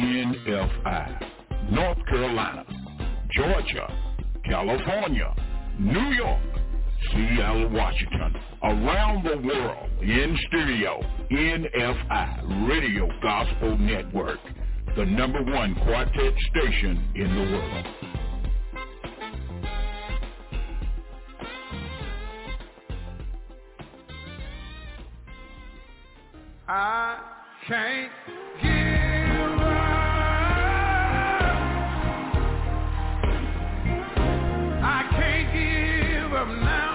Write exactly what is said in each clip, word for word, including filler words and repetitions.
N F I, North Carolina, Georgia, California, New York, Seattle, Washington, around the world, in stereo, N F I, Radio Gospel Network, the number one quartet station in the world. I can't give up. I can't give up now.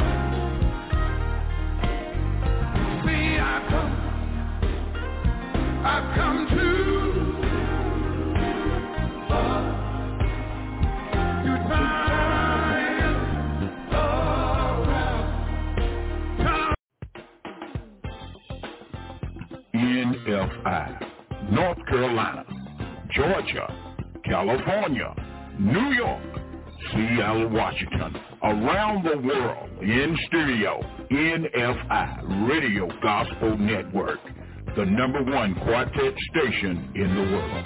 See, I've come, I've come too far. You time around. N F I, North Carolina, Georgia, California, New York, Seattle, Washington, around the world, in stereo, N F I, Radio Gospel Network, the number one quartet station in the world.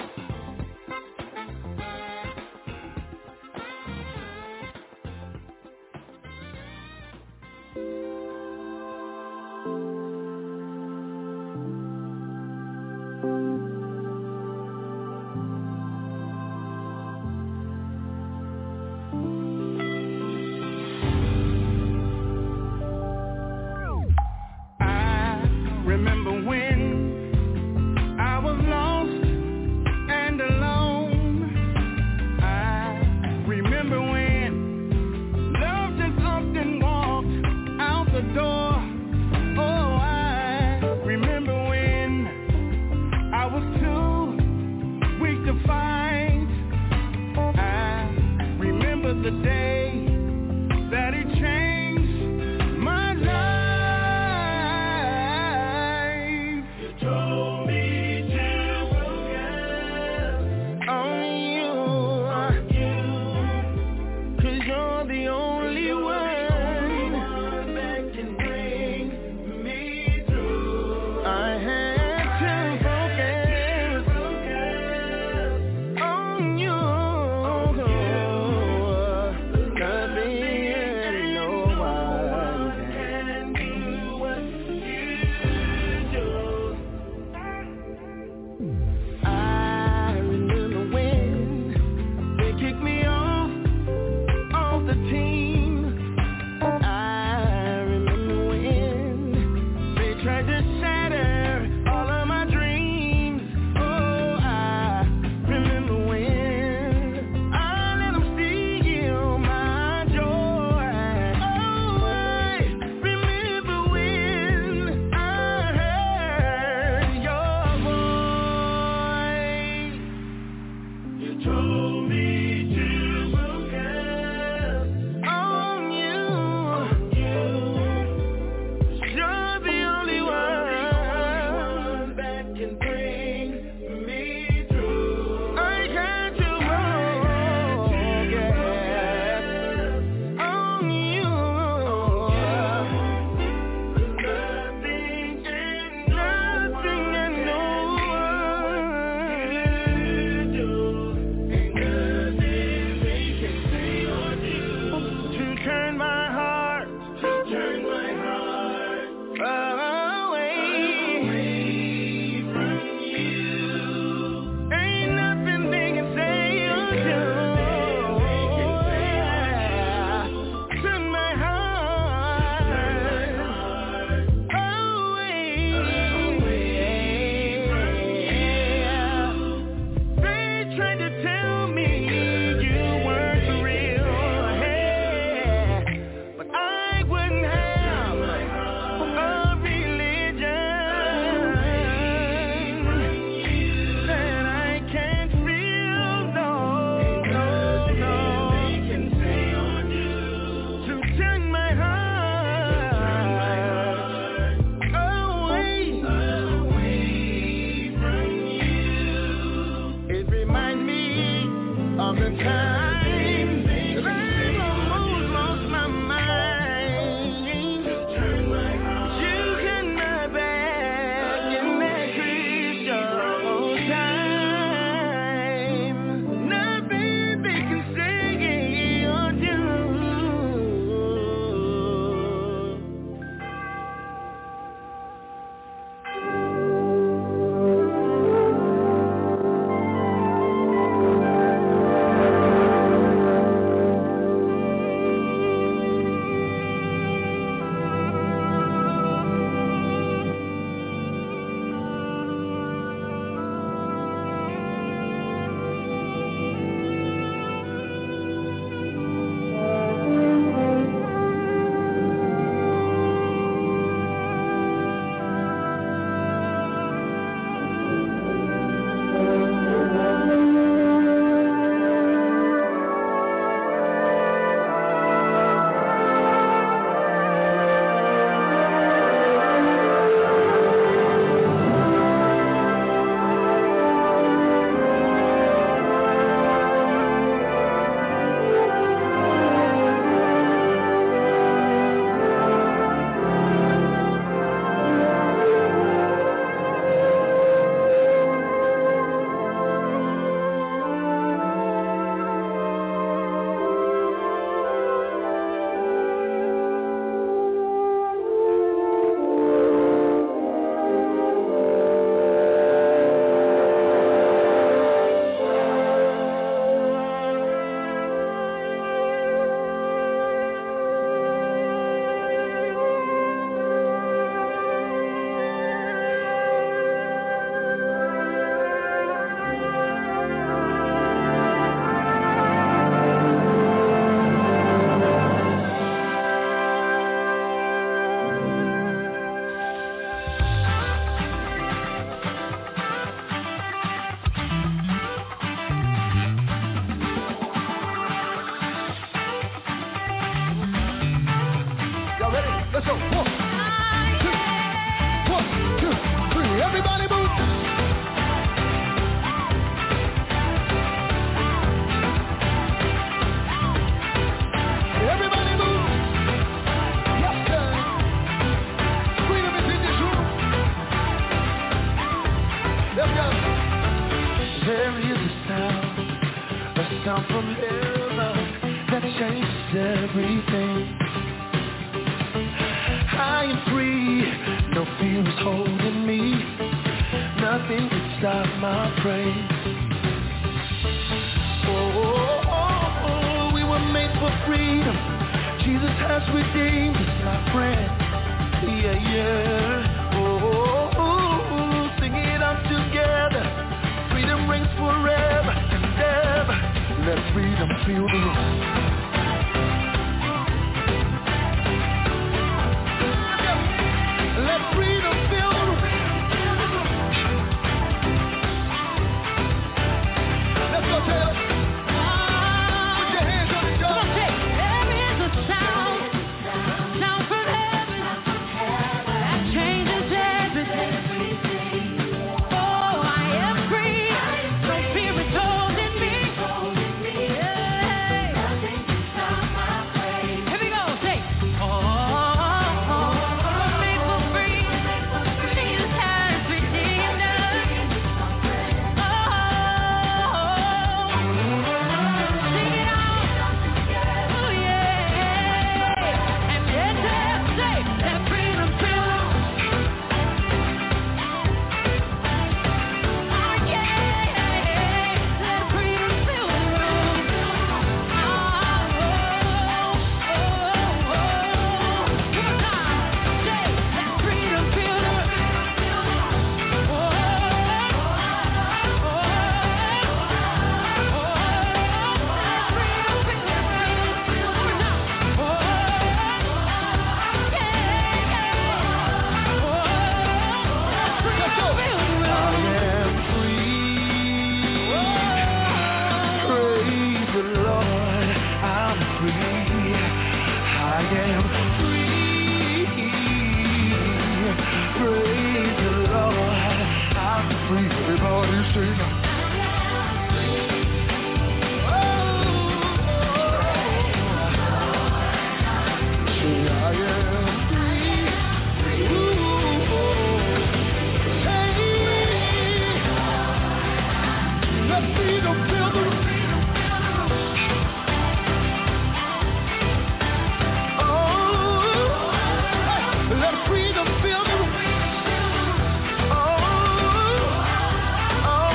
sound from heaven that changes everything. I am free, no fear is holding me. Nothing can stop my praise. Oh, oh, oh, we were made for freedom. Jesus has redeemed us, my friend. Yeah, yeah. Oh, oh, oh, sing it out together. Freedom rings forever and ever. Let freedom fill the room. Let freedom fill the room. Let's go, Taylor. Put your hands on the door. Come on, Jay. There is a sound, sound from heaven that changes everything. Oh, I am free. No fear is holding me. Yeah. Nothing can stop my praise. Here we go, say. Oh, oh, oh. Made for free. Jesus has redeemed us. Oh, sing it out. Oh, yeah. And let them say that freedom fills. Oh, yeah. Let freedom fill the room. Oh, oh, oh, oh. One more time. Say that freedom fill the room. Oh, oh, oh, everybody sing. Say I am free. Ooh, say, let freedom fill the room. Oh, let freedom fill the room. Oh, oh,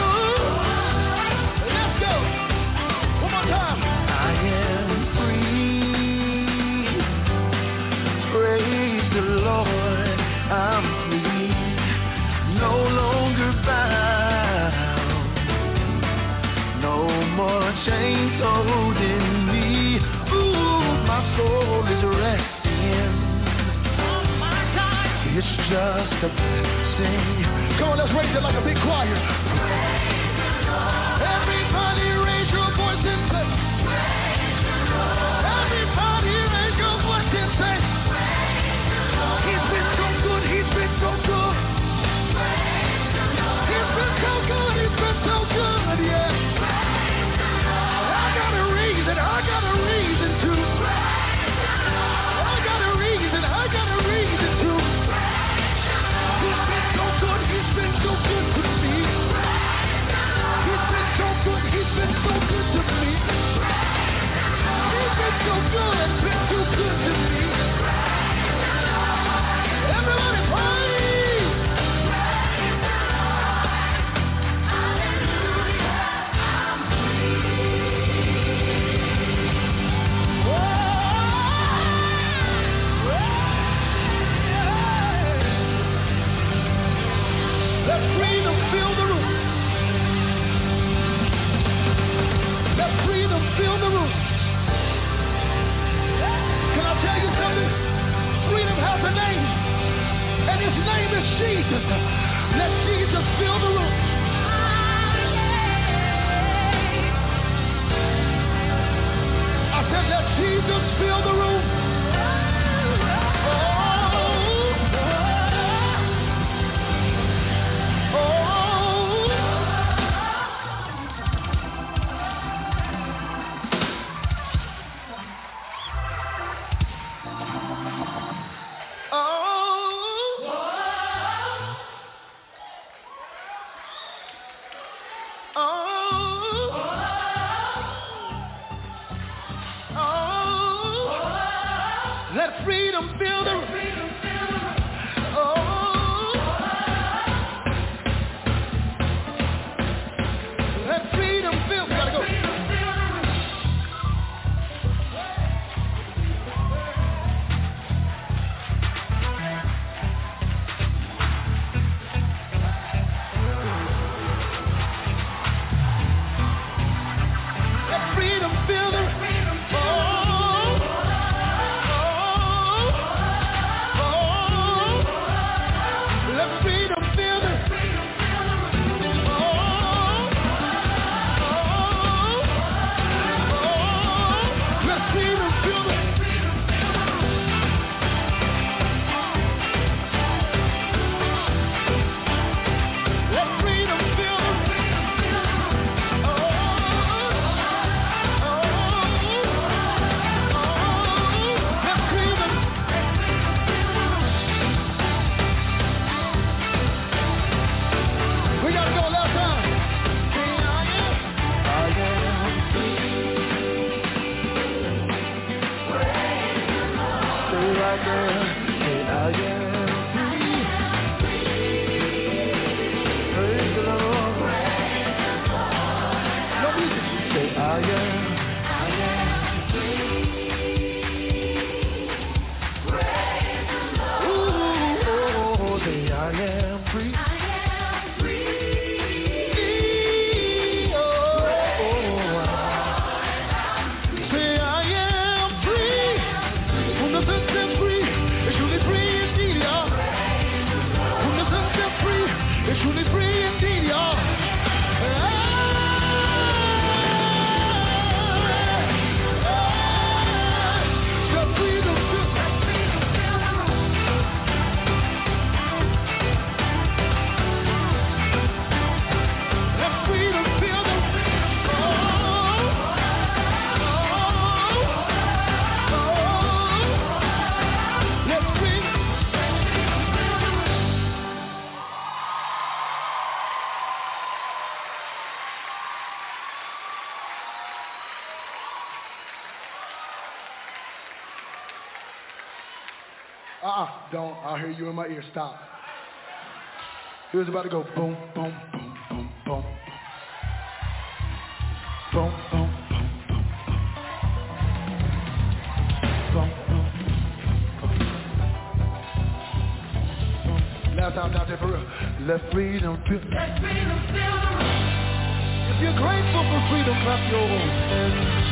let's go. One more time. I am free. Praise the Lord. I'm free. No longer bound. No more chains holding me. Ooh, my soul is resting. It's just a blessing. Come on, let's raise it like a big choir. Everybody raise your voice and say. Everybody raise your voice and say. He's been so good, he's been so good. He's been so good, he's been so good, yeah. I got a reason, I got a reason to. I got a reason, I got a reason to. He's been so good, he's been so good to me. He's been so good, he's been so good to me. He's been so good, it's been so good to me. Everybody praise! Let freedom fill the room. Let freedom fill the room. Can I tell you something? Freedom has a name, and his name is Jesus. Let Jesus fill the room. I said, let Jesus fill the room. Oh, oh, oh. am free. I am free. Oh, oh, oh. Say I am free. Whom the Son set free is truly free indeed, y'all. Whom the Son set free is truly free indeed, y'all. Uh-uh, don't. I'll hear you in my ear. Stop. He was about to go boom, boom, boom, boom, boom. Boom, boom, boom, boom, boom. Boom, boom, boom. Last time out there for real. Let freedom fill. Let freedom fill the room. If you're grateful for freedom, clap your hands.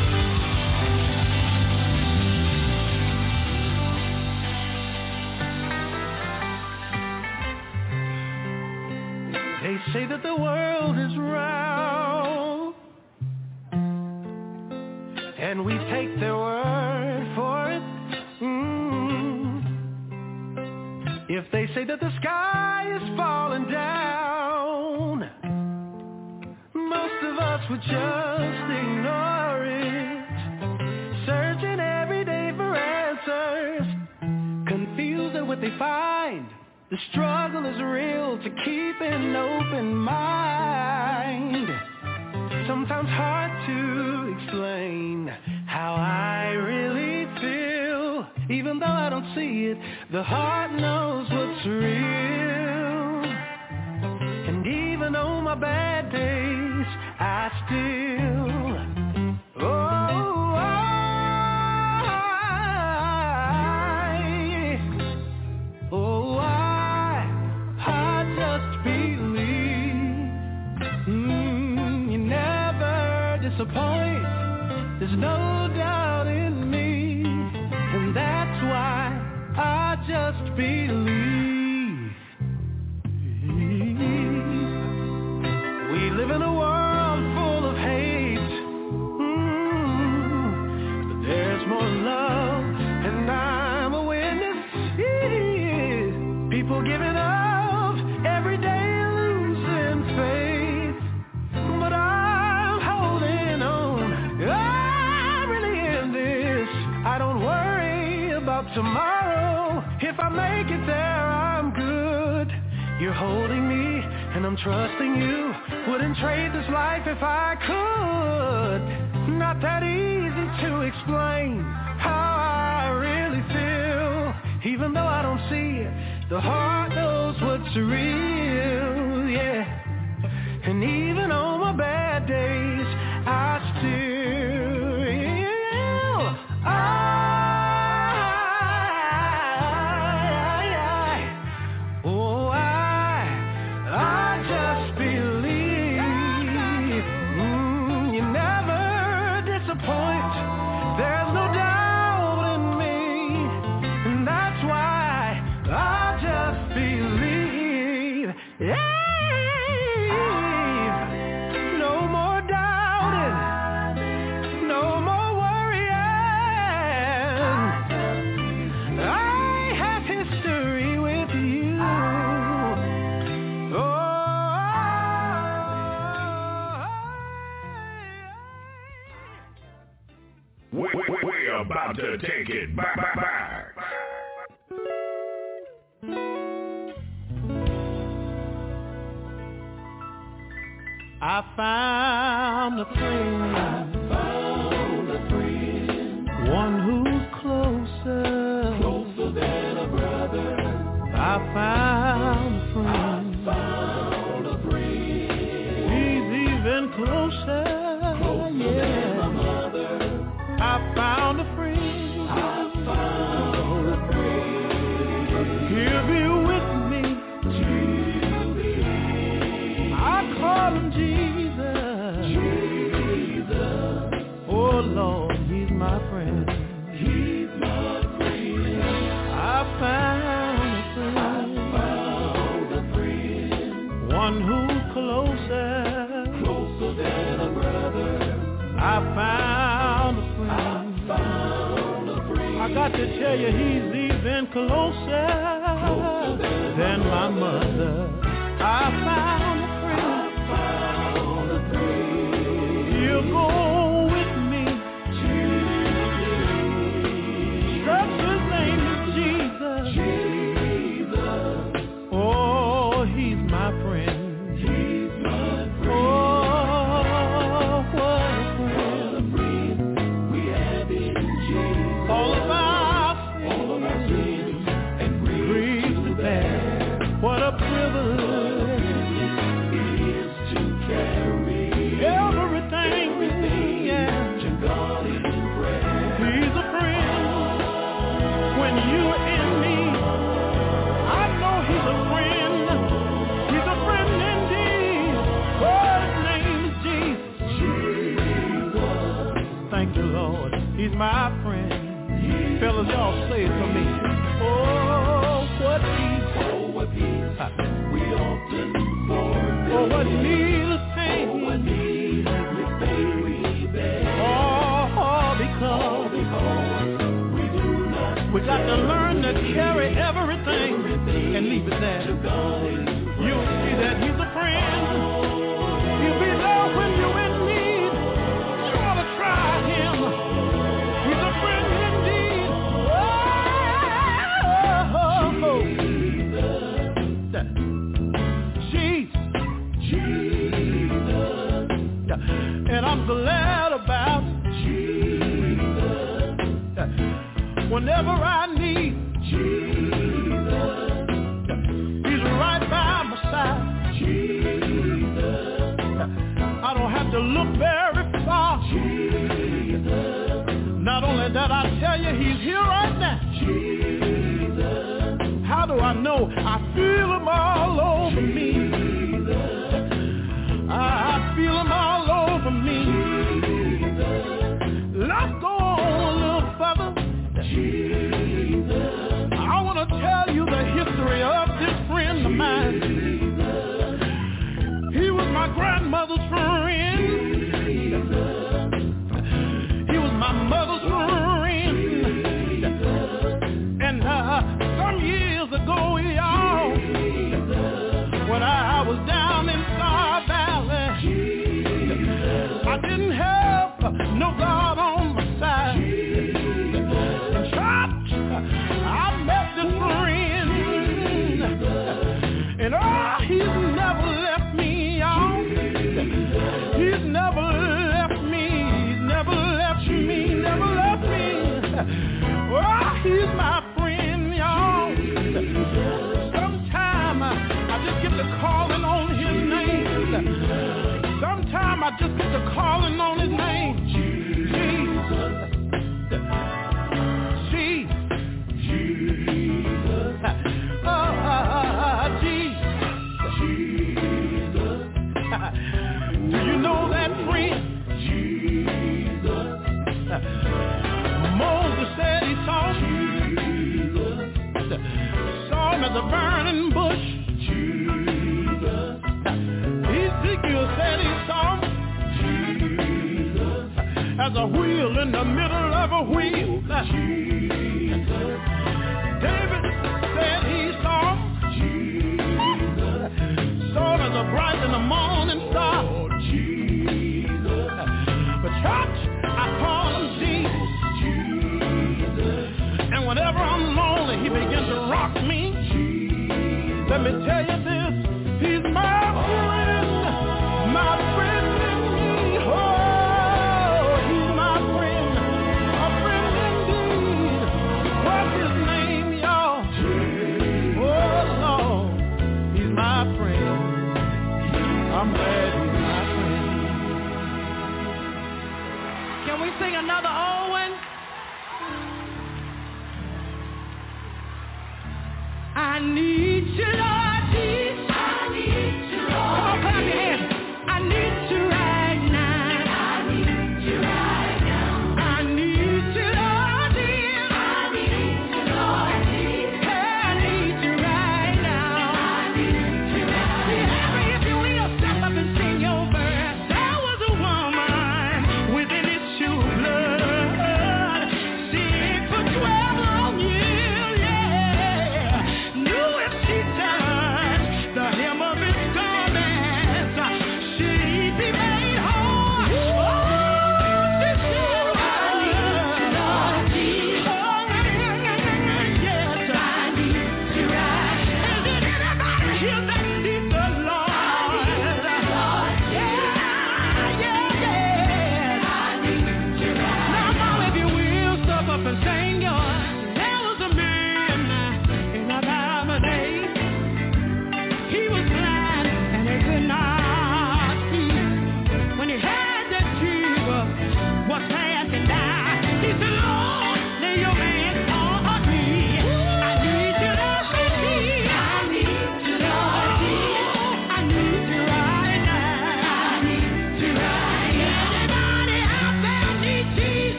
They say that the world is round, and we take their word for it. Mm. If they say that the sky is falling down, most of us would just ignore it, searching every day for answers, confused at what they find. The struggle is real to keep an open mind. Sometimes hard to explain how I really feel. Even though I don't see it, the heart knows what's real. And even on my bad days, I still, oh, I, oh, I. Disappoint, there's no doubt in me, and that's why I just believe. We live in a world full of hate, mm, but there's more love, and I'm a witness. People giving up every day, losing faith, but I I don't worry about tomorrow. If I make it there, I'm good. You're holding me, and I'm trusting you. Wouldn't trade this life if I could. Not that easy to explain how I really feel. Even though I don't see it, the heart knows what's real, yeah. And even on my bad days, I still I, I, oh, I, I just believe. Mm, you never disappoint. There's no doubt in me, and that's why I just believe. Yeah. No more doubting, no more. We're about to take it back, back, back. I found a friend, I found a friend, one who's closer, closer than a brother. I found a friend, I found a friend, he's even closer, closer yeah. than my mother. I found a friend, I found a friend, he'll be with me Jesus. one who's closer, closer than a brother. I found a friend. I found a friend. I got to tell you, he's even closer, closer than, than my mother. I found a friend. I found a friend. He'll go with me. Jesus. Trust his name is Jesus. Jesus. Oh, he's my friend. He's my friend. Oh, what a friend. What a friend we have in Jesus. All of our All of our sins and grief to bear. What a privilege it is to carry everything, everything yeah. to God in prayer. He's a friend when you're in need. I know he's a friend. He's a friend indeed. Oh, his name is Jesus. Jesus. Thank you, Lord. He's my friend. Fellas, y'all say it for me. Oh, what peace. Oh, what peace we often forfeit. Oh, what needless pain. Oh, what needless pain we bear. Oh, All because because we do not we got to learn to carry everything everything and leave it there. to God in prayer. You'll see that he's a friend. He'll be there when you're in need. You ought to try him. He's a friend indeed. Oh, Jesus. Jesus. And I'm glad about it. Jesus. Whenever I need, Jesus. he's right by my side. Jesus. I don't have to look very far. Jesus. Not only that, I tell you, he's here right now. Jesus. How do I know? I feel him all over me. I, I feel him all over me. Let's go on a little further. I want to tell you the history of this friend of mine. He was my grandmother's friend. He was my mother's friend. And uh, some years ago, y'all, when I, I was down in Star Valley, I didn't have no God on my side. In church, I met this friend, and oh, he's never left me, y'all. He's never left me. He's never left me. Never left me. Oh, he's my friend, y'all. Sometime I, I just get to calling on his name. Sometime I just get to calling on his name. Jesus. Jesus. Jesus. Oh, uh, Jesus. Jesus. Do you know that friend? Jesus. Moses said he saw him. Jesus. Saw him as a burning bush. Jesus. Ezekiel said he saw him Jesus. as a wheel in the middle of a wheel. Jesus. David said he saw him. Jesus. Saw him as a bright in the morning star. Oh, Jesus. But church, I call him Jesus. Jesus. And whenever I'm lonely, he begins to rock me. Jesus. Let me tell you this, he's my friend, my friend indeed. Oh, he's my friend, a friend indeed. What's his name, y'all? Oh, Lord, he's my friend. I'm glad he's my friend. Can we sing another old one? I need you, Lord Jesus. I need you, Lord. Come on, clap your hands. I need you right now. I need you right now. I need you, Lord Jesus. I need you, Lord Jesus. I need you right now. I need you right now.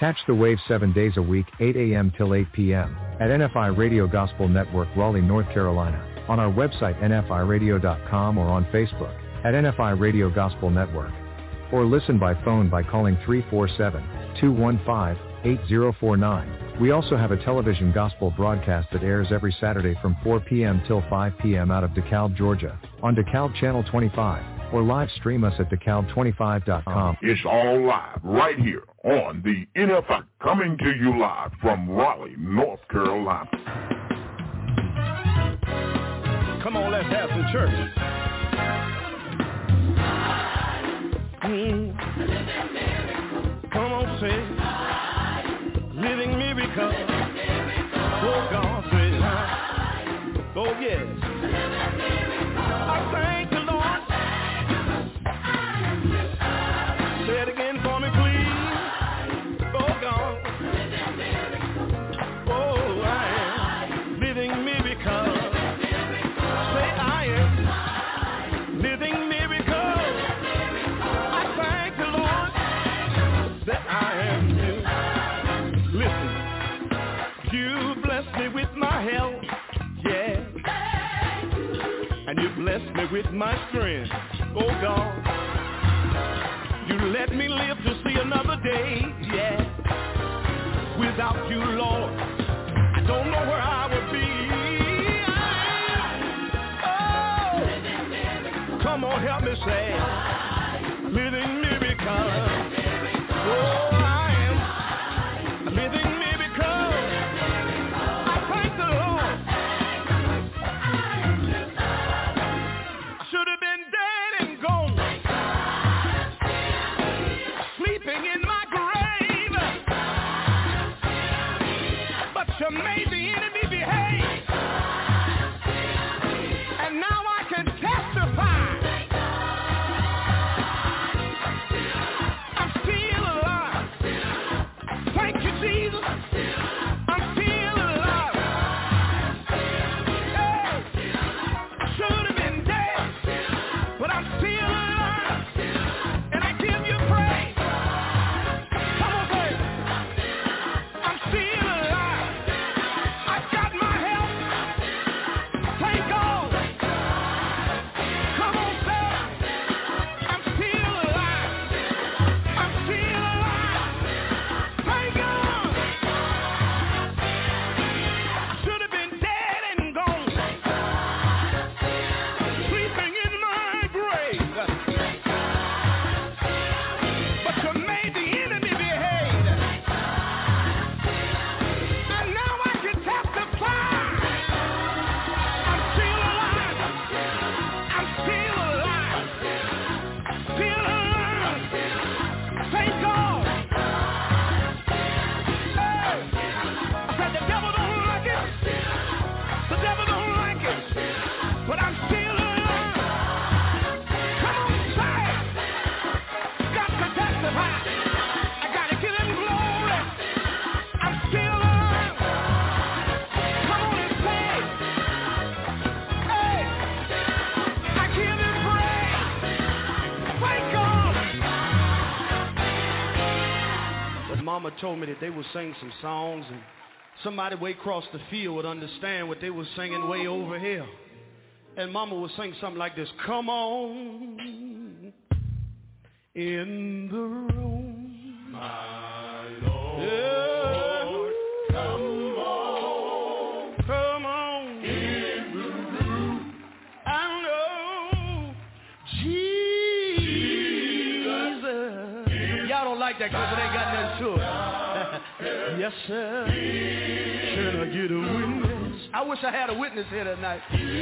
Catch the wave seven days a week, eight a.m. till eight p.m. at N F I Radio Gospel Network, Raleigh, North Carolina, on our website N F I radio dot com or on Facebook at N F I Radio Gospel Network. Or listen by phone by calling three four seven, two one five, eight zero four nine. We also have a television gospel broadcast that airs every Saturday from four p.m. till five p.m. out of DeKalb, Georgia, on DeKalb Channel twenty-five, or live stream us at DeKalb twenty-five dot com. It's all live right here on the N F I, coming to you live from Raleigh, North Carolina. Come on, let's have some church. Mm. Come on, say, living miracle. Oh, God, say, oh, yes. I thank the Lord. Say it again for me, please. Oh, God. Oh, I am living miracle. Say, I am living miracle. I thank the Lord that I am new. Listen, you blessed me with my health, yeah. And you blessed me with my strength, oh God. You let me live to see another day, yeah. Without you, Lord, I don't know where I would be. Oh, come on, help me say, living miracle. Oh, I am a living miracle. I thank the Lord. I should have been dead and gone, sleeping in my grave, but you made the enemy behave, and now I can testify. I'm still alive. Thank you, Jesus. I'm still alive. Hey, I should have been dead, but I'm still alive, and I give you praise. Come on, baby. I'm still alive. I've got my health. Thank God. Come on, sir. I'm still alive. I'm still alive. Thank God. I should have been dead and gone, sleeping in my grave, but you made the enemy behave, and now I can testify. I'm still alive. I'm still alive. Still alive. Thank God. Hey, I said the devil don't like it. The devil don't like it. But I'm still alive. Come on, say it. Got to testify. I got to give him glory. I'm still alive. Come on and say it. Hey, I give him praise. Thank God. But Mama told me that they would sing some songs, and somebody way across the field would understand what they were singing way over here. And Mama would sing something like this: come on in the room, my Lord. Yeah. Come on, come on in the room. I know Jesus. Y'all don't like that because it ain't got nothing to it. Yes, sir. Can I get a witness? I wish I had a witness here tonight.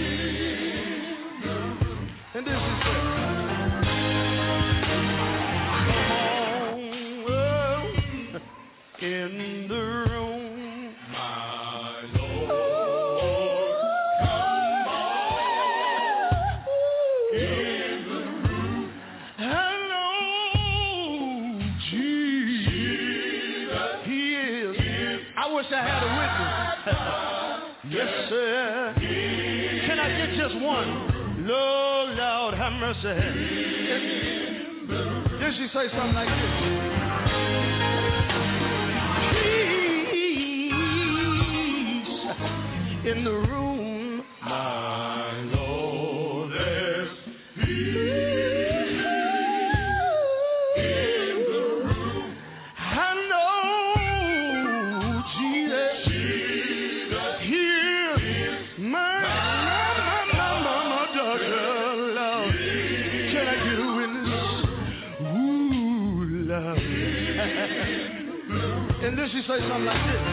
And this is it. In the room, my Lord, come on, in the room, hello, Jesus, He is. I wish I had a witness. Yes, sir. Can I get just one? Lord, Lord, have mercy. Did she say something like this? in the room. My Lord is here in the room. I know Jesus, Jesus here is my, my, my, my, my daughter, Lord. Can I get a witness? Ooh, Lord. And then she say something like this.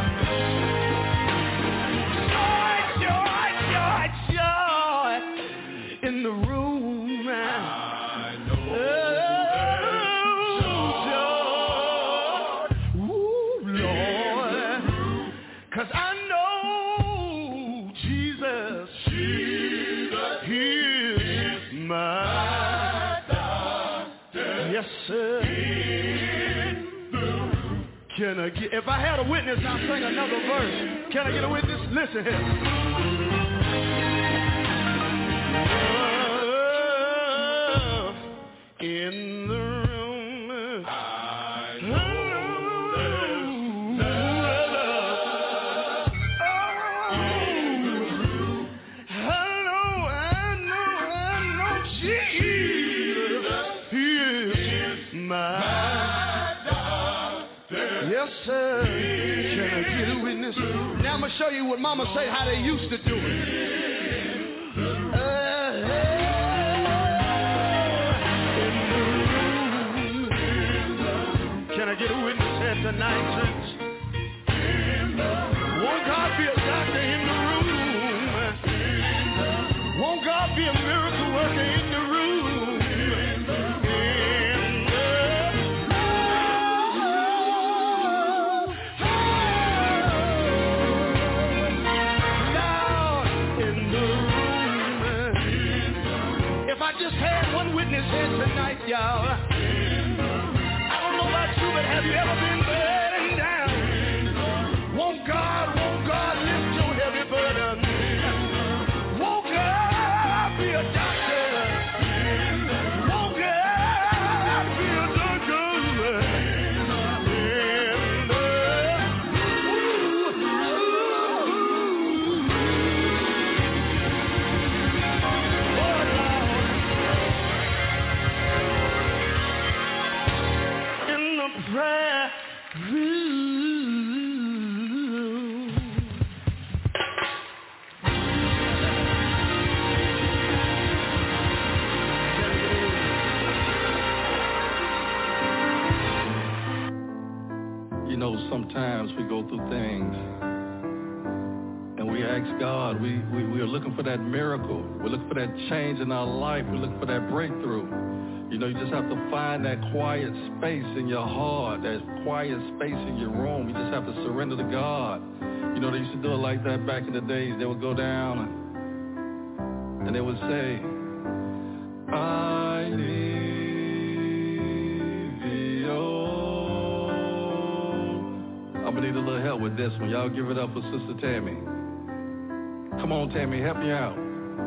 Joy, joy, joy, joy in the room. I know Oh, joy. Ooh, Lord. 'Cause I know Jesus, Jesus is my doctor. yes, sir. Can I get, if I had a witness, I'll sing another verse. Can I get a witness? Listen here. Oh, in the room. I know there's love in the room. I know, I know, I know Jesus is my yes, sir. Can I get a witness? Now I'm going to show you what Mama say how they used to do it. Uh, in the room. Can I get a witness here tonight, church? Won't God be a doctor in the room? Won't God be a miracle worker in the room? Just had one witness here tonight, y'all. I don't know about you, but have you ever been burdened down? Won't God, won't God lift your heavy burden? Won't God be a doctor? Won't God be a doctor? Prayer room. You know, sometimes we go through things and we ask God, we, we, we are looking for that miracle. We're looking for that change in our life. We're looking for that breakthrough. You know, you just have to find that quiet space in your heart, that quiet space in your room. You just have to surrender to God. You know, they used to do it like that back in the days. They would go down and they would say, I need thee, oh. I'm going to need a little help with this one. Y'all give it up for Sister Tammy. Come on, Tammy, help me out.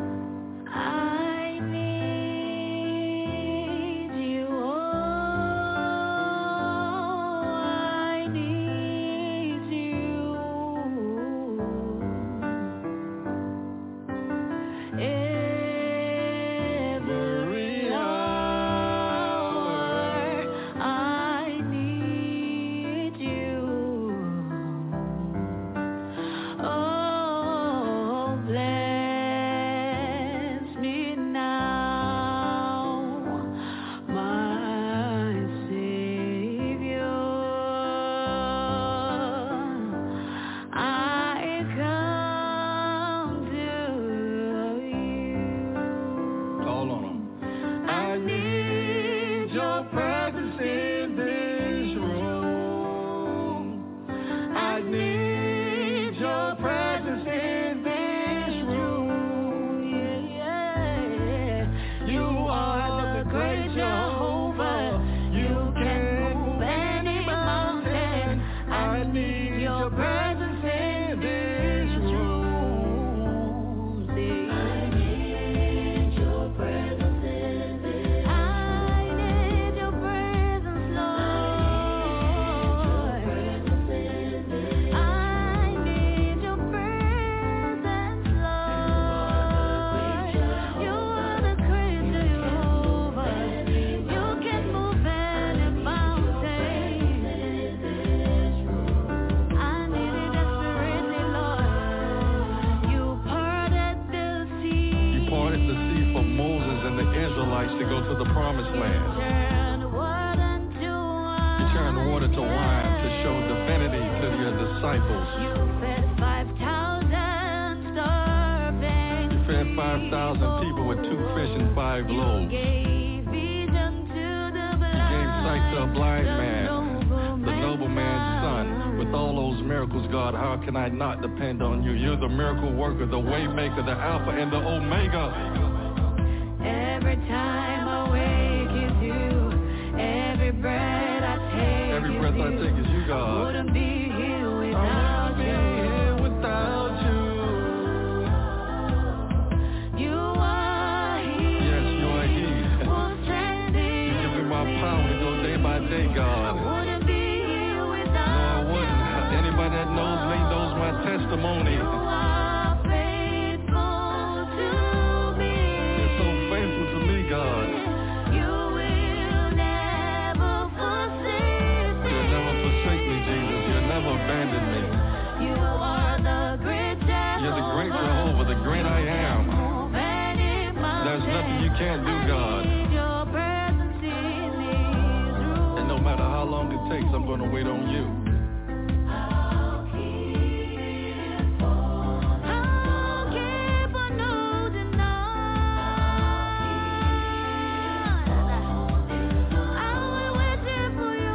I need now. the Israelites to go to the promised land. You turned water to wine to show divinity to your disciples. You fed five thousand starving. You fed five thousand people with two fish and five loaves. You gave vision to the blind. You gave sight to a blind man, the nobleman's son. With all those miracles, God, how can I not depend on you? You're the miracle worker, the way maker, the Alpha and the Omega. Every time I wake is you. Every breath I take Every is breath you. I take is you, God. Wouldn't be here without I wouldn't be you. here without you. You are He. Yes, you are He. Who's standing. You give me my power to go day by day, God. I wouldn't be here No, I without wouldn't. Anybody that knows me knows my testimony. you. Are faithful to me. You're so faithful to me, God. You will never forsake me. You'll never forsake me, Jesus. You'll never abandon me. You are the great Jehovah. You're the great Jehovah, the great I am. There's nothing you can't do, God. Your presence in this room. And no matter how long it takes, I'm going to wait on you. I'll keep on, I'll keep on holding on. I will wait for you,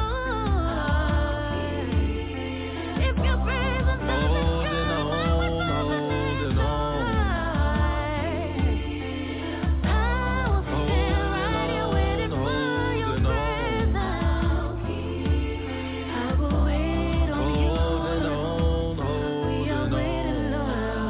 Lord. If your presence Holding on, holding on. I will sit right here waiting for your Holding on, presence. I will wait on you. Holding on, We are holding waiting, on.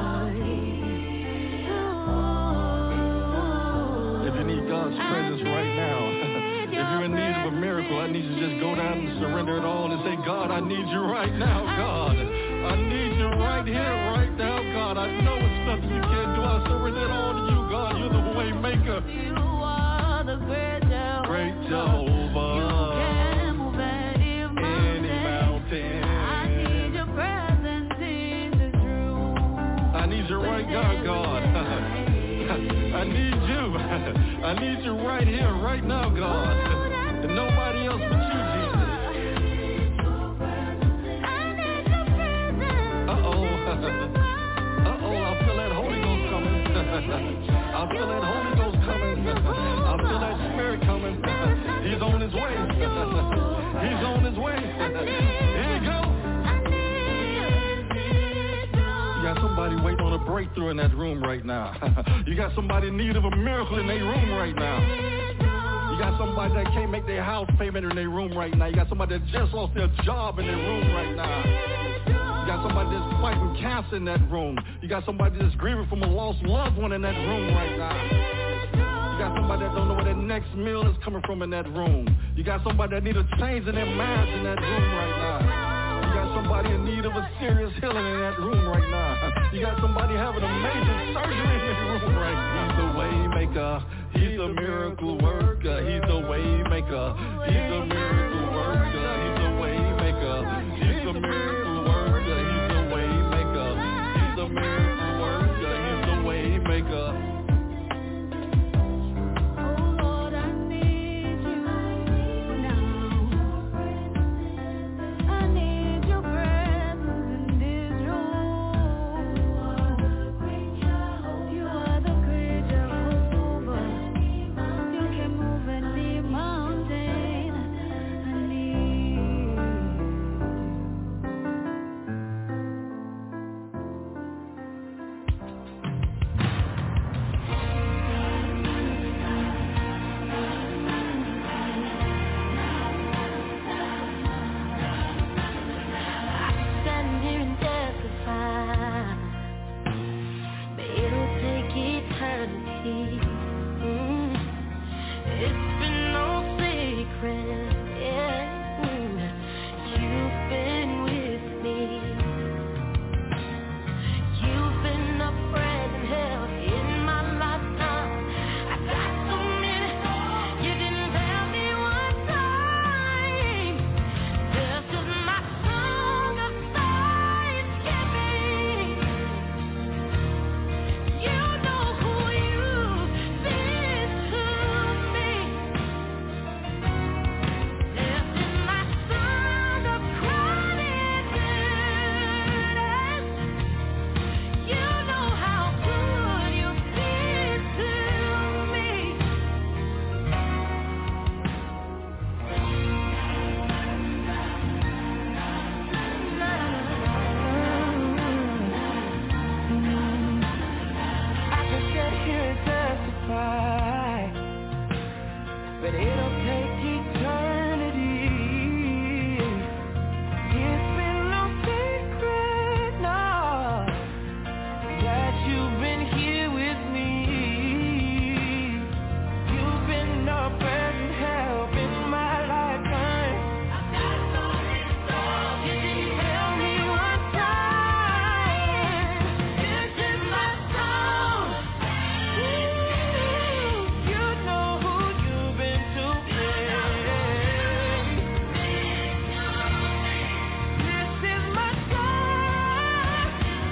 Lord. If you need God's presence right now, if you're in need of a miracle, I need you to just go down and surrender it all and say, God, I need you right now, God. I need you right here, right now, God. I know it's nothing you can't do. I surrender it all to you, God. You're the way maker. You are the great Jehovah. Great You Jehovah. can move any Any mountain. mountain. I need your presence in this room. I need you right now, God. I need you. I need you right here, right now, God. And nobody else but you, Jesus. I need your presence. Uh-oh. Uh-oh, I feel that Holy Ghost coming. I feel that Holy Ghost coming. I feel that Spirit coming. He's on his way. He's on his way. Here you go. You got somebody waiting on a breakthrough in that room right now. You got somebody in need of a miracle in their room right now. You got somebody that can't make their house payment in their room right now. You got somebody that just lost their job in their room right now. You got somebody that's fighting cancer in that room. You got somebody that's grieving from a lost loved one in that room right now. You got somebody that don't know where their next meal is coming from in that room. You got somebody that need a change in their marriage in that room right now. You got somebody in need of a serious healing in that room right now. You got somebody having a major surgery in that room right now. He's the way maker. He's a miracle worker. He's a way maker. He's a miracle worker. He's a way maker. He's a miracle worker. He's a way maker. He's a miracle worker. He's a way maker. Oh Lord, I need you now. I need your presence in this room. You are the great Jehovah. You can move any mountain. cry, but it'll take eternity. It's been no secret, no, that you've been here with me. You've been a present help in my lifetime. I've got so many songs. You didn't tell me one time. This is my song. Ooh, you know who you've been to me. This is my song.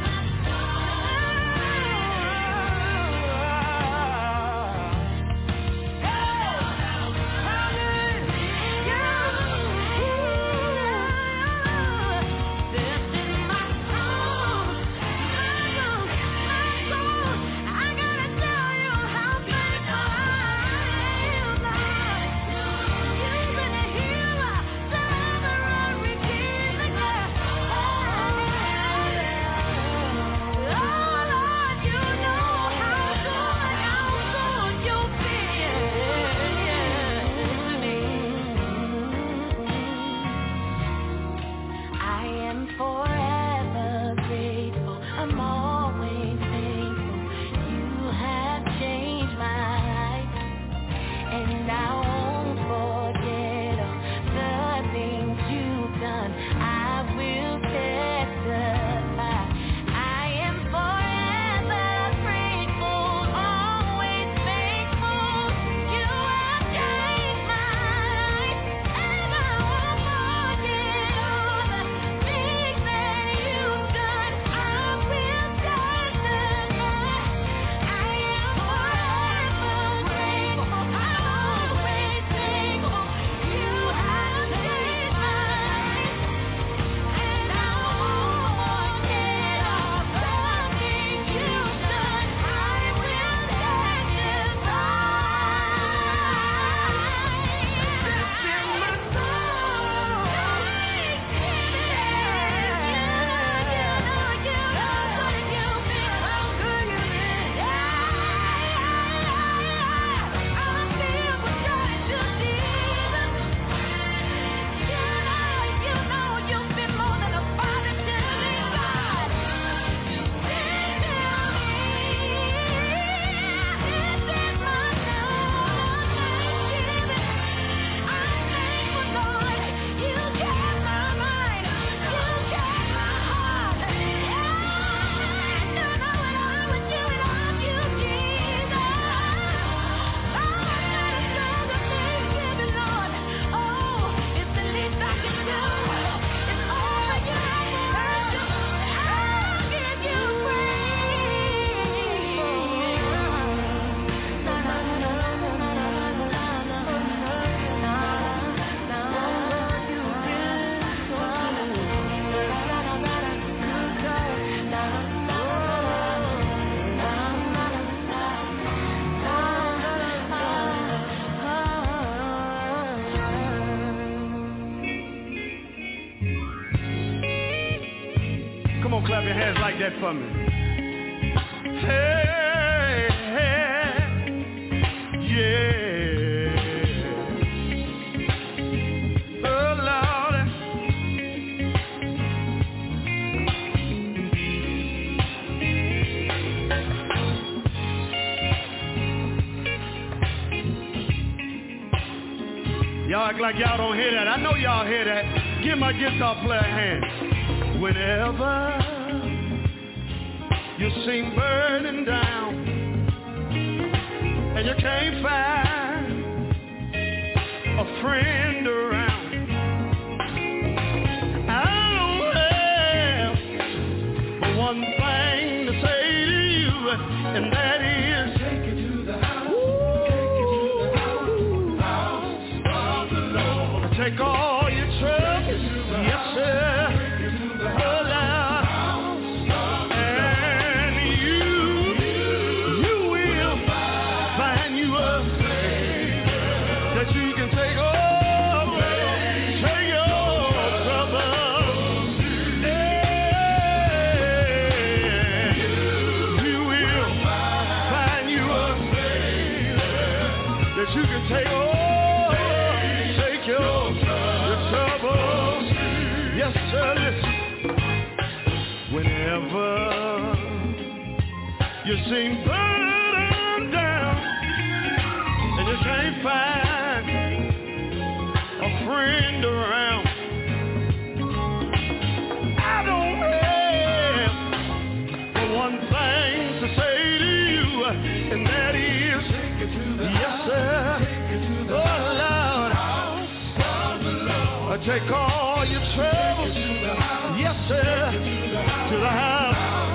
I am forever grateful. I'm always thankful. You have changed my life, and I won't forget all the things you've done. I will testify. I am forever grateful, always thankful. You have changed my life, and I won't forget all the things that you've done. I will testify. I am forever grateful, always thankful. You have changed my life, and I won't forget all the things you've done. I will Come on, clap your hands like that for me. Hey, yeah. Oh, Lord. Y'all act like y'all don't hear that. I know y'all hear that. Give my guitar player a hand. Whenever you seem burdened down and you can't find a friend around, I don't have but one thing to say to you, and that is take it to the house, take it to the house, house of the Lord. Take all your troubles, yes sir. that you can take, oh, take your, your troubles. Yes, sir, listen. Whenever you seem burdened down and you can't find a friend around, I don't have but one thing to say to you, and that is, yes, sir, oh, Lord, I take all your troubles, yes, sir, to the house.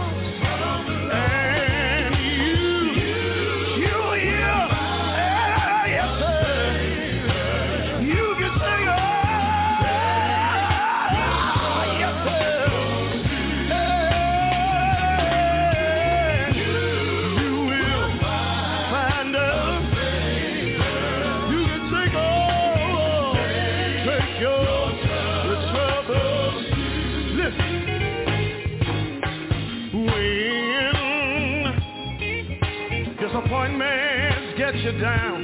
And you, you will, yeah, yes, sir, you can sing, oh, yes, sir, and you will find out, you can take all, take your, your troubles. Listen. Disappointments get you down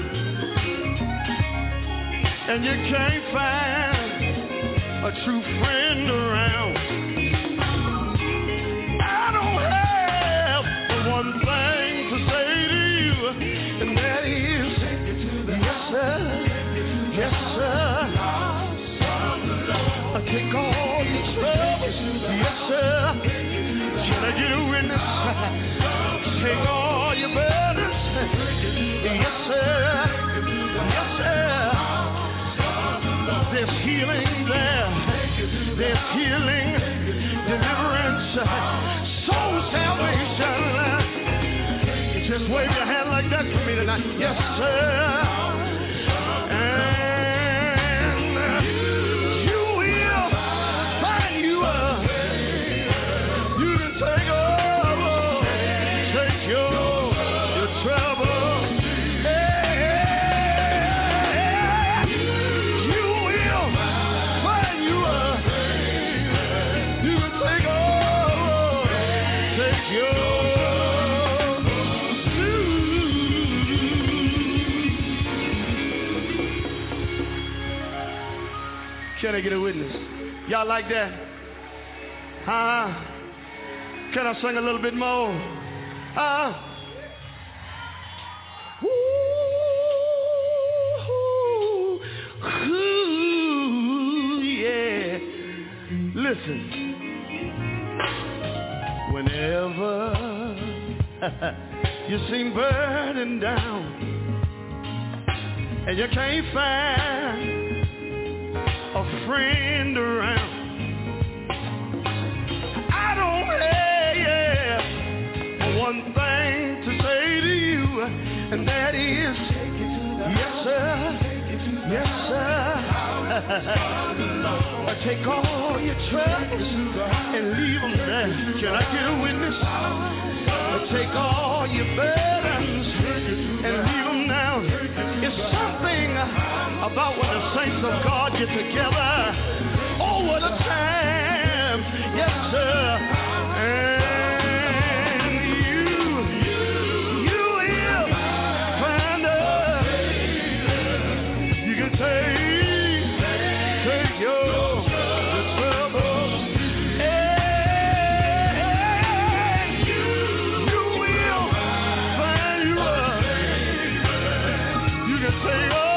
and you can't find a true friend around. I don't have but one thing to say to you, and that is, yes, sir, yes, sir, I take all your troubles, yes, sir. Can I get a witness? Take all your burdens, yes, sir, yes, sir. There's healing there, there's healing, deliverance, soul salvation. Just wave your hand like that for me tonight, yes, sir. And you will find you a, you can take a, can I get a witness? Y'all like that? Huh? Can I sing a little bit more? Huh? Ooh, ooh, yeah. Listen. Whenever you seem burdened down and you can't find a friend around, I don't have, yeah, one thing to say to you, and that is, yes, sir, yes, sir. I take all your troubles and leave them there. Can I get a witness? I take all your burdens and leave them now. It's something about when the saints of God get together. Oh, what a time, yes, sir. And you, you will find us. You can take, take your, your troubles, and you, you will find you us. You can take all.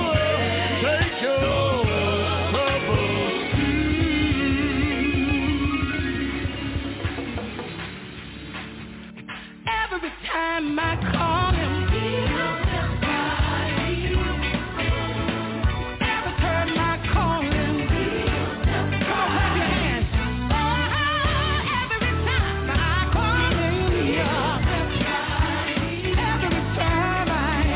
Time I call him, every time I call him, come on, clap your hands. Oh, every time I call him, every time I,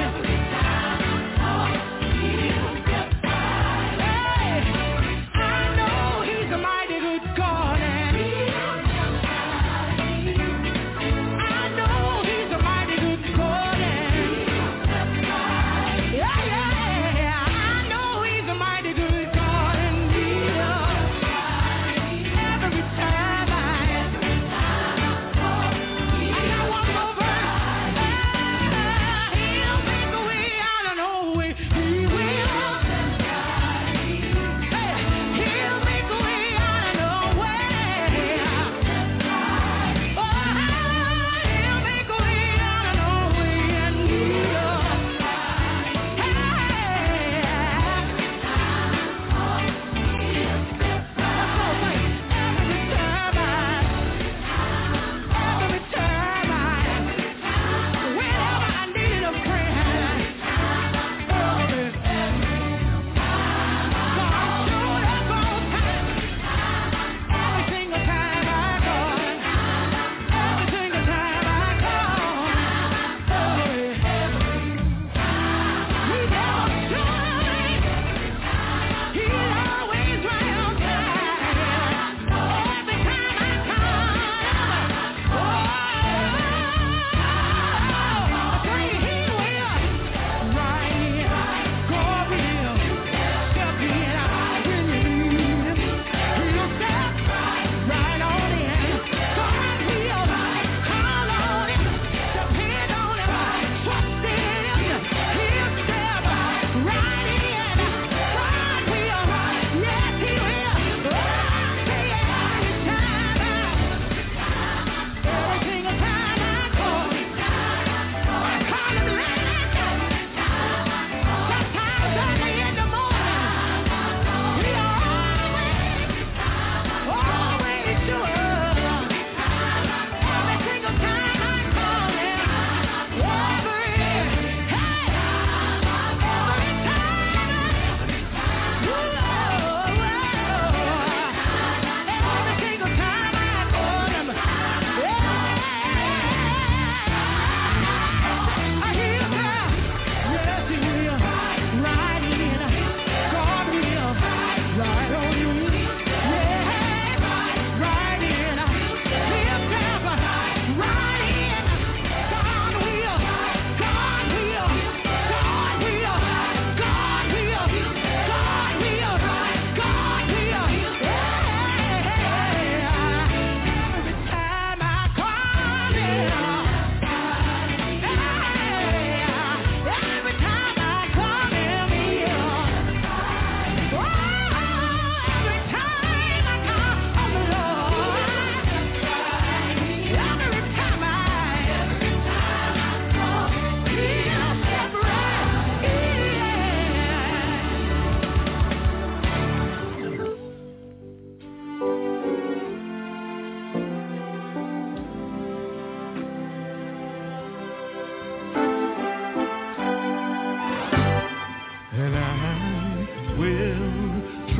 hey, I know he's a mighty good God, and I know he's a mighty good God, and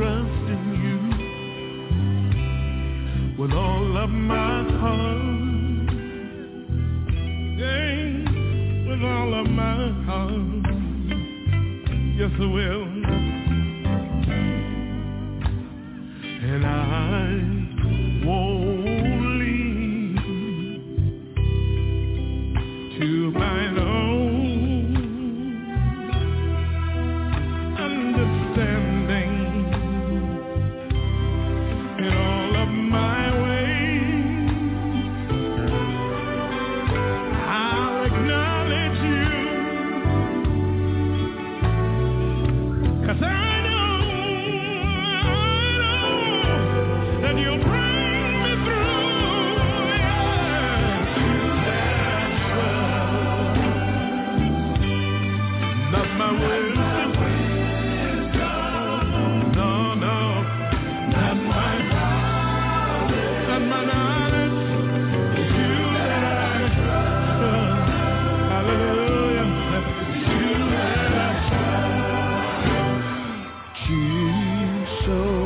trust in you with all of my heart. Yeah, with all of my heart. Yes, I will. And I won't lean to mine own understanding. In all of my ways, I'll acknowledge you, 'cause I you'll bring me through, yeah. Not my wisdom, no, no, not my knowledge, not my knowledge, it's you that I trust. Hallelujah, it's you that I trust. Jesus.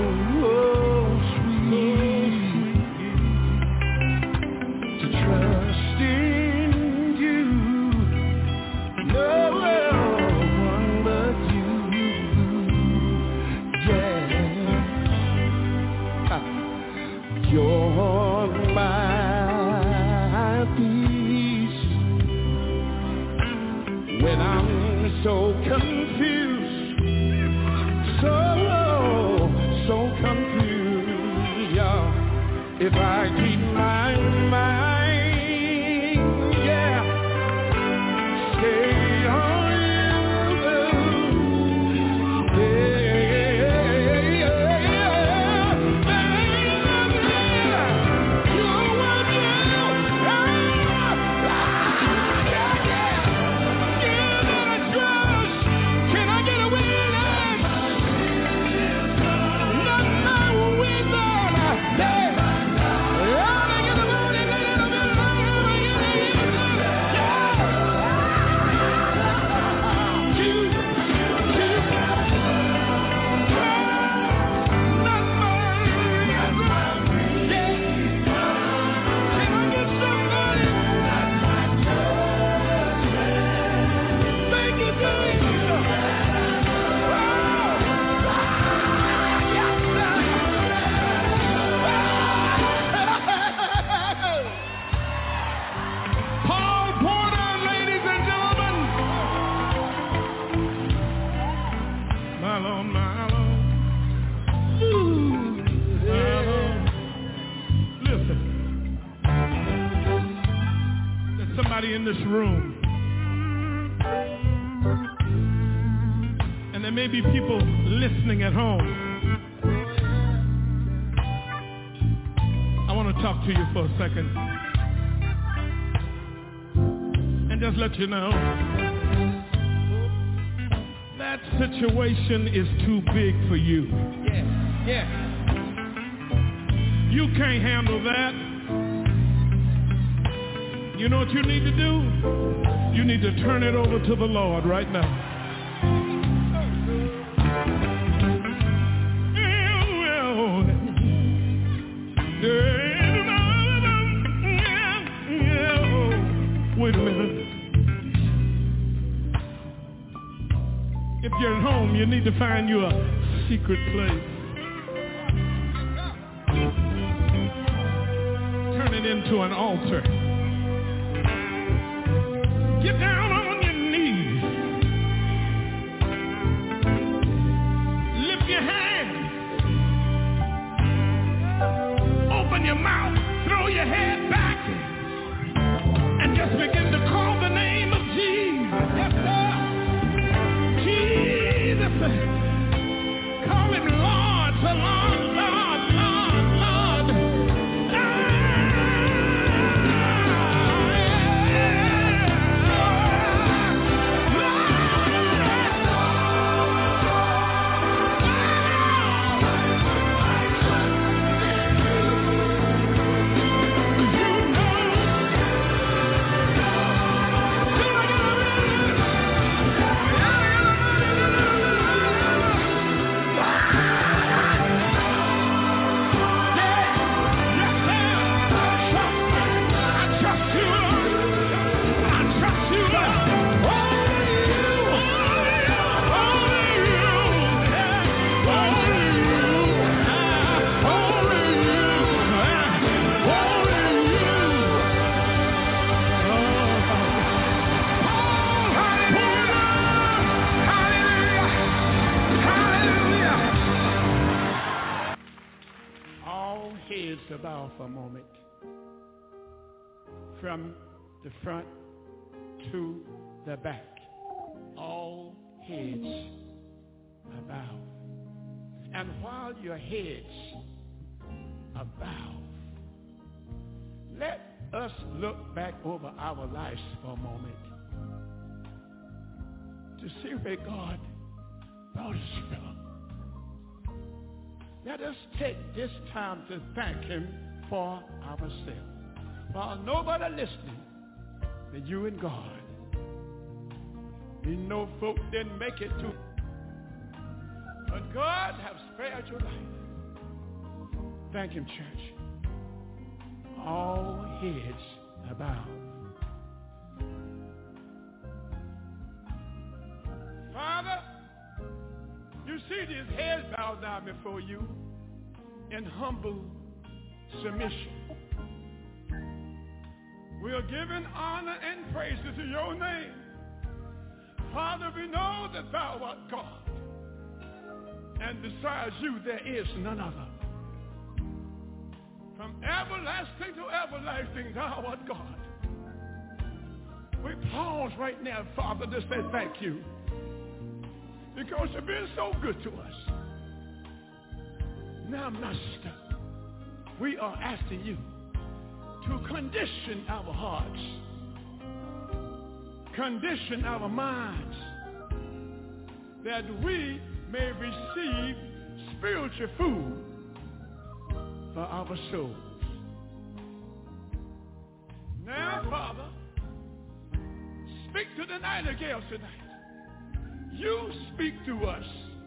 So confused, so, so confused, yeah. If I keep my mind, yeah, stay on you, yeah, yeah, yeah. You're what you in this room, and there may be people listening at home. I want to talk to you for a second and just let you know that situation is too big for you. Yeah, yeah. You can't handle that. You know what you need to do? You need to turn it over to the Lord right now. Wait a minute. If you're at home, you need to find you a secret place. Turn it into an altar. Get down on your knees. Lift your hands. Open your mouth. Throw your head back. And just begin to call the name of Jesus. Yes, sir. Jesus. Call him Lord. So Lord, Lord, Lord, Lord. Ah, yeah. bow for a moment. From the front to the back, all heads are bowed. And while your heads are bowed, let us look back over our lives for a moment to see where God brought us from. Let us take this time to thank him for ourselves. While nobody listening but you and God. We know folk didn't make it to, but God has spared your life. Thank him, church. All heads are bowed. Father, you see these heads bowed down before you in humble submission. We are giving honor and praises to your name. Father, we know that thou art God, and besides you there is none other. From everlasting to everlasting, thou art God. We pause right now, Father, to say thank you, because you've been so good to us. Now, Master, we are asking you to condition our hearts, condition our minds, that we may receive spiritual food for our souls. Now, Father, speak to the nightingales tonight. You speak to us,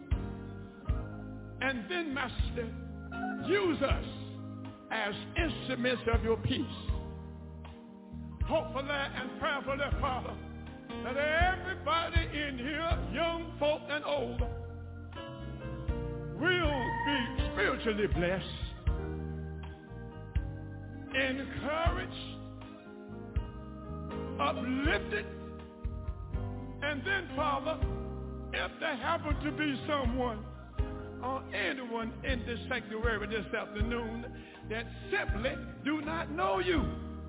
and then, Master, use us as instruments of your peace. Hopefully and prayerfully, Father, that everybody in here, young folk and old, will be spiritually blessed, encouraged, uplifted, and then, Father, if there happen to be someone or anyone in this sanctuary this afternoon that simply do not know you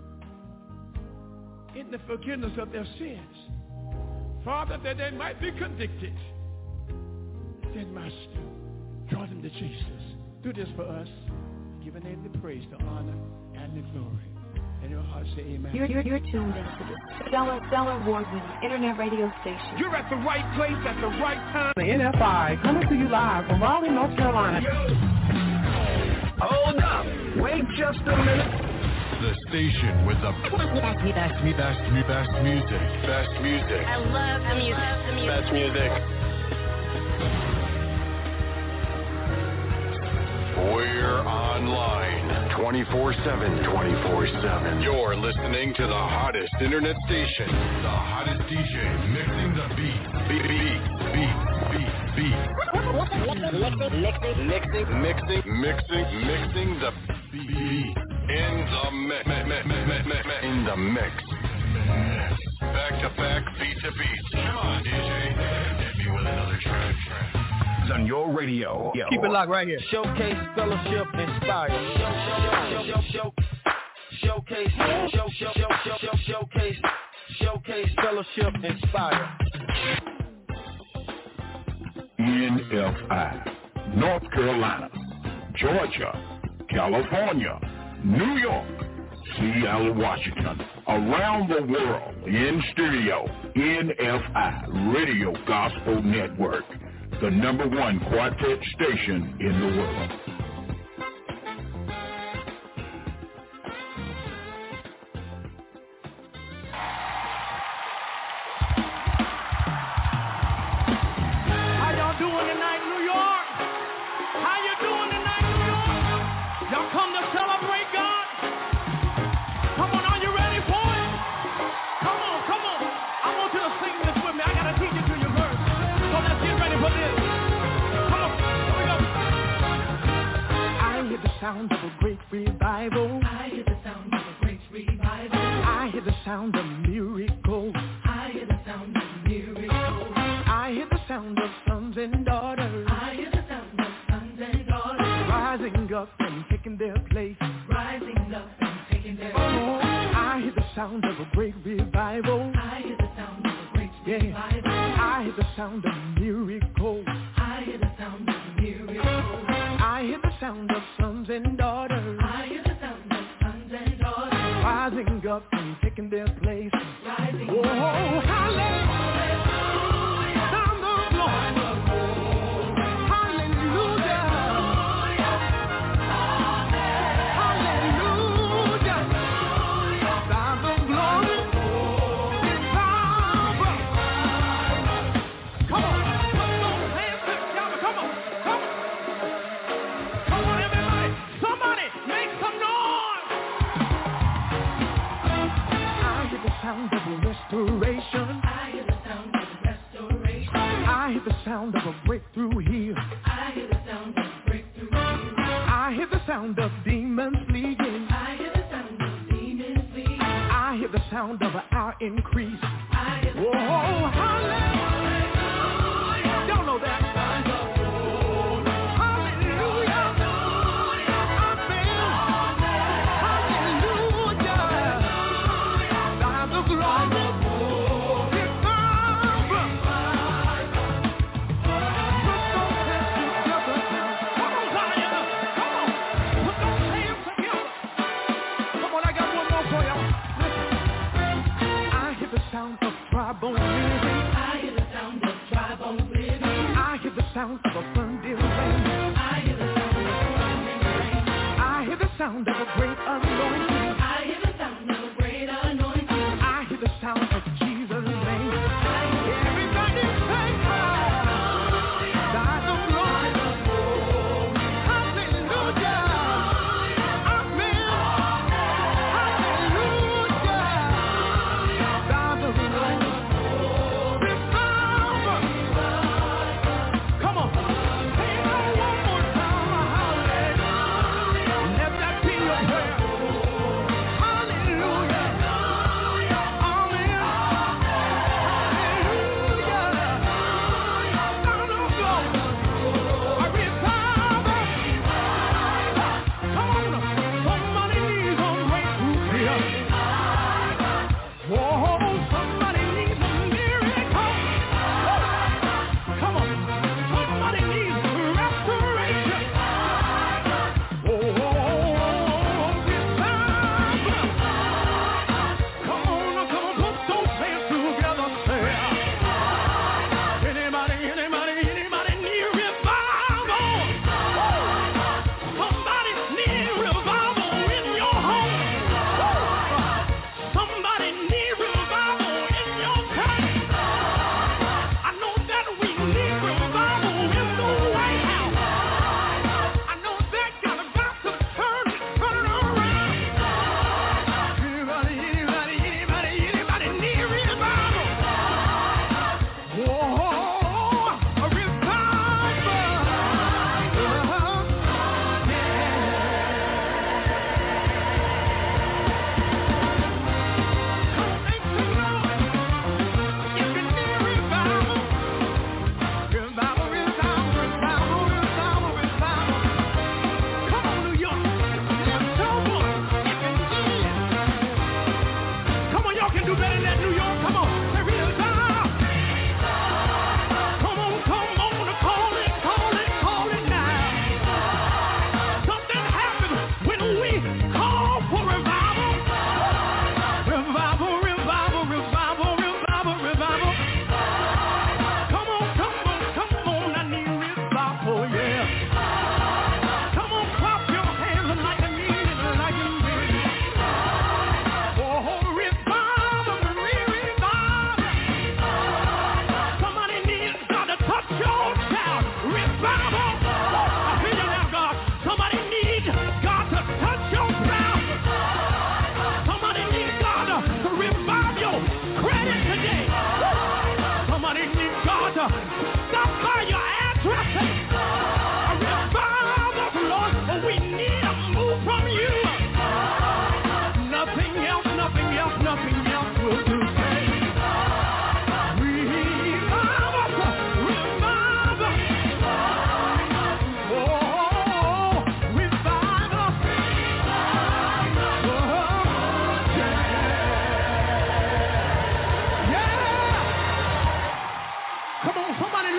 in the forgiveness of their sins, Father, that they might be convicted, then, Master, draw them to Jesus. Do this for us. Give a name the praise, the honor, and the glory. And your heart say amen. You're, you're, you're tuned into the Stellar, Stellar Award-winning internet radio station. You're at the right place at the right time. The N F I coming to you live from Raleigh, North Carolina. Hold up. Wait just a minute. The station with the best, best, best, best, best music. Best music. I love the music. The music. Best music. We're online twenty-four seven. twenty-four seven. You're listening to the hottest internet station. The hottest D J mixing the beat. Beat, beat, beat, beat, beat. Mixing, mixing, mixing, mixing, mixing the beat. In the mix. In the mix. Back to back, beat to beat. Come on, D J. Hit me with another track. track. On your radio. Yo. Keep it locked right here. Showcase, fellowship, inspire. Show, show, show, show, showcase, show, show, show, show, show, showcase, showcase, fellowship, inspire. N F I, North Carolina, Georgia, California, New York, Seattle, Washington, around the world, in studio, N F I, Radio Gospel Network. The number one quartet station in the world. How y'all doing tonight, New York? How you doing tonight, New York? Y'all come to celebrate God? Come on, are you ready for it? Come on, come on. I want you to sing this with me. I got to teach it to you first. So let's get ready for this. Sound of a great revival. I hear the sound of a great revival. I hear the sound of miracles. I hear the sound of miracles. I hear the sound of sons and daughters. I hear the sound of sons and daughters rising up and taking their place. Rising sound of a great revival. I hear the sound of a great yeah. revival. I hear the sound of miracles. I hear the sound of miracles. I hear the sound of sons and daughters. I hear the sound of sons and daughters. Rising up and taking their place. Rising oh, up. Oh, hallelujah. Sound of glory. Hallelujah. Hallelujah. Sound of glory. Revival. Come on. Put those hands together. Come on. Come on. Come on, everybody. Somebody make some noise. I hear the sound of restoration. I hear the sound of restoration. I hear the sound of a breakthrough here. I hear the sound of breakthrough here. I hear the sound of demons fleeing. I hear the sound of demons fleeing. I hear the sound of our increase. I hear the oh, sound of hallelujah. Y'all know that. Tribal living. I hear the sound of tribal living. I hear the sound of abundant rain. I hear the sound of abundant rain. I hear the sound of a great anointing. I hear the sound of a great anointing. I hear the sound of Jesus' name. Everybody say, God of glory. Hallelujah. Amen. Hallelujah. God of glory.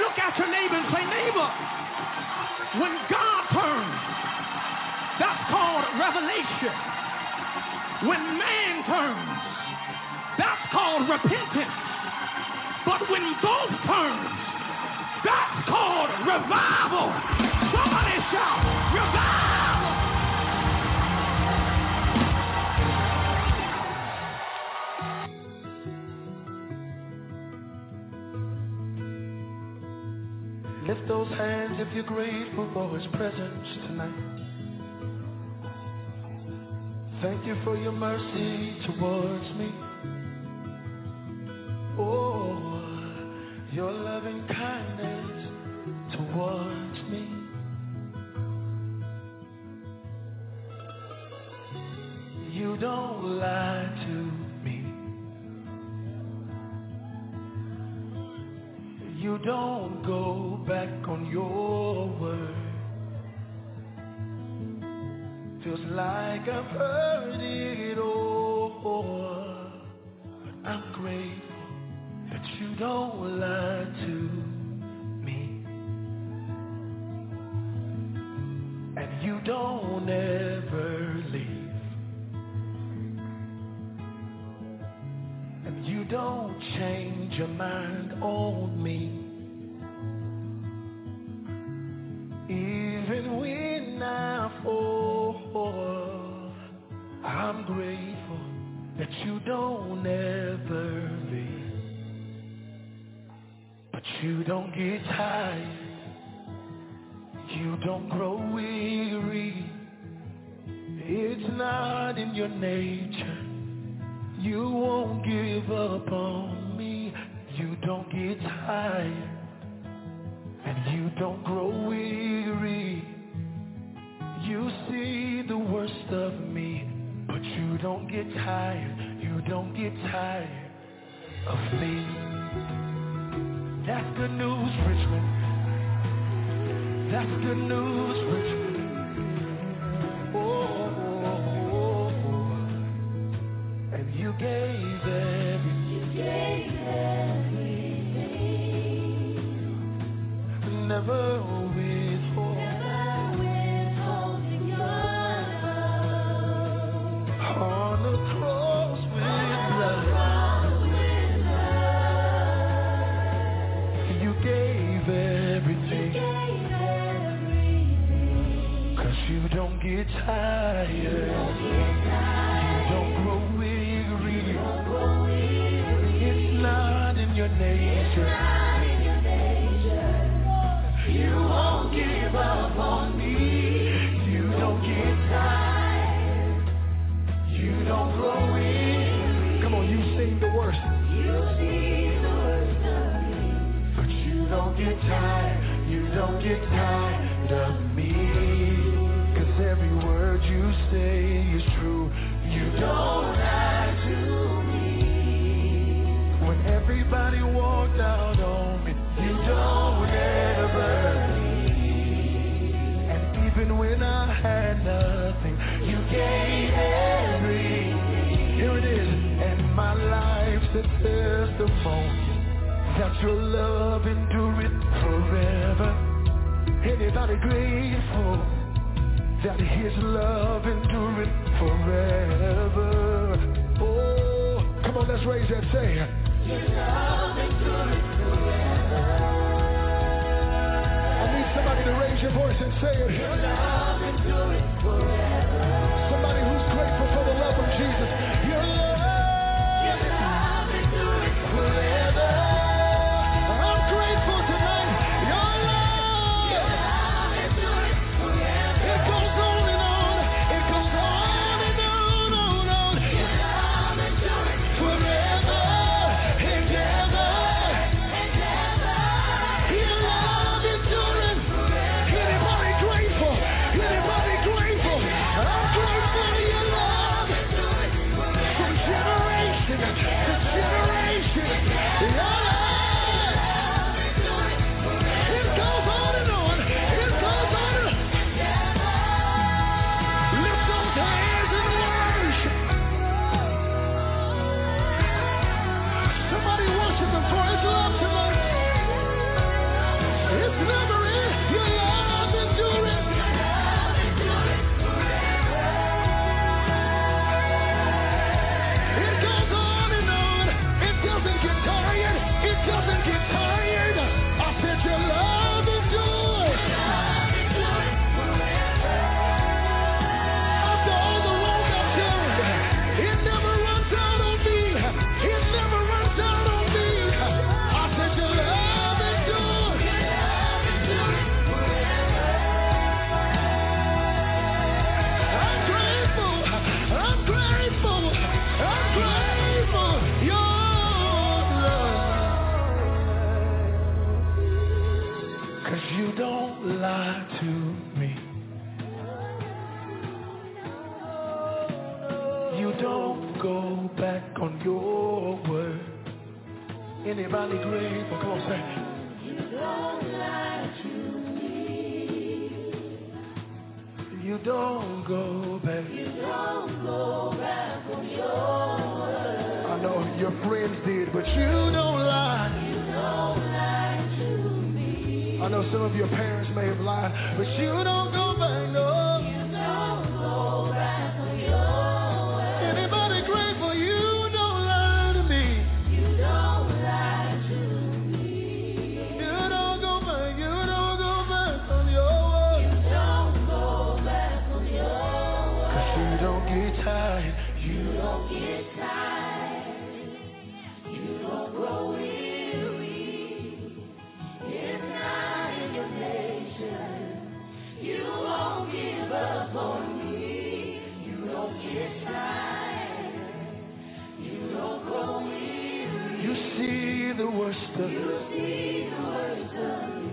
Look at your neighbor and say, neighbor, when God turns, that's called revelation. When man turns, that's called repentance. But when both turn, that's called revival. Somebody shout, revival! Lift those hands if you're grateful for his presence tonight. Thank you for your mercy towards me. Oh, your loving kindness towards me. You don't lie to me. You don't go back on your word. Feels like I've heard it all. But I'm grateful that you don't lie to me. And you don't ever leave. And you don't change your mind on me. Even when I fall, I'm grateful that you don't ever leave. But you don't get tired. You don't grow weary. It's not in your nature. You won't give up on me. You don't get tired. And you don't grow weary. You see the worst of me, but you don't get tired. You don't get tired of me. That's good news, Richmond. That's good news, Richmond. Oh, oh, oh, oh. And you gave everything. You gave everything. Never withhold. Never withholding your love. On the cross with blood. You gave everything. You gave everything. 'Cause you don't get tired. You don't, get tired. You don't grow weary. You don't grow weary. It's not in your nature. You won't give up on me. You don't get tired. You don't grow weary. Come on, you sing the worst. You sing the worst of me. But you don't get tired. You don't get tired of me. 'Cause every word you say is true. You don't lie to me. When everybody walked out on me, you don't ever. Even when I had nothing, you gave everything. Here it is, and my life's a testimony that your love endureth forever. Anybody grateful that his love endureth forever? Oh, come on, let's raise that, say, your love endureth forever. Somebody to raise your voice and say it. Your love endureth forever. Somebody who's grateful for the love of Jesus. Your love, your love endureth forever. I'm grateful tonight. Your love, your love endureth forever. It goes on and on. It goes on and on, on, on. Your love endureth forever and ever and ever. Your love endureth. Anybody grateful? Anybody grateful? I'm grateful for your love. don't lie to me. You don't go back on your word. Anybody grateful? Come on, say. You don't lie to me. You don't go back. You don't go back on your word. I know your friends did, but you don't lie. You don't lie to me. I know some of your parents may have lied, but you don't go back, no. You don't go back on your word. Anybody grateful? You don't lie to me. You don't lie to me. You don't go back. You don't go back on your word. You don't go back on your word. 'Cause you don't get tired. You don't get tired. You don't grow weary. It's not in your nature. You won't give up on me. You don't get tired. You don't grow weary. You see the worst of You me. see the worst of me.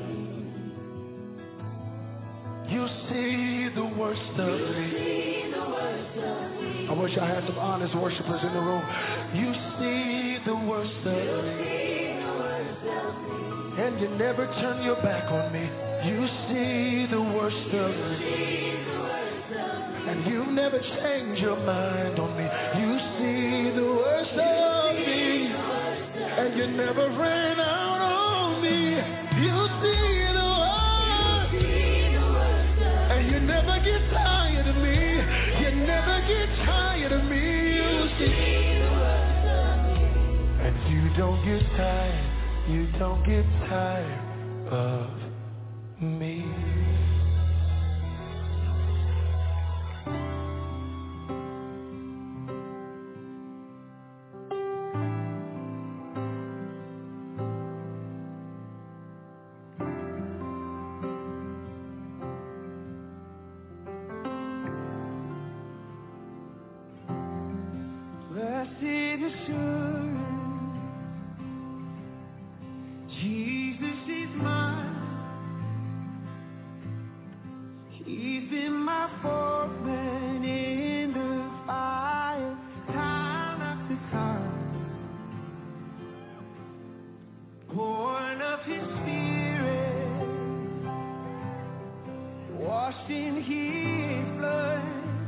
You see the worst of You me. see the worst of me. I wish I had some honest worshipers in the room. You see the worst of You me. see the worst of me. And you never turn your back on me. You see the worst of You me. see the worst of me. And you never change your mind on me. You see the worst of me. And you never ran out on me. You see the worst. And you never get tired of me. You never get tired of me. You see the worst of me. And you don't get tired. You don't get tired of me. Blessed assurance, Jesus is mine. He's been my foreman in the fire, time after time. Born of His Spirit, washed in His blood.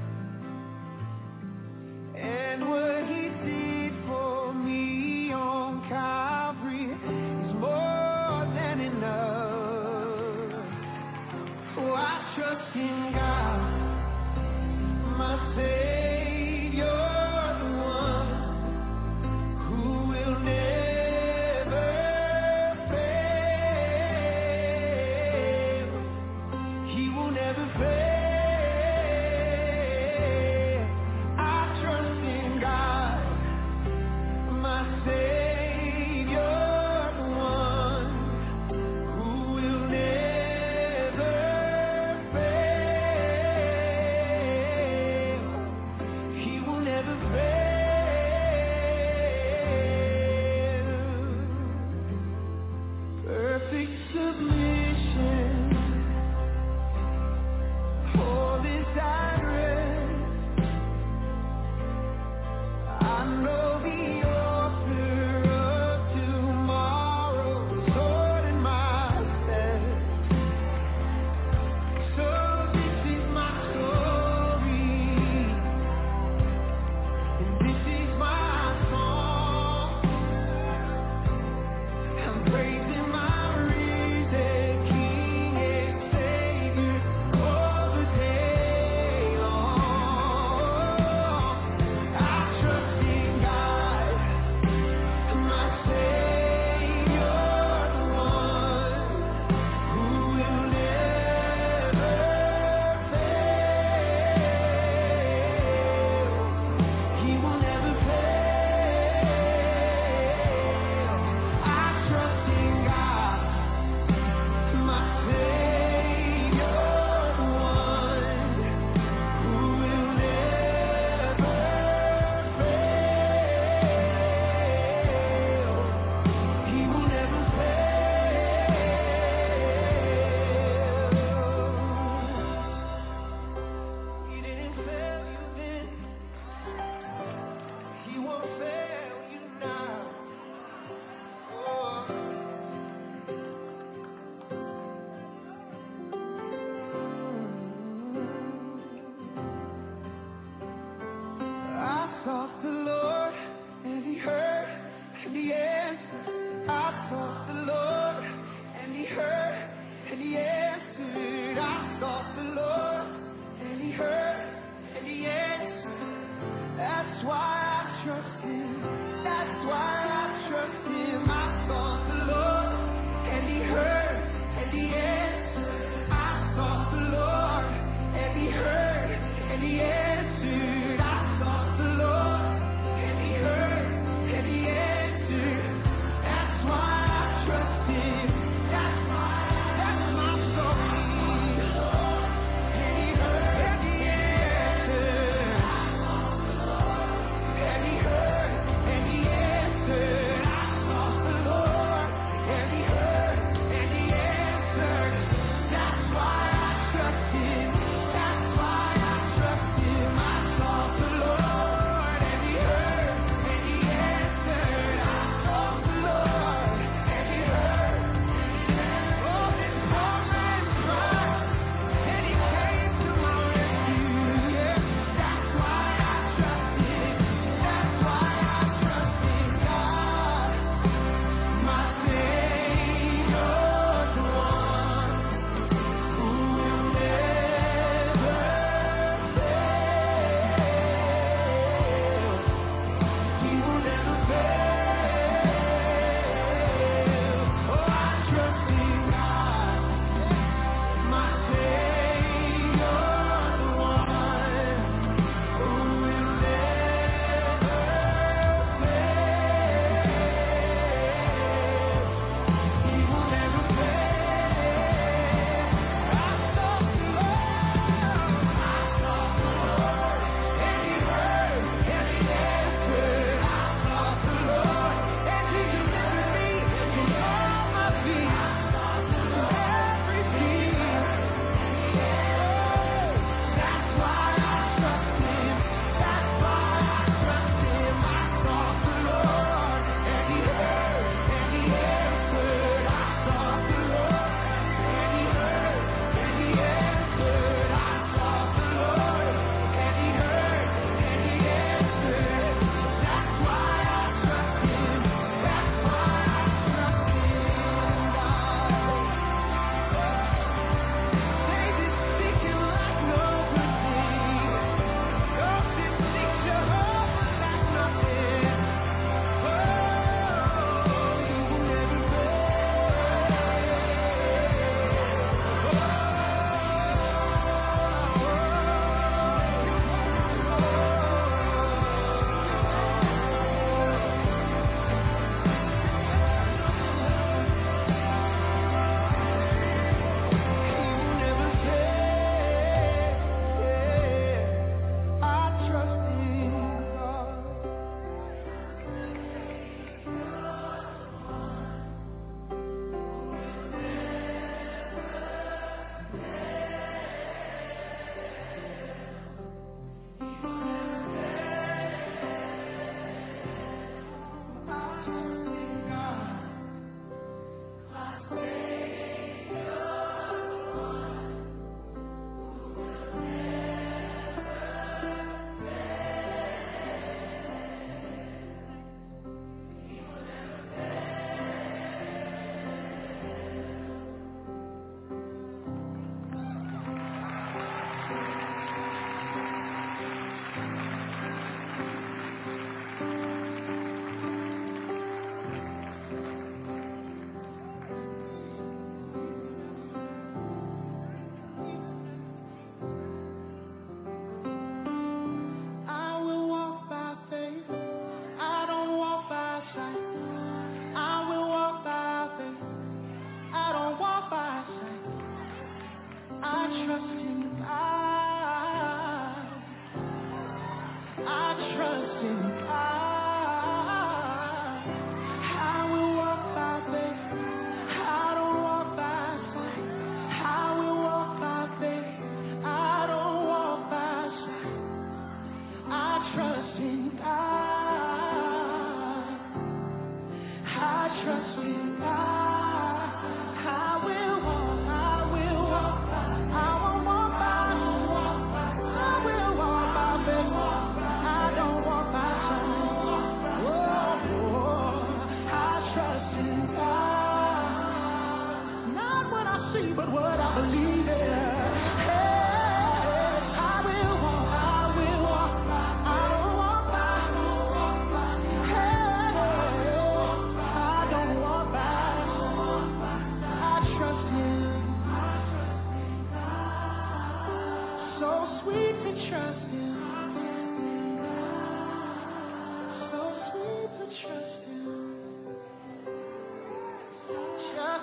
And what He did for me on Calvary is more than enough. Oh, I trust in God, my Savior, the one who will never fail. He will never fail. Trusting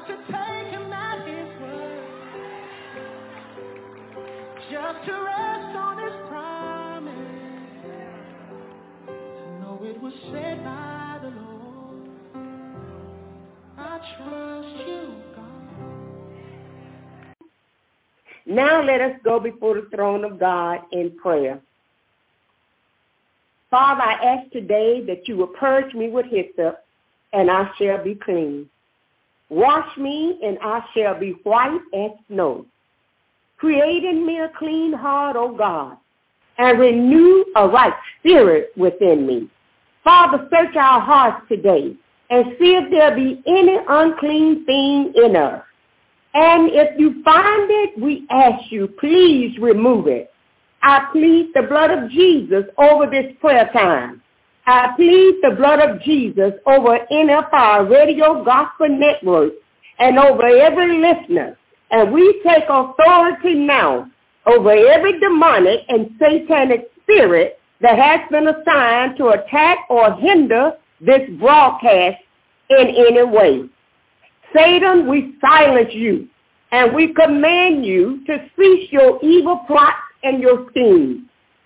to take him at his word, just to rest on his promise, to know it was said by the Lord. I trust you, God. Now let us go before the throne of God in prayer. Father, I ask today that you will purge me with hyssop, and I shall be clean. Wash me, and I shall be white as snow. Create in me a clean heart, O God, and renew a right spirit within me. Father, search our hearts today and see if there be any unclean thing in us. And if you find it, we ask you, please remove it. I plead the blood of Jesus over this prayer time. I plead the blood of Jesus over N F I Radio Gospel Network and over every listener. And we take authority now over every demonic and satanic spirit that has been assigned to attack or hinder this broadcast in any way. Satan, we silence you, and we command you to cease your evil plots and your schemes.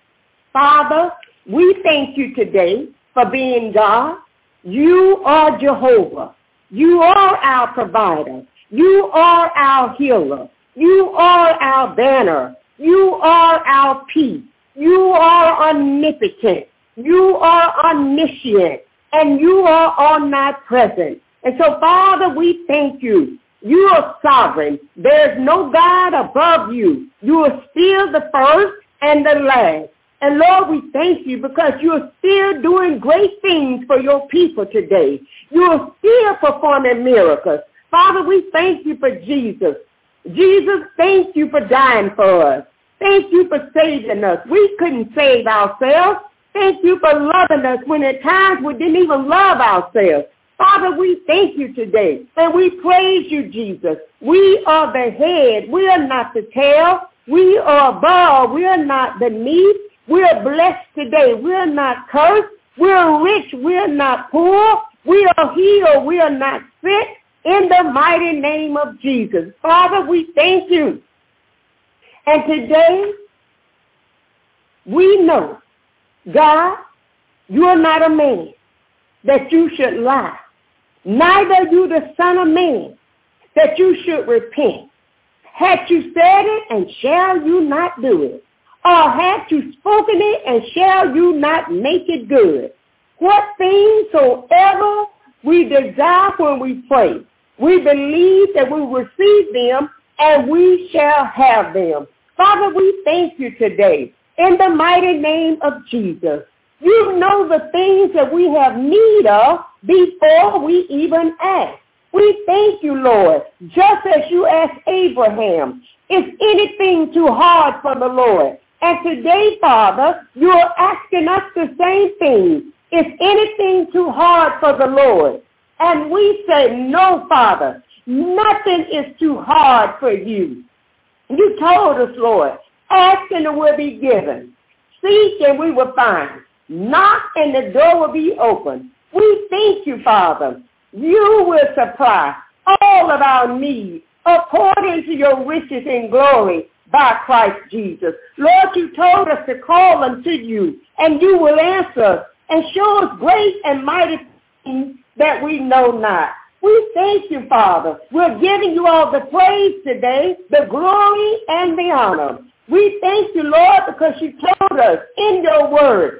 Father, we thank you today for being God. You are Jehovah. You are our provider. You are our healer. You are our banner. You are our peace. You are omnipotent. You are omniscient. And you are omnipresent. And so, Father, we thank you. You are sovereign. There's no God above you. You are still the first and the last. And Lord, we thank you because you are still doing great things for your people today. You are still performing miracles. Father, we thank you for Jesus. Jesus, thank you for dying for us. Thank you for saving us. We couldn't save ourselves. Thank you for loving us when at times we didn't even love ourselves. Father, we thank you today, and we praise you, Jesus. We are the head. We are not the tail. We are above. We are not beneath. We are blessed today. We are not cursed. We are rich. We are not poor. We are healed. We are not sick. In the mighty name of Jesus. Father, we thank you. And today, we know, God, you are not a man that you should lie. Neither you the Son of Man, that you should repent. Had you said it, and shall you not do it? Or had you spoken it, and shall you not make it good? What things soever we desire when we pray, we believe that we will receive them, and we shall have them. Father, we thank you today in the mighty name of Jesus. You know the things that we have need of before we even ask. We thank you, Lord, just as you asked Abraham. Is anything too hard for the Lord? And today, Father, you are asking us the same thing. Is anything too hard for the Lord? And we say, no, Father, nothing is too hard for you. You told us, Lord, ask and it will be given. Seek and we will find. Knock and the door will be open. We thank you, Father. You will supply all of our needs according to your riches and glory by Christ Jesus. Lord, you told us to call unto you, and you will answer us and show us great and mighty things that we know not. We thank you, Father. We're giving you all the praise today, the glory and the honor. We thank you, Lord, because you told us in your word.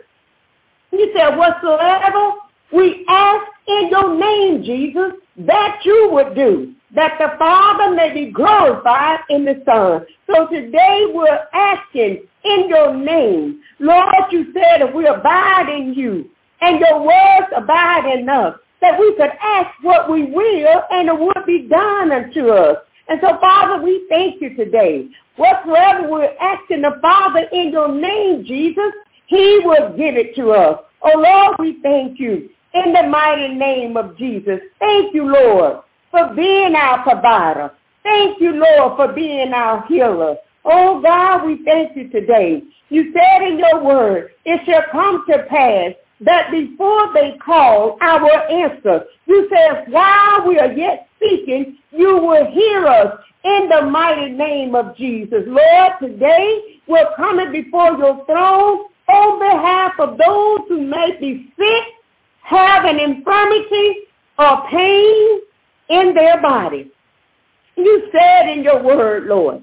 You said, whatsoever we ask in your name, Jesus, that you would do, that the Father may be glorified in the Son. So today we're asking in your name. Lord, you said if we abide in you and your words abide in us, that we could ask what we will and it would be done unto us. And so, Father, we thank you today. Whatsoever we're asking the Father in your name, Jesus, he will give it to us. Oh, Lord, we thank you in the mighty name of Jesus. Thank you, Lord, for being our provider. Thank you, Lord, for being our healer. Oh, God, we thank you today. You said in your word, it shall come to pass that before they call, I will answer. You said, while we are yet speaking, you will hear us in the mighty name of Jesus. Lord, today we're coming before your throne on behalf of those who may be sick, have an infirmity or pain in their body. You said in your word, Lord,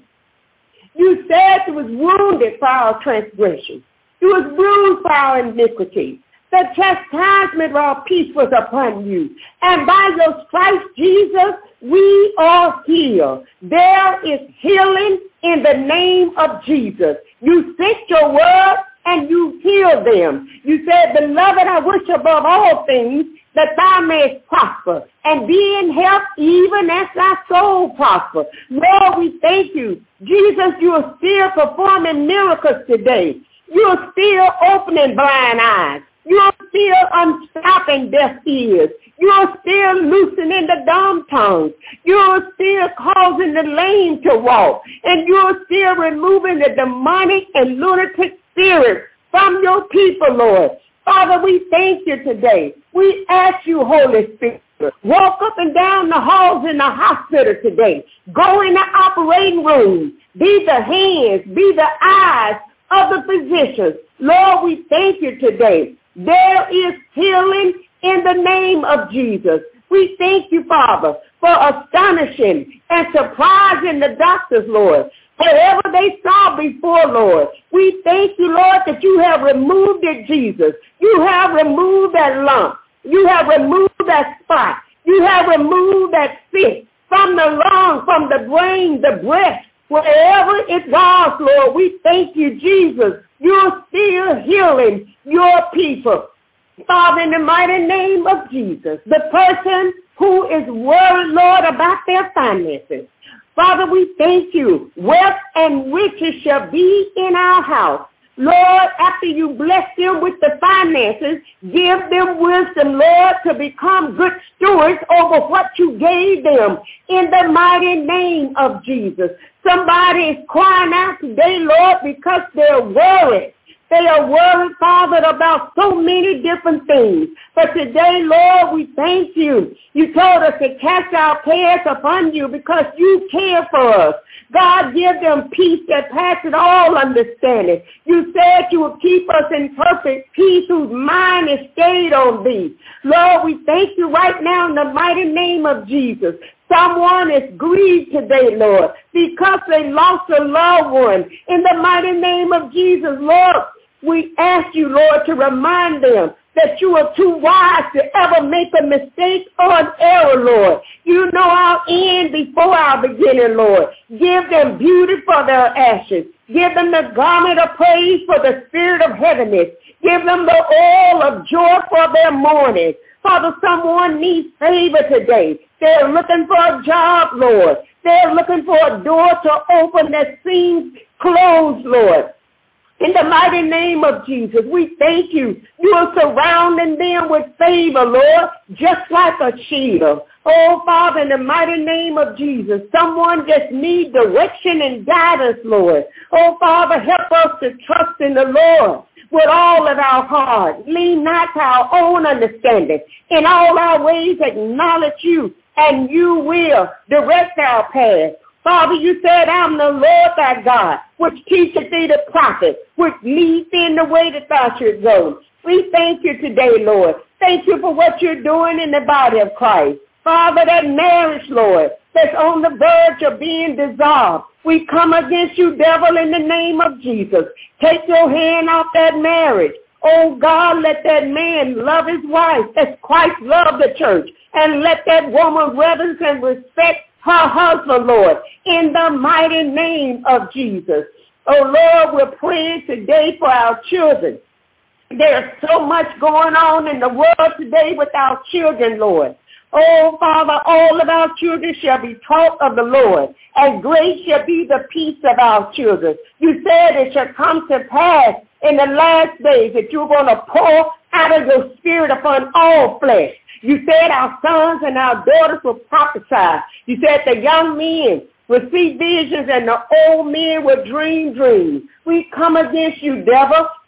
you said it was wounded for our transgression. It was bruised for our iniquity. The chastisement of our peace was upon you. And by your stripes, Jesus, we are healed. There is healing in the name of Jesus. You sent your word and you healed them. You said, beloved, I wish above all things that thou mayest prosper and be in health even as thy soul prosper. Lord, we thank you. Jesus, you are still performing miracles today. You are still opening blind eyes. You are still unstopping deaf ears. You are still loosening the dumb tongues. You are still causing the lame to walk. And you are still removing the demonic and lunatic spirits from your people, Lord. Father, we thank you today. We ask you, Holy Spirit, walk up and down the halls in the hospital today. Go in the operating room. Be the hands, be the eyes of the physicians. Lord, we thank you today. There is healing in the name of Jesus. We thank you, Father, for astonishing and surprising the doctors, Lord. Whatever they saw before, Lord, we thank you, Lord, that you have removed it, Jesus. You have removed that lump. You have removed that spot. You have removed that cyst from the lung, from the brain, the breast, wherever it was, Lord. We thank you, Jesus. You're still healing your people. Father, in the mighty name of Jesus, the person who is worried, Lord, about their finances, Father, we thank you. Wealth and riches shall be in our house. Lord, after you bless them with the finances, give them wisdom, Lord, to become good stewards over what you gave them in the mighty name of Jesus. Somebody is crying out today, Lord, because they're worried. They are worried, Father, about so many different things. But today, Lord, we thank you. You told us to cast our cares upon you because you care for us. God, give them peace that passes all understanding. You said you would keep us in perfect peace whose mind is stayed on thee. Lord, we thank you right now in the mighty name of Jesus. Someone is grieved today, Lord, because they lost a loved one. In the mighty name of Jesus, Lord, we ask you, Lord, to remind them that you are too wise to ever make a mistake or an error, Lord. You know our end before our beginning, Lord. Give them beauty for their ashes. Give them the garment of praise for the spirit of heaviness. Give them the oil of joy for their mourning. Father, someone needs favor today. They're looking for a job, Lord. They're looking for a door to open that seems closed, Lord. In the mighty name of Jesus, we thank you. You are surrounding them with favor, Lord, just like a shield. Oh, Father, in the mighty name of Jesus, someone just needs direction and guidance, Lord. Oh, Father, help us to trust in the Lord with all of our heart. Lean not to our own understanding. In all our ways acknowledge you, and you will direct our path. Father, you said, I'm the Lord thy God, which teacheth thee the prophet, which leads thee in the way that thou should go. We thank you today, Lord. Thank you for what you're doing in the body of Christ. Father, that marriage, Lord, that's on the verge of being dissolved. We come against you, devil, in the name of Jesus. Take your hand off that marriage. Oh, God, let that man love his wife as Christ loved the church. And let that woman reverence and respect her husband, Lord, in the mighty name of Jesus. Oh, Lord, we're praying today for our children. There's so much going on in the world today with our children, Lord. Oh, Father, all of our children shall be taught of the Lord, and great shall be the peace of our children. You said it shall come to pass in the last days that you're going to pour out of your spirit upon all flesh. You said our sons and our daughters will prophesy. You said the young men will see visions and the old men will dream dreams. We come against you, devil,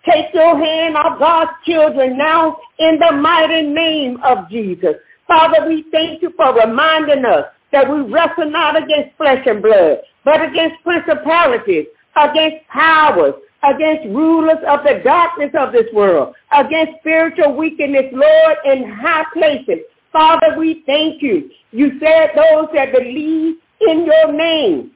take your hand off God's children now in the mighty name of Jesus. Father, we thank you for reminding us that we wrestle not against flesh and blood, but against principalities, against powers, against rulers of the darkness of this world, against spiritual wickedness, Lord, in high places. Father, we thank you. You said those that believe in your name.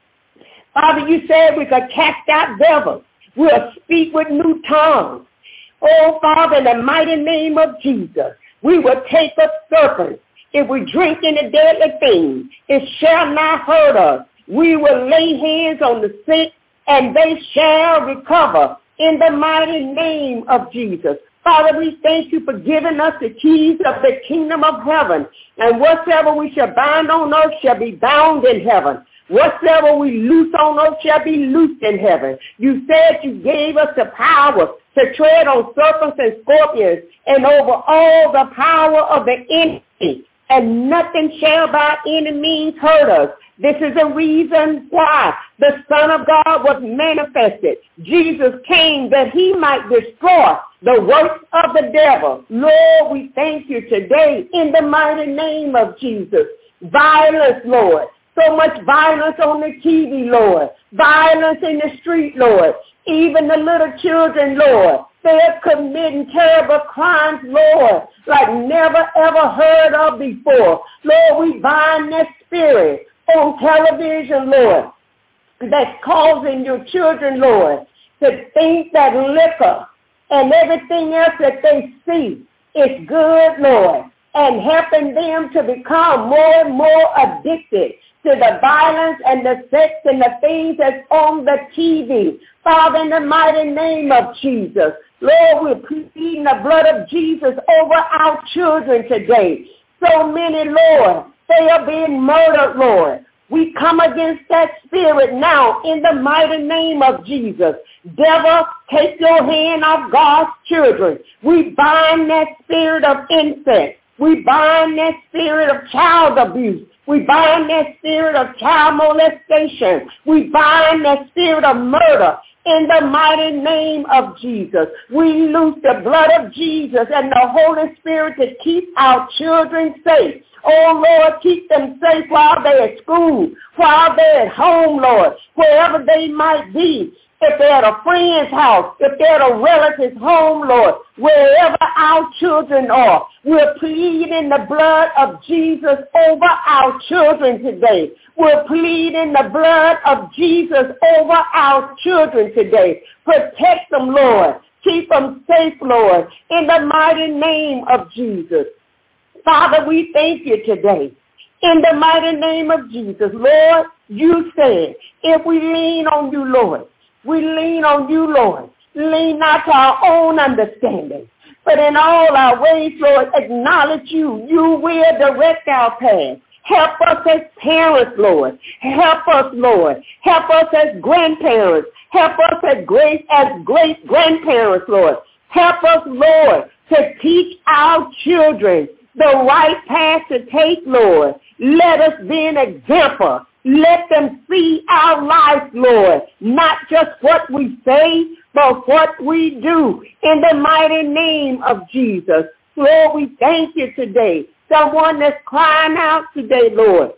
Father, you said we could cast out devils. We'll speak with new tongues. Oh, Father, in the mighty name of Jesus, we will take up serpents. If we drink any deadly thing, it shall not hurt us. We will lay hands on the sick, and they shall recover in the mighty name of Jesus. Father, we thank you for giving us the keys of the kingdom of heaven. And whatsoever we shall bind on earth shall be bound in heaven. Whatsoever we loose on earth shall be loosed in heaven. You said you gave us the power to tread on serpents and scorpions and over all the power of the enemy. And nothing shall by any means hurt us. This is the reason why the Son of God was manifested. Jesus came that he might destroy the works of the devil. Lord, we thank you today in the mighty name of Jesus. Violence, Lord. So much violence on the T V, Lord. Violence in the street, Lord. Even the little children, Lord. They're committing terrible crimes, Lord, like never ever heard of before. Lord, we bind that spirit on television, Lord, that's causing your children, Lord, to think that liquor and everything else that they see is good, Lord, and helping them to become more and more addicted to the violence and the sex and the things that's on the T V. Father, in the mighty name of Jesus, Lord, we're pleading the blood of Jesus over our children today. So many, Lord, they are being murdered, Lord. We come against that spirit now in the mighty name of Jesus. Devil, take your hand off God's children. We bind that spirit of incest. We bind that spirit of child abuse. We bind that spirit of child molestation. We bind that spirit of murder in the mighty name of Jesus. We loose the blood of Jesus and the Holy Spirit to keep our children safe. Oh, Lord, keep them safe while they're at school, while they're at home, Lord, wherever they might be. If they're at a friend's house, if they're at a relative's home, Lord, wherever our children are, we're pleading the blood of Jesus over our children today. We're pleading the blood of Jesus over our children today. Protect them, Lord. Keep them safe, Lord, in the mighty name of Jesus. Father, we thank you today. In the mighty name of Jesus, Lord, you said, if we lean on you, Lord, we lean on you, Lord. Lean not to our own understanding, but in all our ways, Lord, acknowledge you. You will direct our path. Help us as parents, Lord. Help us, Lord. Help us as grandparents. Help us as great as great grandparents, Lord. Help us, Lord, to teach our children the right path to take, Lord. Let us be an example. Let them see our life, Lord, not just what we say, but what we do in the mighty name of Jesus. Lord, we thank you today. Someone that's crying out today, Lord,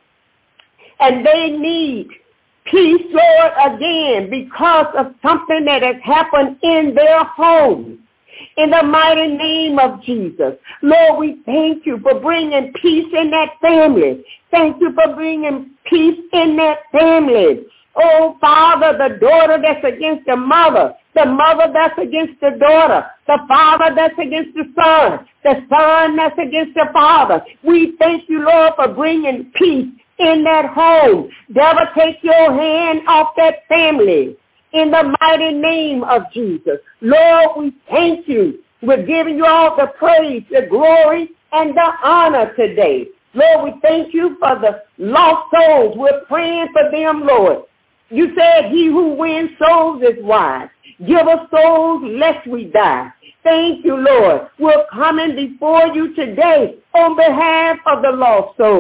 and they need peace, Lord, again because of something that has happened in their home. In the mighty name of Jesus. Lord, we thank you for bringing peace in that family. Thank you for bringing peace in that family. Oh, Father, the daughter that's against the mother, the mother that's against the daughter, the father that's against the son, the son that's against the father. We thank you, Lord, for bringing peace in that home. Devil, take your hand off that family. In the mighty name of Jesus. Lord, we thank you. We're giving you all the praise, the glory, and the honor today. Lord, we thank you for the lost souls. We're praying for them, Lord. You said he who wins souls is wise. Give us souls lest we die. Thank you, Lord. We're coming before you today on behalf of the lost souls.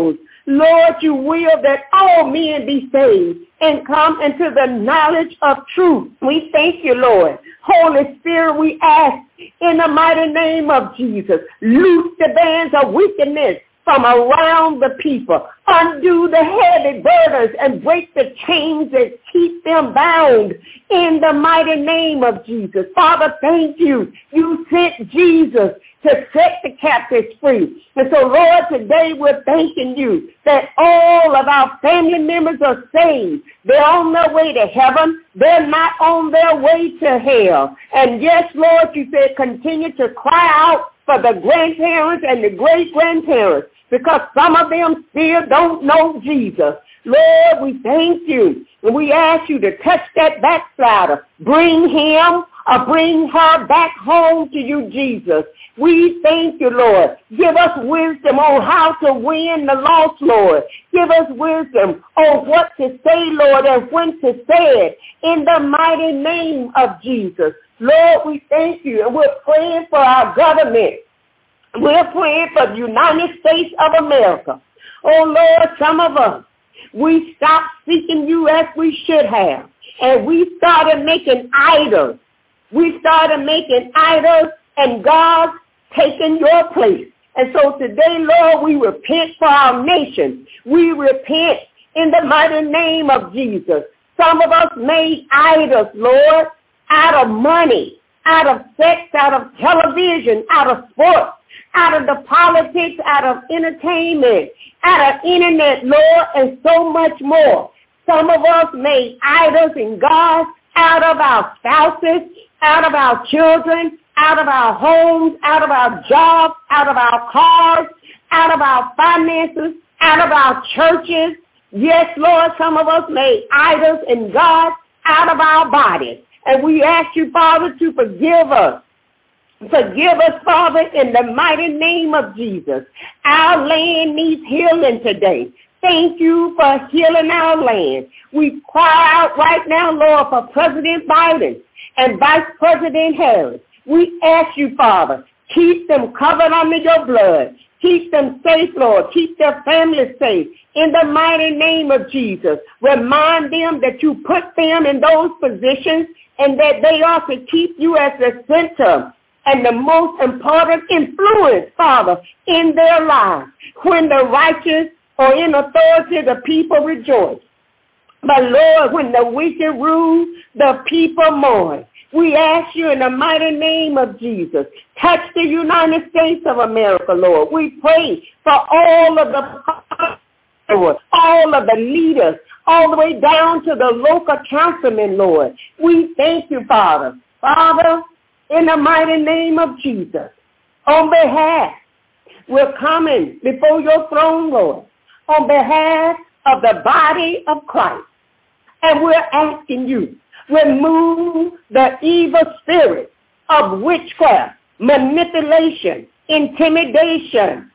Lord, you will that all men be saved and come into the knowledge of truth. We thank you, Lord. Holy Spirit, we ask in the mighty name of Jesus, loose the bands of wickedness from around the people. Undo the heavy burdens and break the chains that keep them bound in the mighty name of Jesus. Father, thank you. You sent Jesus to set the captives free. And so, Lord, today we're thanking you that all of our family members are saved. They're on their way to heaven. They're not on their way to hell. And yes, Lord, you said continue to cry out for the grandparents and the great-grandparents, because some of them still don't know Jesus. Lord, we thank you, and we ask you to touch that backslider. Bring him or bring her back home to you, Jesus. We thank you, Lord. Give us wisdom on how to win the lost, Lord. Give us wisdom on what to say, Lord, and when to say it, in the mighty name of Jesus. Lord, we thank you, and we're praying for our government. We're praying for the United States of America. Oh, Lord, some of us, we stopped seeking you as we should have, and we started making idols. We started making idols, and God's taken your place. And so today, Lord, we repent for our nation. We repent in the mighty name of Jesus. Some of us made idols, Lord, out of money, out of sex, out of television, out of sports, out of the politics, out of entertainment, out of internet, Lord, and so much more. Some of us made idols and gods out of our spouses, out of our children, out of our homes, out of our jobs, out of our cars, out of our finances, out of our churches. Yes, Lord, some of us made idols and gods out of our bodies. And we ask you, Father, to forgive us. Forgive us, Father, in the mighty name of Jesus. Our land needs healing today. Thank you for healing our land. We cry out right now, Lord, for President Biden and Vice President Harris. We ask you, Father, keep them covered under your blood. Keep them safe, Lord. Keep their families safe. In the mighty name of Jesus, remind them that you put them in those positions and that they are to keep you as the center and the most important influence, Father, in their lives. When the righteous or in authority, the people rejoice. But Lord, when the wicked rule, the people mourn. We ask you in the mighty name of Jesus, touch the United States of America, Lord. We pray for all of the Lord, all of the leaders, all the way down to the local councilmen, Lord. We thank you, Father. Father, in the mighty name of Jesus, on behalf, we're coming before your throne, Lord, on behalf of the body of Christ. And we're asking you, remove the evil spirit of witchcraft, manipulation, intimidation,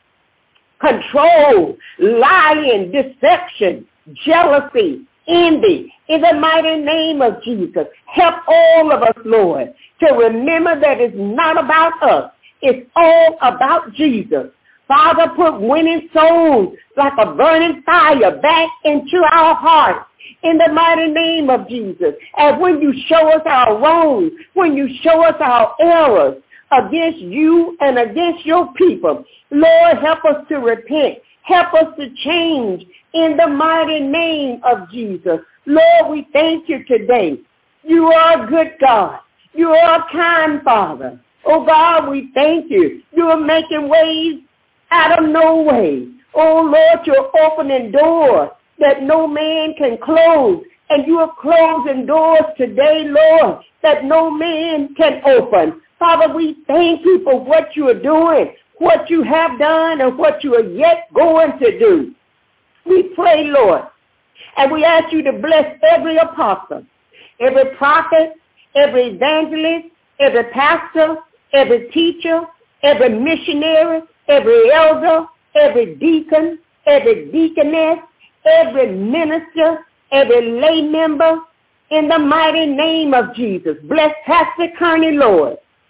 control, lying, deception, jealousy, envy. In the mighty name of Jesus, help all of us, Lord, to remember that it's not about us. It's all about Jesus. Father, put winning souls like a burning fire back into our hearts in the mighty name of Jesus. And when you show us our wrongs, when you show us our errors against you and against your people, Lord, help us to repent. Help us to change in the mighty name of Jesus. Lord, we thank you today. You are a good God. You are a kind Father. Oh, God, we thank you. You are making ways out of no way. Oh, Lord, you're opening doors that no man can close. And you are closing doors today, Lord, that no man can open. Father, we thank you for what you are doing, what you have done, and what you are yet going to do. We pray, Lord, and we ask you to bless every apostle, every prophet, every evangelist, every pastor, every teacher, every missionary, every elder, every deacon, every deaconess, every minister, every lay member, in the mighty name of Jesus. Bless Pastor Kearney, Lord.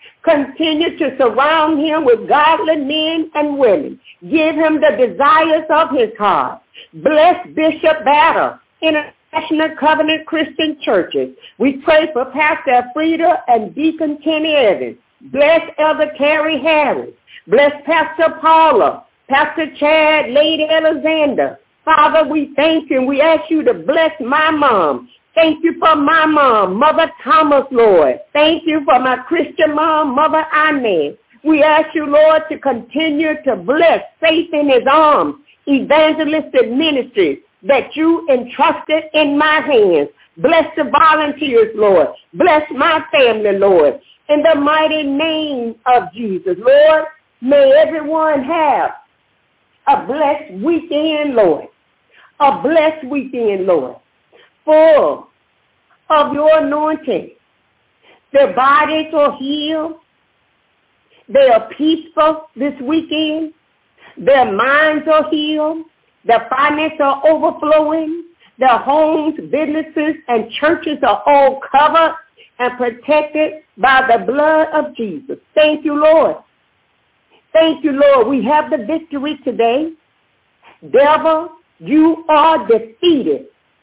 Continue to surround him with godly men and women. Give him the desires of his heart. Bless Bishop Batter, International Covenant Christian Churches. We pray for Pastor Frida and Deacon Kenny Evans. Bless Elder Terry Harris. Bless Pastor Paula, Pastor Chad, Lady Alexander. Father, we thank you and we ask you to bless my mom. Thank you for my mom, Mother Thomas, Lord. Thank you for my Christian mom, Mother Inez. We ask you, Lord, to continue to bless Faith in His Arms, evangelistic ministry that you entrusted in my hands. Bless the volunteers, Lord. Bless my family, Lord. In the mighty name of Jesus, Lord, may everyone have a blessed weekend, Lord. A blessed weekend, Lord. Full of your anointing. Their bodies are healed. They are peaceful this weekend. Their minds are healed. Their finances are overflowing. Their homes, businesses, and churches are all covered and protected by the blood of Jesus. Thank you, Lord. Thank you, Lord. We have the victory today. Devil, you are defeated.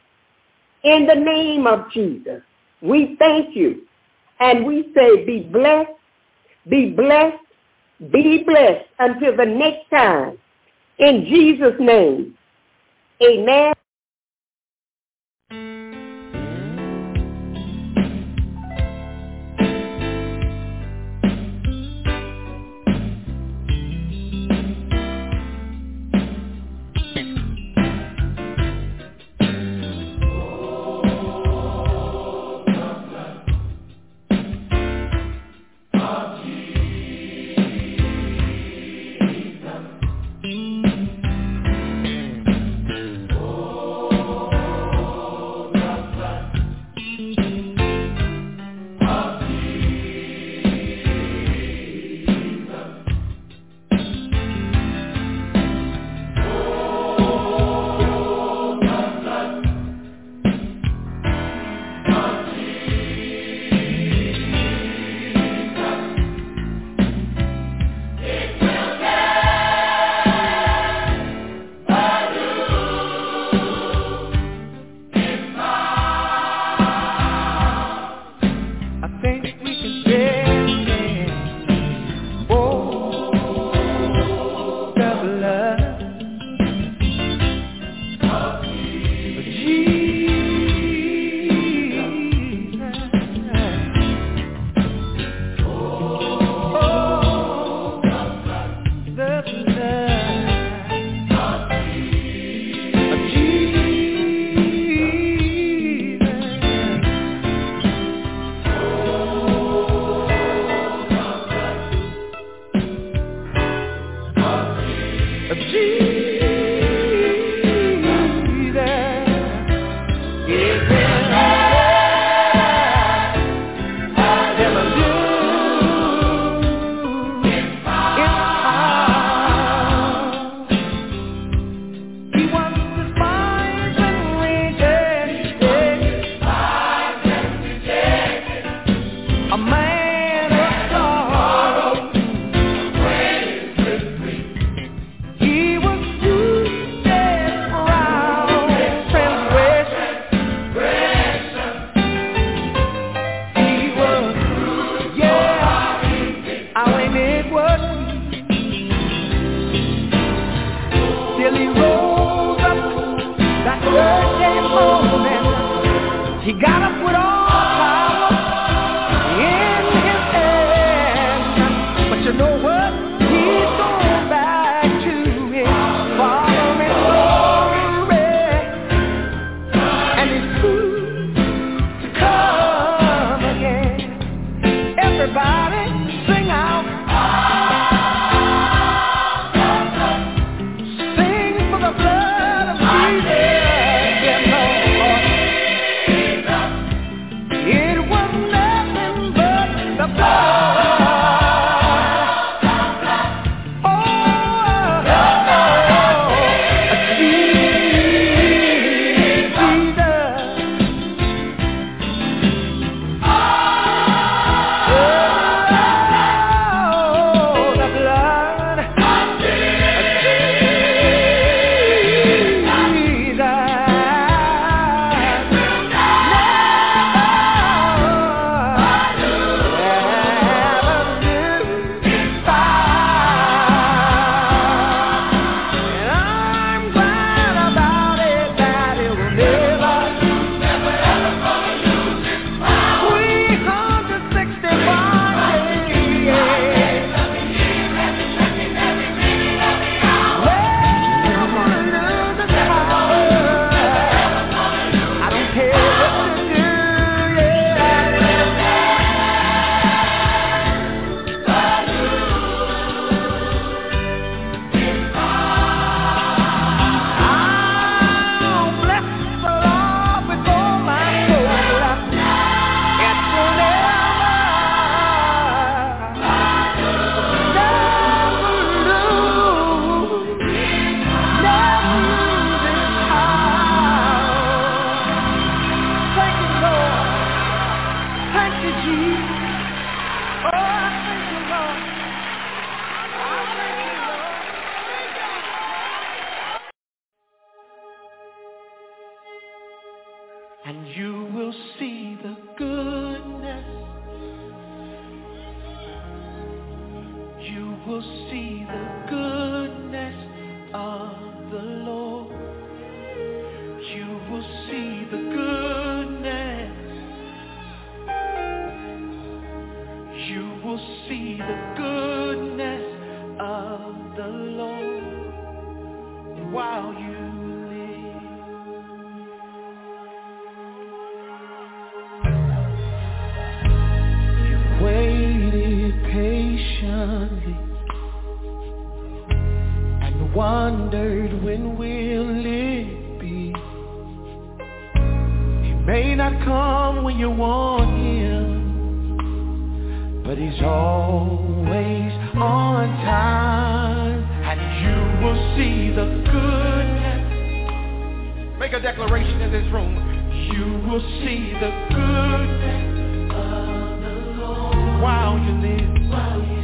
In the name of Jesus, we thank you. And we say, be blessed, be blessed, be blessed until the next time. In Jesus' name, amen. Jesus. and you will see the goodness. You will see the goodness of the Lord. You will see the goodness. You will see the goodness of the Lord while you waited patiently and wondered when will it be. He may not come when you want him, but he's always on time, and you will see the goodness. Make a declaration in this room. You will see the goodness while you live, while you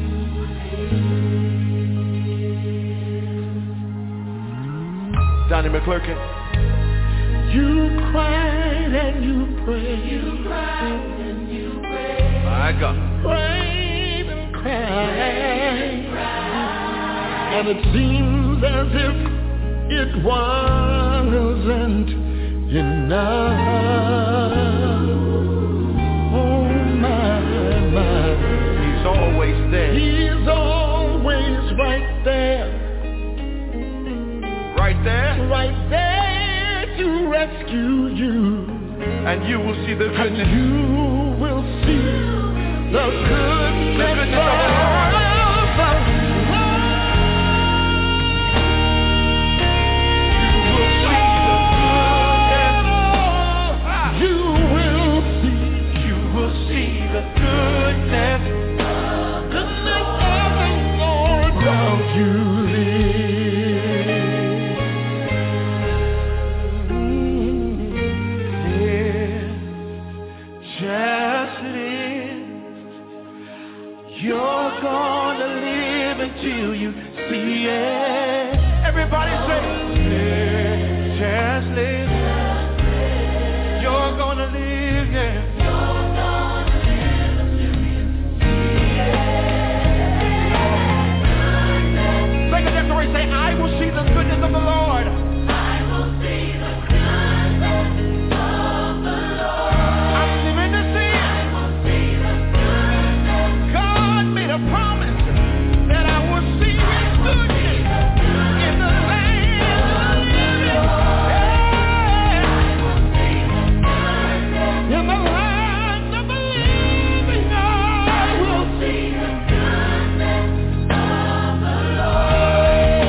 live. Donnie McClurkin. You cried and you prayed. You cried and you prayed. My God. Prayed and cried. And it seems as if it wasn't enough. Oh my. He's always there. He's always right there. Right there? Right there to rescue you. And you will see the goodness. And you will see the goodness, the goodness of the Lord. You will see the goodness. You will see. You will see the goodness. You live. Yeah. Just live. You're gonna live until you see it. Everybody say, yeah. Just live. You're gonna live, yeah. Say, I will see the goodness of the Lord. I will see the goodness of the Lord. I'm living to see it. I will see the goodness. God made a promise that I will see his goodness in the land of the living. Yeah. I will see the goodness in the land of the living. I will see the goodness of the Lord.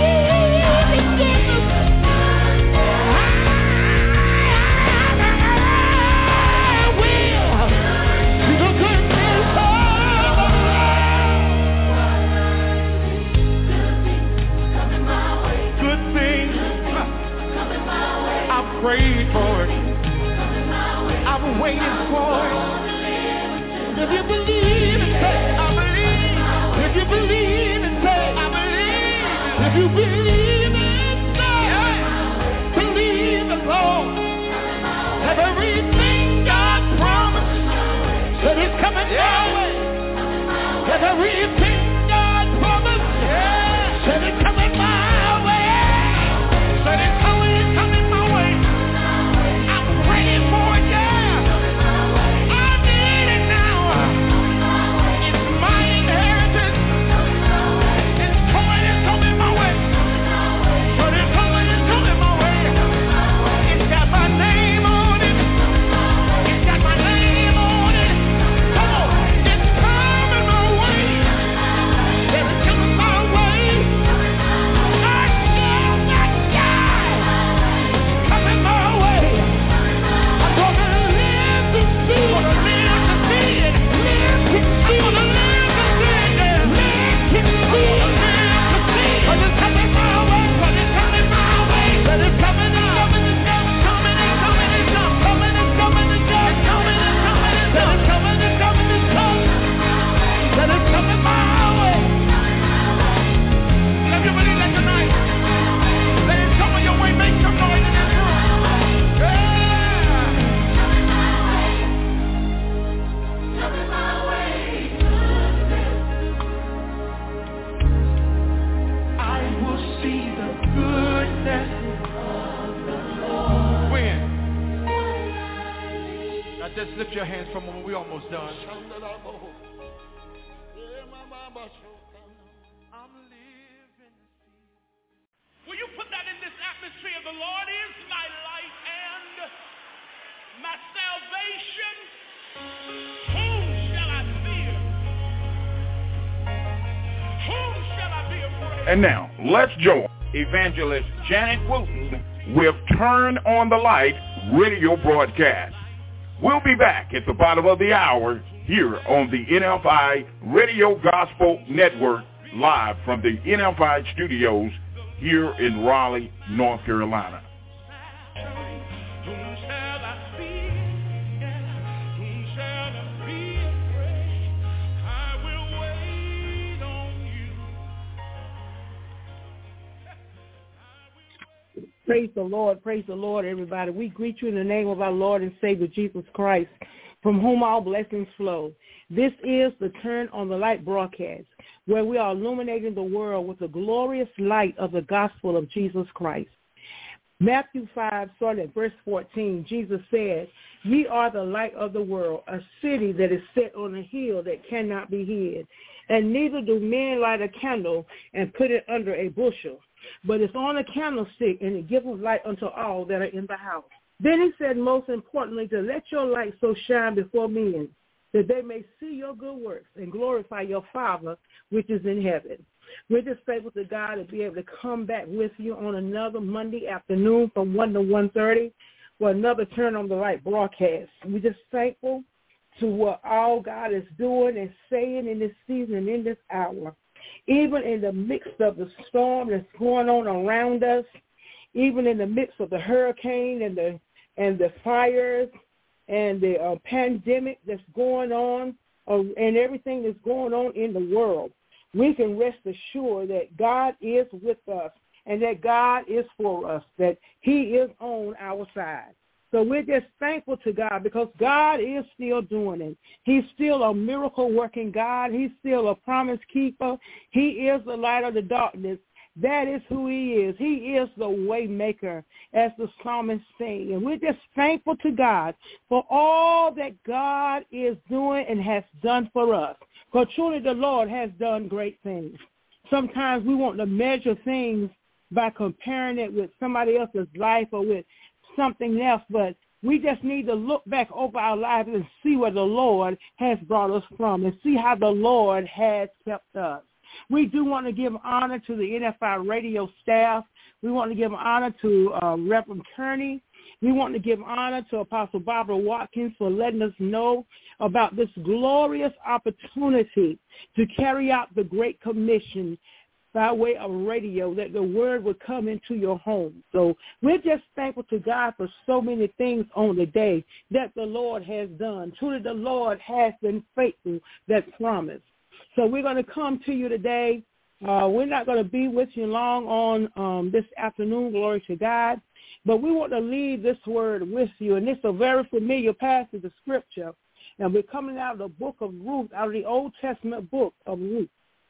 Prayed for it. I'm waiting for it. If you believe and say, I believe. If you believe and say, I believe. If you believe and say, believe the Lord. That everything God promised, that is coming my way. That everything God promised, that is coming my way. That it's coming, it's coming my way. Praying for it, yeah. I need it now. It's my inheritance. It's coming, it's coming my way. But it's coming, it's coming my way. It's got my name on it. It's got my name on it. Come on, it's coming my way. Just lift your hands for a moment. We're almost done. Will you put that in this atmosphere? The Lord is my light and my salvation. Whom shall I fear? Whom shall I be afraid? And now, let's join Evangelist Janet Wooten with Turn on the Light radio broadcast. We'll be back at the bottom of the hour here on the N F I Radio Gospel Network, live from the N F I studios here in Raleigh, North Carolina. Praise the Lord, praise the Lord, everybody. We greet you in the name of our Lord and Savior, Jesus Christ, from whom all blessings flow. This is the Turn on the Light broadcast, where we are illuminating the world with the glorious light of the gospel of Jesus Christ. Matthew five, starting at verse fourteen, Jesus said, "Ye are the light of the world, a city that is set on a hill that cannot be hid. And neither do men light a candle and put it under a bushel, but it's on a candlestick, and it giveth light unto all that are in the house." Then he said, most importantly, to let your light so shine before men, that they may see your good works and glorify your Father which is in heaven. We're just thankful to God to be able to come back with you on another Monday afternoon from one to one thirty for another Turn on the Light broadcast. We're just thankful to what all God is doing and saying in this season and in this hour. Even in the midst of the storm that's going on around us, even in the midst of the hurricane and the and the fires and the uh, pandemic that's going on uh, and everything that's going on in the world, we can rest assured that God is with us and that God is for us, that he is on our side. So we're just thankful to God because God is still doing it. He's still a miracle-working God. He's still a promise keeper. He is the light of the darkness. That is who he is. He is the way maker, as the psalmist sing. And we're just thankful to God for all that God is doing and has done for us. For truly the Lord has done great things. Sometimes we want to measure things by comparing it with somebody else's life or with something else, but we just need to look back over our lives and see where the Lord has brought us from and see how the Lord has kept us. We do want to give honor to the N F I radio staff. We want to give honor to uh, Reverend Kearney. We want to give honor to Apostle Barbara Watkins for letting us know about this glorious opportunity to carry out the Great Commission by way of radio, that the word would come into your home. So we're just thankful to God for so many things on the day that the Lord has done. Truly the Lord has been faithful that promised. So we're going to come to you today. Uh, we're not going to be with you long on um, this afternoon, glory to God, but we want to leave this word with you. And it's a very familiar passage of Scripture. And we're coming out of the book of Ruth, out of the Old Testament book of Ruth.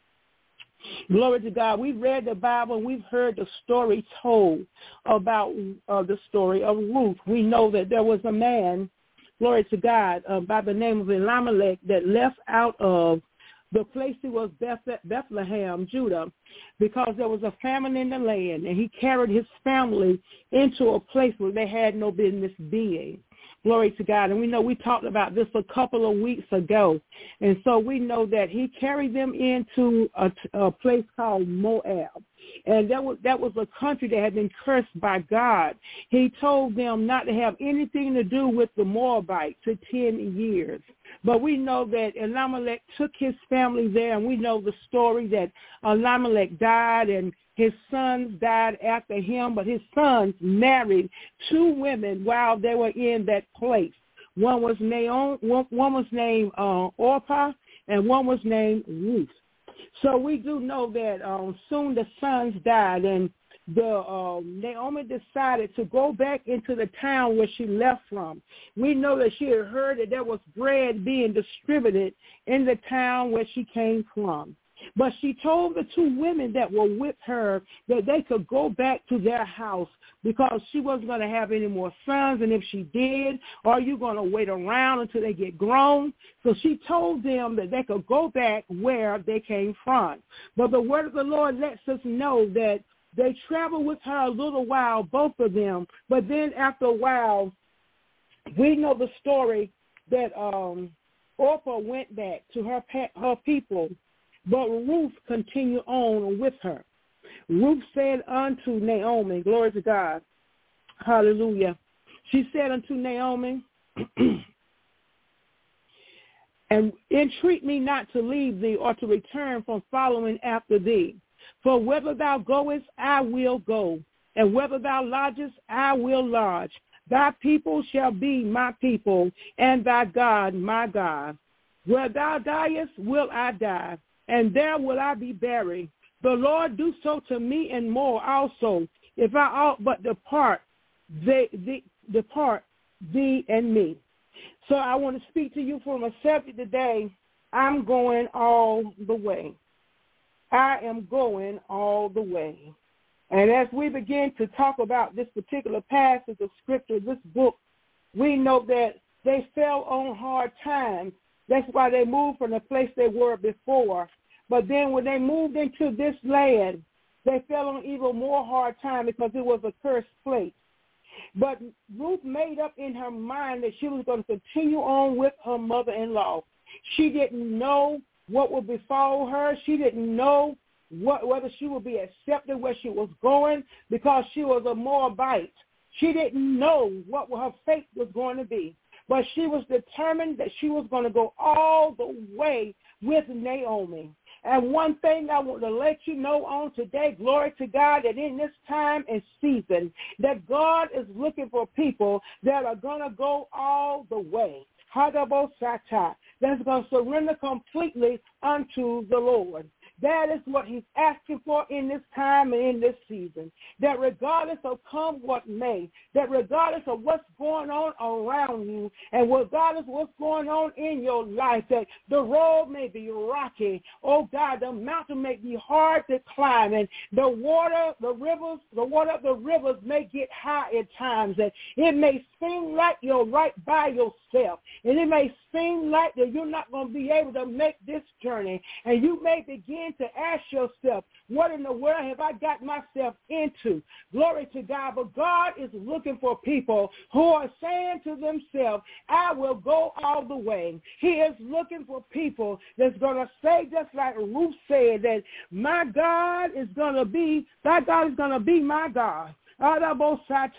Glory to God. We've read the Bible and we've heard the story told about uh, the story of Ruth. We know that there was a man, glory to God, uh, by the name of Elimelech that left out of the place he was Bethlehem, Judah, because there was a famine in the land, and he carried his family into a place where they had no business being. Glory to God. And we know we talked about this a couple of weeks ago. And so we know that he carried them into a, a place called Moab. And that was, that was a country that had been cursed by God. He told them not to have anything to do with the Moabites for ten years. But we know that Elimelech took his family there, and we know the story that Elimelech died and his sons died after him, but his sons married two women while they were in that place. One was Naomi, one, one was named uh, Orpah, and one was named Ruth. So we do know that um, soon the sons died, and the uh, Naomi decided to go back into the town where she left from. We know that she had heard that there was bread being distributed in the town where she came from. But she told the two women that were with her that they could go back to their house because she wasn't going to have any more sons, and if she did, are you going to wait around until they get grown? So she told them that they could go back where they came from. But the word of the Lord lets us know that they traveled with her a little while, both of them, but then after a while, we know the story that um, Orpah went back to her her people, but Ruth continued on with her. Ruth said unto Naomi, glory to God, hallelujah. She said unto Naomi, and entreat me not to leave thee or to return from following after thee. For whether thou goest, I will go, and whether thou lodgest, I will lodge. Thy people shall be my people, and thy God my God. Where thou diest, will I die, and there will I be buried. The Lord do so to me and more also, if I ought but depart, they, they, depart thee and me. So I want to speak to you from a subject today. I'm going all the way. I am going all the way. And as we begin to talk about this particular passage of Scripture, this book, we know that they fell on hard times. That's why they moved from the place they were before. But then when they moved into this land, they fell on even more hard time because it was a cursed place. But Ruth made up in her mind that she was going to continue on with her mother-in-law. She didn't know what would befall her. She didn't know what, whether she would be accepted where she was going because she was a Moabite. She didn't know what her fate was going to be. But she was determined that she was going to go all the way with Naomi. And one thing I want to let you know on today, glory to God, that in this time and season, that God is looking for people that are going to go all the way. Hadabosata, that's going to surrender completely unto the Lord. That is what he's asking for in this time and in this season, that regardless of come what may, that regardless of what's going on around you and regardless of what's going on in your life, that the road may be rocky. Oh, God, the mountain may be hard to climb, and the water, the rivers, the water of the rivers may get high at times, and it may seem like you're right by yourself, and it may seem like that you're not going to be able to make this journey, and you may begin to ask yourself, what in the world have I got myself into? Glory to God. But God is looking for people who are saying to themselves, I will go all the way. He is looking for people that's going to say, just like Ruth said, that my God is going to be, thy God is going to be my God. Oh,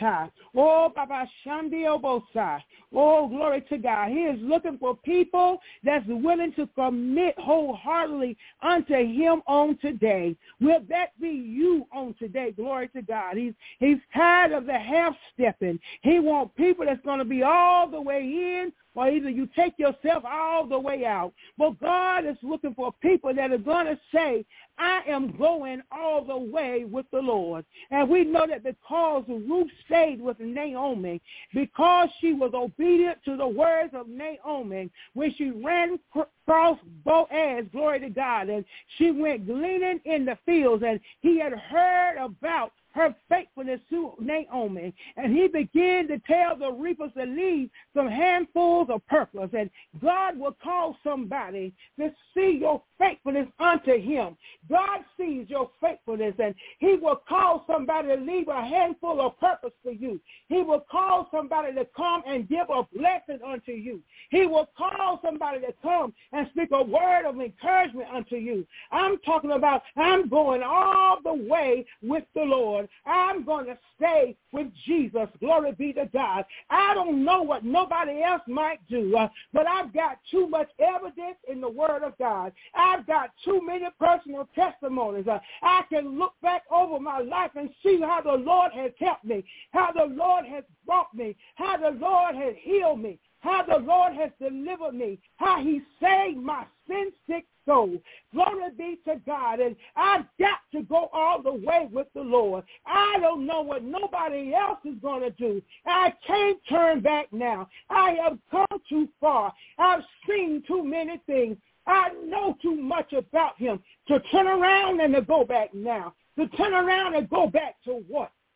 Baba Shandi Obosai. Oh, glory to God. He is looking for people that's willing to commit wholeheartedly unto him on today. Will that be you on today? Glory to God. He's he's tired of the half-stepping. He wants people that's going to be all the way in, or either you take yourself all the way out. But God is looking for people that are going to say, I am going all the way with the Lord. And we know that because Ruth stayed with Naomi, because she was obedient to the words of Naomi, when she ran across Boaz, glory to God, and she went gleaning in the fields, and he had heard about her faithfulness to Naomi. And he began to tell the reapers to leave some handfuls of purpose. And God will call somebody to see your faithfulness unto him. God sees your faithfulness, and he will call somebody to leave a handful of purpose for you. He will call somebody to come and give a blessing unto you. He will call somebody to come and speak a word of encouragement unto you. I'm talking about I'm going all the way with the Lord. I'm going to stay with Jesus. Glory be to God. I don't know what nobody else might do, uh, but I've got too much evidence in the Word of God. I've got too many personal testimonies. Uh, I can look back over my life and see how the Lord has helped me, how the Lord has brought me, how the Lord has healed me, how the Lord has delivered me, how he saved my sin-sick soul. Glory be to God. And I've got to go all the way with the Lord. I don't know what nobody else is going to do. I can't turn back now. I have come too far. I've seen too many things. I know too much about him to turn around and to go back now. To turn around and go back to what?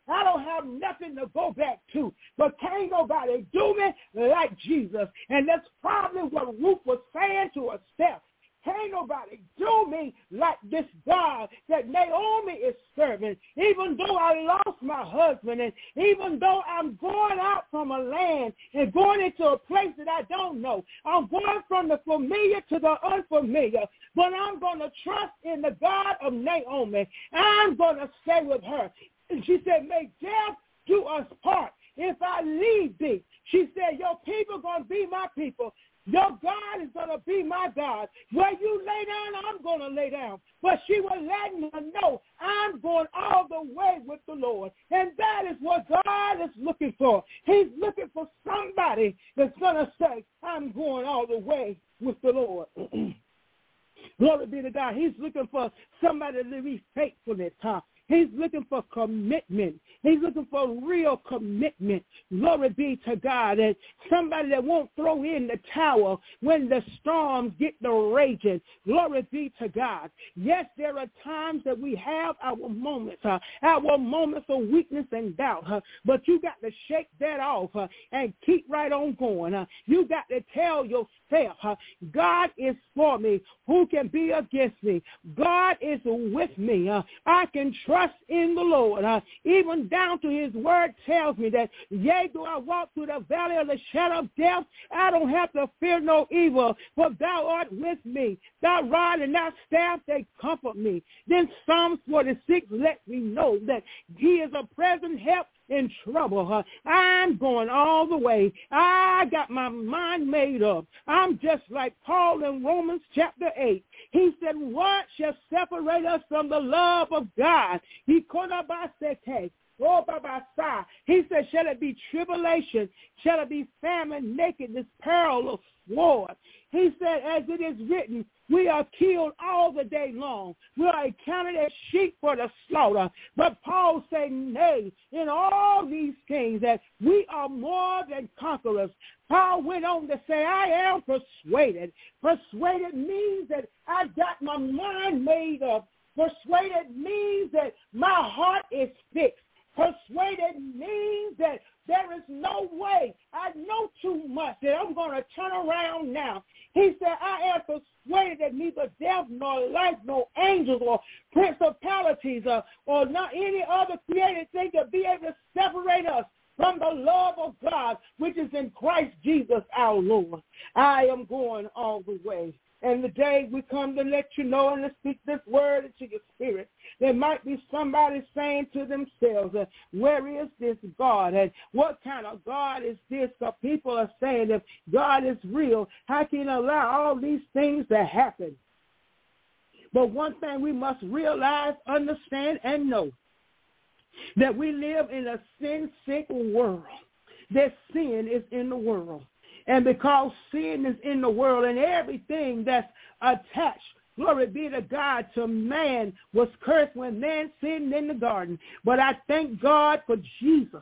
I don't have nothing to go back to. But can't nobody do me like Jesus. And that's probably what Ruth was saying to herself. Can't nobody do me like this God that Naomi is serving. Even though I lost my husband, and even though I'm going out from a land and going into a place that I don't know, I'm going from the familiar to the unfamiliar, but I'm going to trust in the God of Naomi. I'm going to stay with her. And she said, may death do us part if I leave thee. She said, your people going to be my people. Your God is going to be my God. Where you lay down, I'm going to lay down. But she was letting her know, I'm going all the way with the Lord. And that is what God is looking for. He's looking for somebody that's going to say, I'm going all the way with the Lord. Glory be to God. He's looking for somebody to be faithfulness, huh? He's looking for commitment. He's looking for real commitment. Glory be to God. And somebody that won't throw in the towel when the storms get the raging. Glory be to God. Yes, there are times that we have our moments, uh, our moments of weakness and doubt. Uh, but you got to shake that off uh, and keep right on going. Uh, you got to tell yourself, uh, God is for me. Who can be against me? God is with me. Uh, I can trust Trust in the Lord, uh, even down to his word tells me that, yea, do I walk through the valley of the shadow of death, I don't have to fear no evil, for thou art with me. Thy rod and thy staff, they comfort me. Then Psalms forty-six lets me know that he is a present help in trouble. Huh? I'm going all the way. I got my mind made up. I'm just like Paul in Romans chapter eight. He said, what shall separate us from the love of God? He could not by say, oh, Baba, he said, shall it be tribulation? Shall it be famine, nakedness, peril, or sword? He said, as it is written, we are killed all the day long. We are accounted as sheep for the slaughter. But Paul said, nay, in all these things that we are more than conquerors. Paul went on to say, I am persuaded. Persuaded means that I got my mind made up. Persuaded means that my heart is fixed. Persuaded means that there is no way. I know too much that I'm going to turn around now. He said, I am persuaded that neither death nor life nor angels or principalities or, or not any other created thing to be able to separate us from the love of God, which is in Christ Jesus our Lord. I am going all the way. And today we come to let you know and to speak this word into your spirit. There might be somebody saying to themselves, uh, where is this God? And what kind of God is this? Because people are saying if God is real, how can he allow all these things to happen? But one thing we must realize, understand, and know, that we live in a sin-sick world. That sin is in the world. And because sin is in the world and everything that's attached, glory be to God, to man was cursed when man sinned in the garden. But I thank God for Jesus.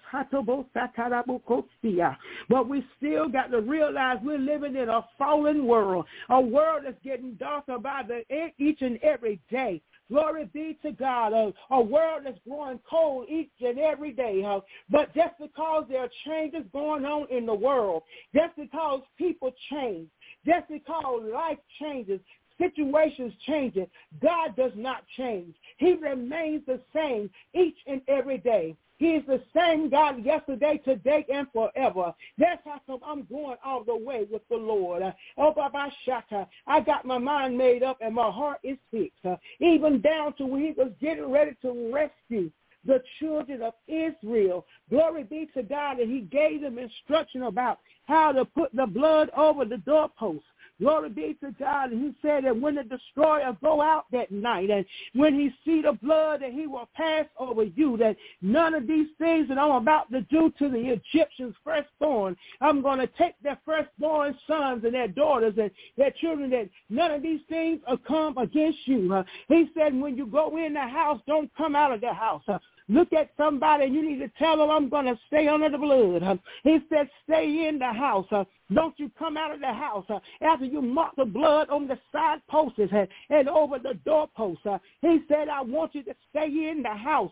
But we still got to realize we're living in a fallen world, a world that's getting darker by the each and every day. Glory be to God, a, a world that's growing cold each and every day. Huh? But just because there are changes going on in the world, just because people change, just because life changes, situations change, God does not change. He remains the same each and every day. He is the same God yesterday, today, and forever. That's how come I'm going all the way with the Lord. Uh, oh, Baba Shaka, I got my mind made up and my heart is fixed. Uh, even down to when he was getting ready to rescue the children of Israel. Glory be to God that he gave them instruction about how to put the blood over the doorposts. Glory be to God. And he said that when the destroyer go out that night and when he see the blood that he will pass over you, that none of these things that I'm about to do to the Egyptians firstborn, I'm going to take their firstborn sons and their daughters and their children, that none of these things will come against you. Uh, he said when you go in the house, don't come out of the house. Uh, Look at somebody and you need to tell them I'm going to stay under the blood. Uh, he said stay in the house. Uh, don't you come out of the house uh, after you mark the blood on the side posts and, and over the doorposts. Uh, he said I want you to stay in the house. Uh,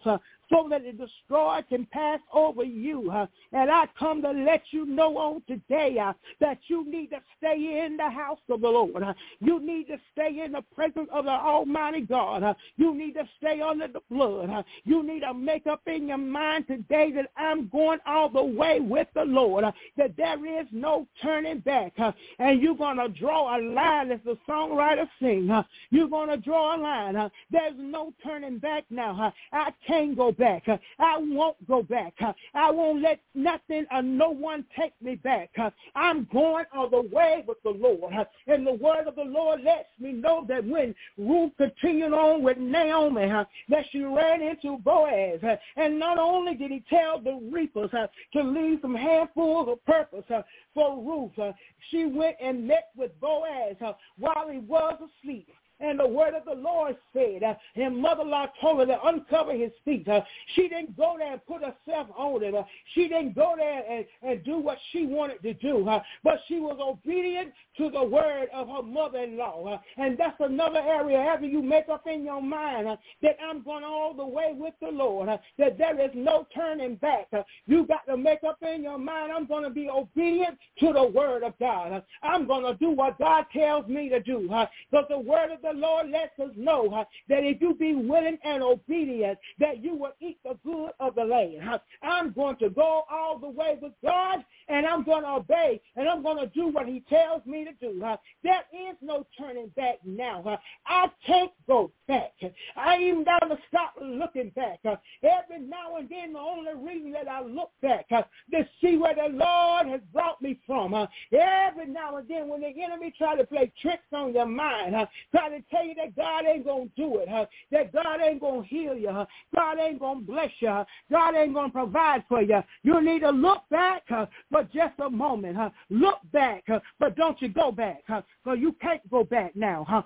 so that the destroyer can pass over you. Uh, and I come to let you know on today uh, that you need to stay in the house of the Lord. Uh, you need to stay in the presence of the Almighty God. Uh, you need to stay under the blood. Uh, you need to make up in your mind today that I'm going all the way with the Lord, uh, that there is no turning back. Uh, and you're going to draw a line, as the songwriter sing. Uh, you're going to draw a line. Uh, there's no turning back now. Uh, I can't go back. Uh, I won't go back. Uh, I won't let nothing or no one take me back. Uh, I'm going all the way with the Lord. Uh, and the word of the Lord lets me know that when Ruth continued on with Naomi, uh, that she ran into Boaz. Uh, and not only did he tell the reapers uh, to leave some handfuls of purpose uh, for Ruth, uh, she went and met with Boaz uh, while he was asleep. And the word of the Lord said, uh, and mother-in-law told her to uncover his feet. Uh, she didn't go there and put herself on it. Uh, she didn't go there and, and do what she wanted to do. Uh, but she was obedient to the word of her mother-in-law. Uh, and that's another area after you make up in your mind uh, that I'm going all the way with the Lord, uh, that there is no turning back. Uh, you got to make up in your mind, I'm going to be obedient to the word of God. Uh, I'm going to do what God tells me to do. Uh, because the word of the Lord lets us know uh, that if you be willing and obedient, that you will eat the good of the land. Uh, I'm going to go all the way with God, and I'm going to obey, and I'm going to do what he tells me to do. Uh, there is no turning back now. Uh, I can't go back. I even got to stop looking back. Uh, every now and then, the only reason that I look back uh, to see where the Lord has brought me from. Uh, every now and then, when the enemy try to play tricks on your mind, uh, try to tell you that God ain't going to do it, huh? That God ain't going to heal you, huh? God ain't going to bless you, huh? God ain't going to provide for you. You need to look back huh, for just a moment. Huh? Look back, huh? But don't you go back, huh? Because you can't go back now. Huh?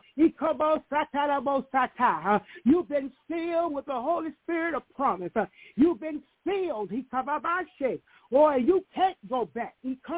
Huh? You've been filled with the Holy Spirit of promise. Huh? You've been filled. Or you can't go back.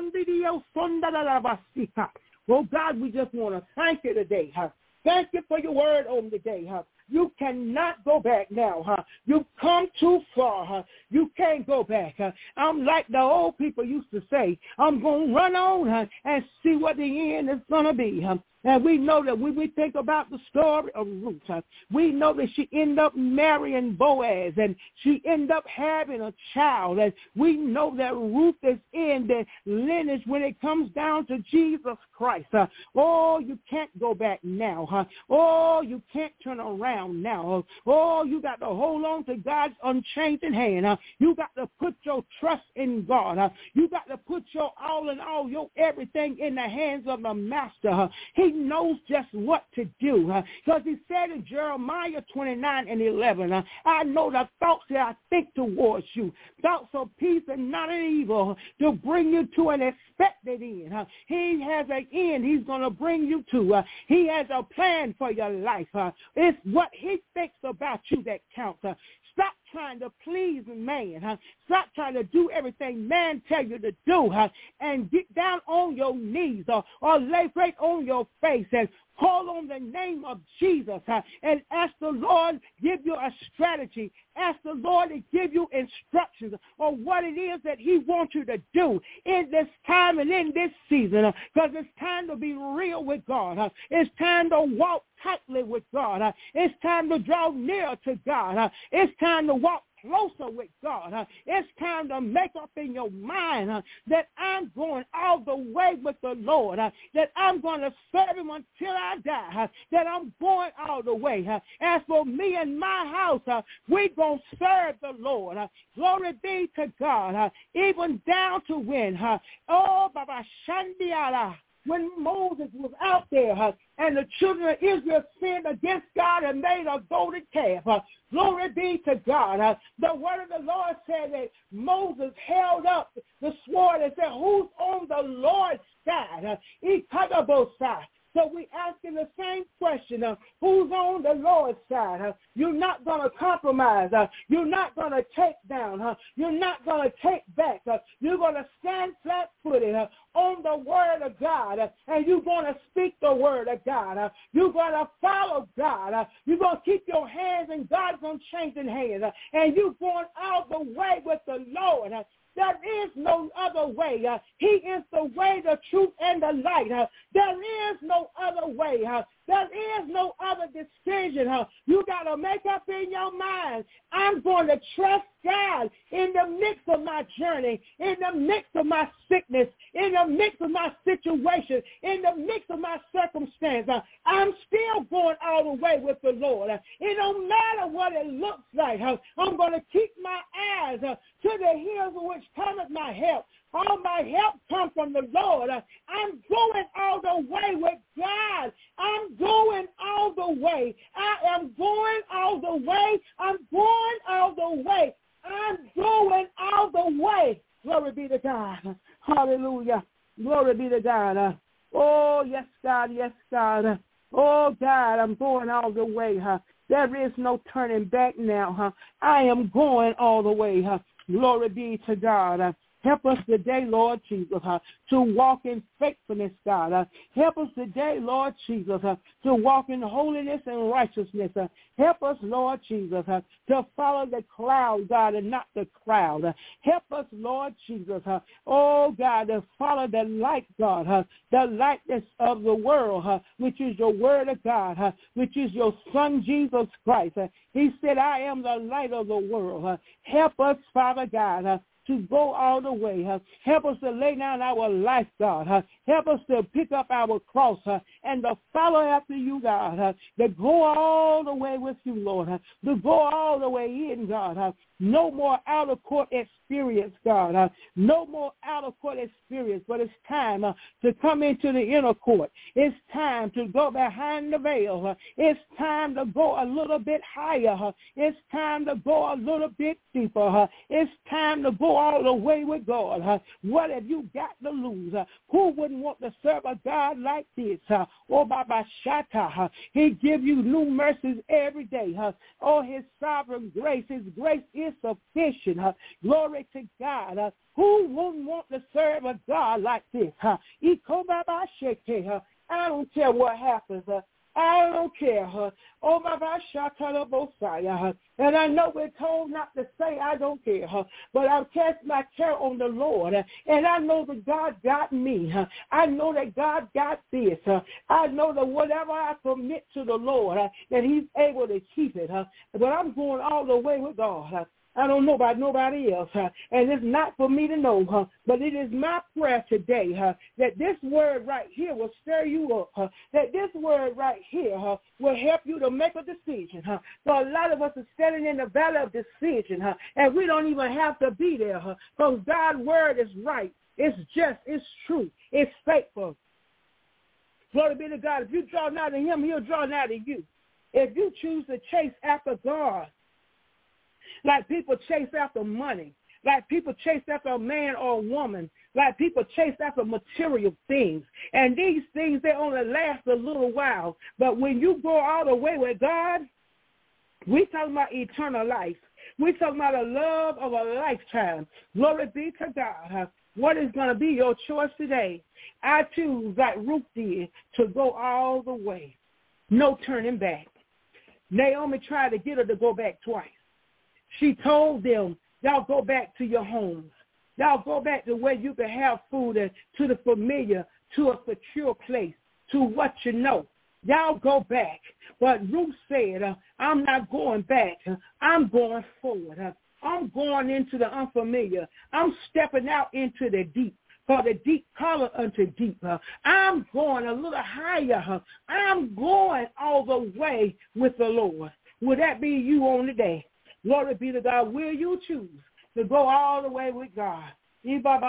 Oh, God, we just want to thank you today, huh? Thank you for your word on today, huh? You cannot go back now, huh? You've come too far, huh? You can't go back, huh? I'm like the old people used to say, I'm going to run on, huh, and see what the end is going to be, huh? And we know that when we think about the story of Ruth, huh, we know that she ended up marrying Boaz, and she ended up having a child. And we know that Ruth is in the lineage when it comes down to Jesus Christ. Huh? Oh, you can't go back now. Huh? Oh, you can't turn around now. Oh, you got to hold on to God's unchanging hand. Huh? You got to put your trust in God. Huh? You got to put your all in all, your everything in the hands of the Master. Huh? He knows just what to do, because uh, he said in Jeremiah twenty-nine and eleven, uh, I know the thoughts that I think towards you, thoughts of peace and not of evil, to bring you to an expected end. Uh, he has an end he's going to bring you to. Uh, he has a plan for your life. Uh, it's what he thinks about you that counts. Uh, Stop trying to please man. Huh? Stop trying to do everything man tell you to do, huh? And get down on your knees or, or lay right on your face and call on the name of Jesus, huh? And ask the Lord give you a strategy. Ask the Lord to give you instructions on what it is that he wants you to do in this time and in this season, because uh, it's time to be real with God. Uh, it's time to walk tightly with God. Uh, it's time to draw near to God. Uh, it's time to walk closer with God. Uh, it's time to make up in your mind uh, that I'm going all the way with the Lord, uh, that I'm going to serve him until I die, uh, that I'm going all the way. Uh, as for me and my house, uh, we're going to serve the Lord. Uh, glory be to God, uh, even down to when, uh, oh, Baba Shandiala, when Moses was out there uh, and the children of Israel sinned against God and made a golden calf. Uh, glory be to God. Uh, the word of the Lord said that Moses held up the sword and said, who's on the Lord's side? Uh, he cut up both sides. So we asking the same question, uh, who's on the Lord's side? Uh, you're not going to compromise. Uh, you're not going to take down. Uh, you're not going to take back. Uh, you're going to stand flat-footed. put it uh, on the word of God, uh, and you're going to speak the word of God. Uh, you're going to follow God. Uh, you're going to keep your hands, and God's going to change in hands. Uh, and you're going all the way with the Lord. Uh, There is no other way. Uh, he is the way, the truth, and the light. Uh, there is no other way. Uh, there is no other decision. Uh, you got to make up in your mind, I'm going to trust God in the midst of my journey, in the midst of my sickness, in the midst of my situation, in the midst of my circumstance. Uh, I'm still going all the way with the Lord. Uh, it don't matter what it looks like. Uh, I'm going to keep my eyes uh, to the hills of which cometh my help. All my help comes from the Lord. Uh, I'm going all the way with God. I'm going all the way. I am going all the way. I'm going all the way. I'm going all the way. Glory be to God. Hallelujah. Glory be to God. Uh, oh, yes, God. Yes, God. Uh, oh, God, I'm going all the way. Huh? There is no turning back now. Huh? I am going all the way. Huh? Glory be to God. Uh, help us today, Lord Jesus, uh, to walk in faithfulness, God. Uh, help us today, Lord Jesus, uh, to walk in holiness and righteousness. Uh, help us, Lord Jesus, uh, to follow the cloud, God, and not the crowd. Uh, help us, Lord Jesus, uh, oh, God, to follow the light, God, uh, the lightness of the world, uh, which is your word of God, uh, which is your Son, Jesus Christ. Uh, he said, I am the light of the world. Uh, help us, Father God, uh, to go all the way. Huh? Help us to lay down our life, God. Huh? Help us to pick up our cross huh? and to follow after you, God. Huh? To go all the way with you, Lord. Huh? To go all the way in, God. Huh? No more out-of-court experience, God. Uh, no more out-of-court experience, but it's time uh, to come into the inner court. It's time to go behind the veil. Uh, it's time to go a little bit higher. Uh, it's time to go a little bit deeper. Uh, it's time to go all the way with God. Uh, what have you got to lose? Uh, who wouldn't want to serve a God like this? Uh, oh, Baba Shata. Uh, he give you new mercies every day. Uh, oh, his sovereign grace. His grace is sufficient. Uh, glory to God. Uh, who wouldn't want to serve a God like this? Uh, uh, I don't care what happens. Uh, I don't care. Uh, oh, my God, and I know we're told not to say I don't care, uh, but I've cast my care on the Lord, uh, and I know that God got me. Uh, I know that God got this. Uh, I know that whatever I commit to the Lord, uh, that he's able to keep it. Uh, but I'm going all the way with God. Uh, I don't know about nobody else, huh? And it's not for me to know, huh? But it is my prayer today, huh? That this word right here will stir you up, huh? That this word right here, huh, will help you to make a decision, huh? So a lot of us are standing in the valley of decision, huh? And we don't even have to be there, huh? Because God's word is right. It's just. It's true. It's faithful. Glory be to God. If you draw nigh to him, he'll draw nigh to you. If you choose to chase after God, like people chase after money, like people chase after a man or a woman, like people chase after material things. And these things, they only last a little while. But when you go all the way with God, we talking about eternal life. We talking about a love of a lifetime. Glory be to God. What is going to be your choice today? I choose, like Ruth did, to go all the way. No turning back. Naomi tried to get her to go back twice. She told them, y'all go back to your homes. Y'all go back to where you can have food and to the familiar, to a secure place, to what you know. Y'all go back. But Ruth said, uh, I'm not going back. I'm going forward. Uh, I'm going into the unfamiliar. I'm stepping out into the deep. For the deep calleth unto deep. Uh, I'm going a little higher. Uh, I'm going all the way with the Lord. Will that be you on the day? Glory be to God. Will you choose to go all the way with God? You got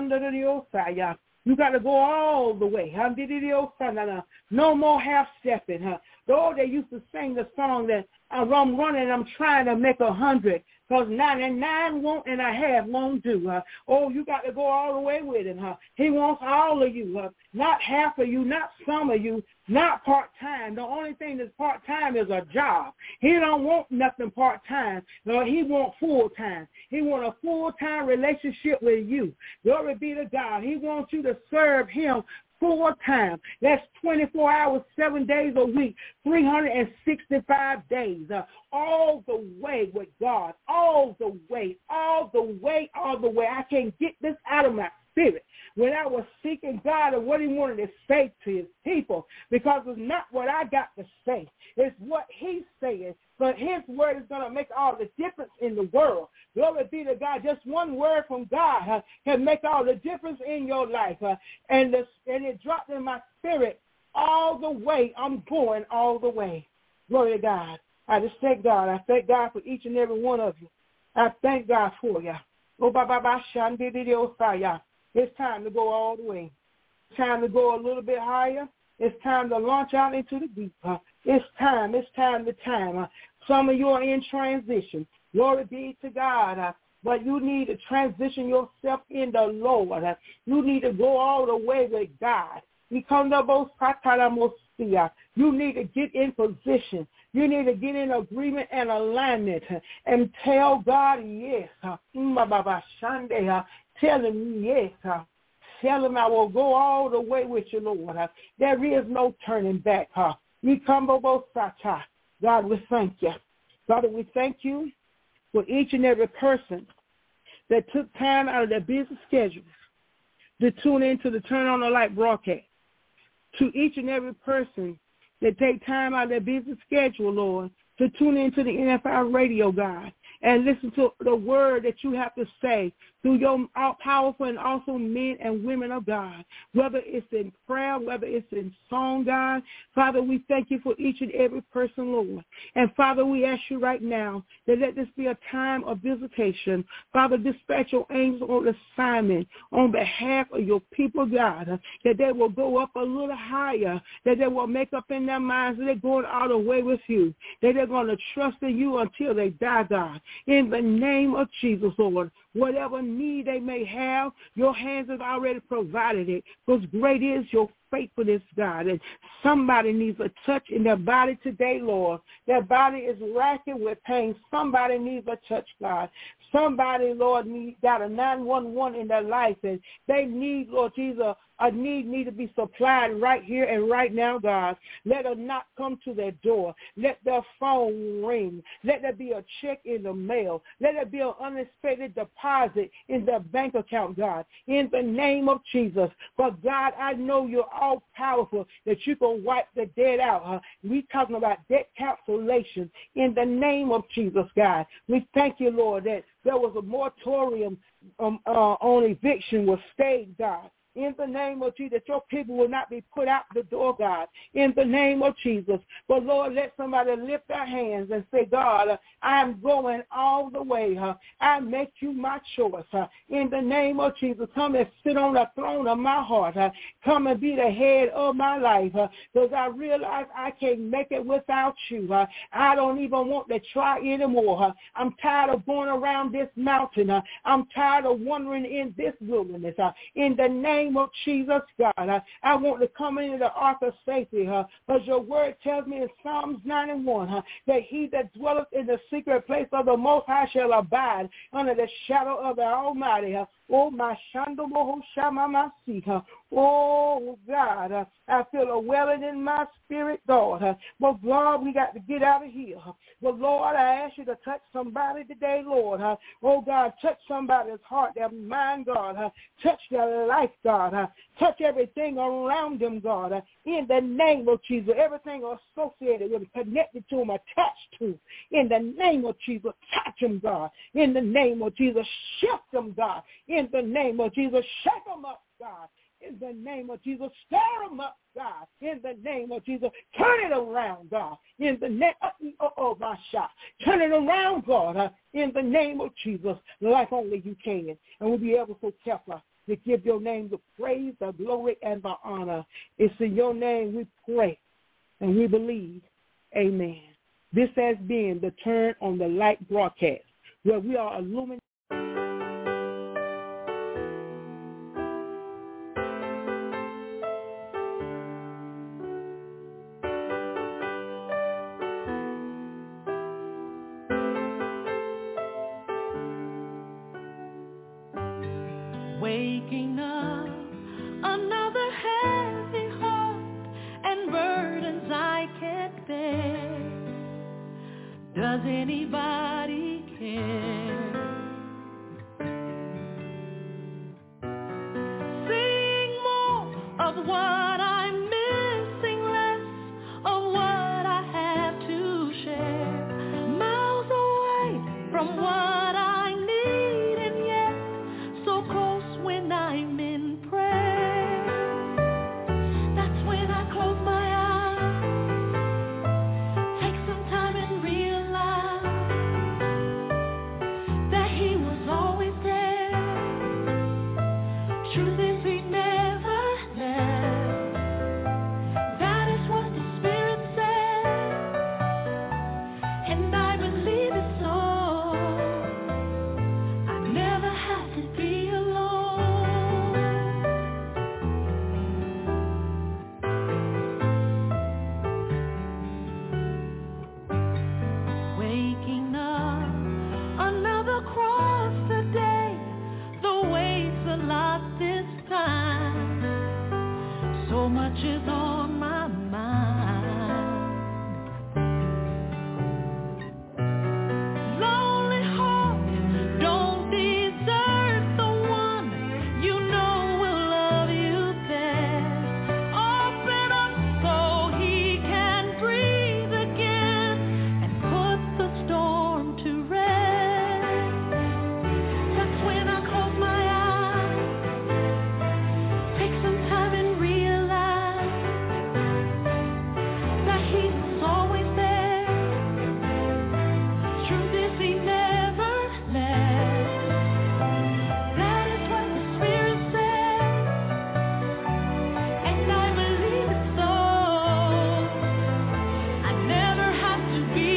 to go all the way. No more half-stepping. Though they used to sing the song that I'm running, I'm trying to make a hundred. because ninety-nine won't and a half won't do. Huh? Oh, you got to go all the way with him. Huh? He wants all of you, huh? Not half of you, not some of you, not part-time. The only thing that's part-time is a job. He don't want nothing part-time. No, he wants full-time. He wants a full-time relationship with you. Glory be to God. He wants you to serve him full time. That's twenty-four hours, seven days a week, three hundred sixty-five days, uh, all the way with God, all the way, all the way, all the way. I can't get this out of my spirit. When I was seeking God and what he wanted to say to his people, because it's not what I got to say. It's what he's saying. But his word is going to make all the difference in the world. Glory be to God. Just one word from God uh, can make all the difference in your life. Uh, and, the, and it dropped in my spirit all the way. I'm going all the way. Glory to God. I just thank God. I thank God for each and every one of you. I thank God for you. Oh, ba ba ba shandi di dio saya. It's time to go all the way. It's time to go a little bit higher. It's time to launch out into the deep. Uh, it's time. It's time to time. Uh, some of you are in transition. Glory be to God. Uh, but you need to transition yourself in the Lord. Uh, you need to go all the way with God. You need to get in position. You need to get in agreement and alignment uh, and tell God yes. Uh, tell him yes. Uh, tell him I will go all the way with you, Lord. Uh, there is no turning back. Uh, God, we thank you. Father, we thank you for each and every person that took time out of their busy schedules to tune into the Turn on the Light broadcast. To each and every person that take time out of their busy schedule, Lord, to tune into the N F I radio, God, and listen to the word that you have to say through your powerful and awesome men and women of God, whether it's in prayer, whether it's in song, God. Father, we thank you for each and every person, Lord. And, Father, we ask you right now that let this be a time of visitation. Father, dispatch your angels on assignment on behalf of your people, God, that they will go up a little higher, that they will make up in their minds that they're going all the way with you, that they're going to trust in you until they die, God. In the name of Jesus, Lord, whatever need they may have, your hands have already provided it, because great is your faithfulness, God. And somebody needs a touch in their body today, Lord. Their body is racking with pain. Somebody needs a touch, God. Somebody, Lord, need, got a nine one one in their life, and they need, Lord Jesus, a need need to be supplied right here and right now, God. Let a knock come to their door. Let their phone ring. Let there be a check in the mail. Let there be an unexpected deposit in their bank account, God, in the name of Jesus. But, God, I know you're all powerful, that you can wipe the debt out. Huh? We talking about debt cancellation in the name of Jesus, God. We thank you, Lord, that there was a moratorium um, uh, on eviction was stayed, God. In the name of Jesus, that your people will not be put out the door, God, in the name of Jesus. But, Lord, let somebody lift their hands and say, God, uh, I'm going all the way. Uh, I make you my choice. Uh, in the name of Jesus, come and sit on the throne of my heart. Uh, come and be the head of my life, because uh, I realize I can't make it without you. Uh, I don't even want to try anymore. Uh, I'm tired of going around this mountain. Uh, I'm tired of wandering in this wilderness. Uh, in the name name of Jesus, God. I, I want to come into the ark of safety, huh? Because your word tells me in Psalms ninety-one, huh, that he that dwelleth in the secret place of the Most High shall abide under the shadow of the Almighty, huh? Oh, my Shandomo Shamamasi, huh? Oh, God, uh, I feel a welling in my spirit, God. Uh, but, God, we got to get out of here. Uh, but, Lord, I ask you to touch somebody today, Lord. Uh, oh, God, touch somebody's heart, their mind, God. Uh, touch their life, God. Uh, touch everything around them, God. Uh, in the name of Jesus, everything associated with them, connected to them, attached to them. In the name of Jesus, touch them, God. In the name of Jesus, shift them, God. In the name of Jesus, shake them up, God. In the name of Jesus, stir them up, God. In the name of Jesus, turn it around, God. In the name of oh, my shot, turn it around, God. Uh, in the name of Jesus, like only you can, and we'll be able to careful to give your name the praise, the glory, and the honor. It's in your name we pray and we believe. Amen. This has been the Turn on the Light broadcast where we are illuminated. Waking up, another heavy heart and burdens I can't bear. Does anybody care? Seeing more of what I'm missing, less of what I have to share. Miles away from what I need, and yet so close when I'm in prayer. That's when I close my eyes, take some time and realize that He was always there. Truth is, He never left. That is what the Spirit said, and I believe it so. I never have to be waking up, another cross today. The weight's a lot this time. So much is on my mind. Lonely heart, don't desert the one you know will love you best. Open up so He can breathe again and put the storm to rest. That's when I close my eyes, take some time and realize that He was always there. Truth is, He never left. That is what the Spirit said, and I believe it so. I never have to be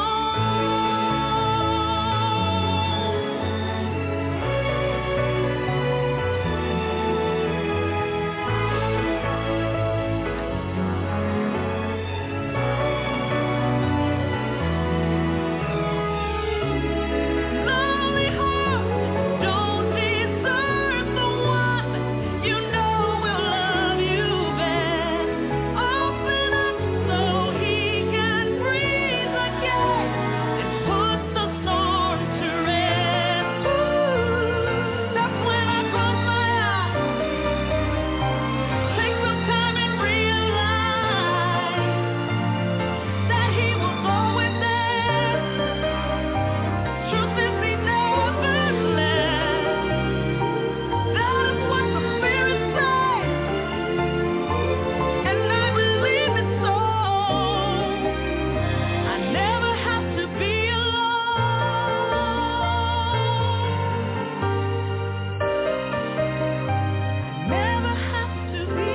Lonely heart, don't desert the one you know will love you best. Open up so He can breathe again and put the storm to rest. That's when I close my eyes, take some time and realize that He was always there. Truth is, He never left. That is what the Spirit said, and I believe it so. I never have to be alone. Never have to be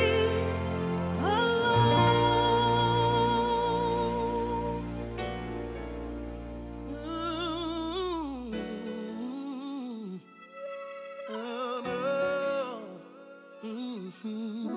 alone. Oh, no. Mhm.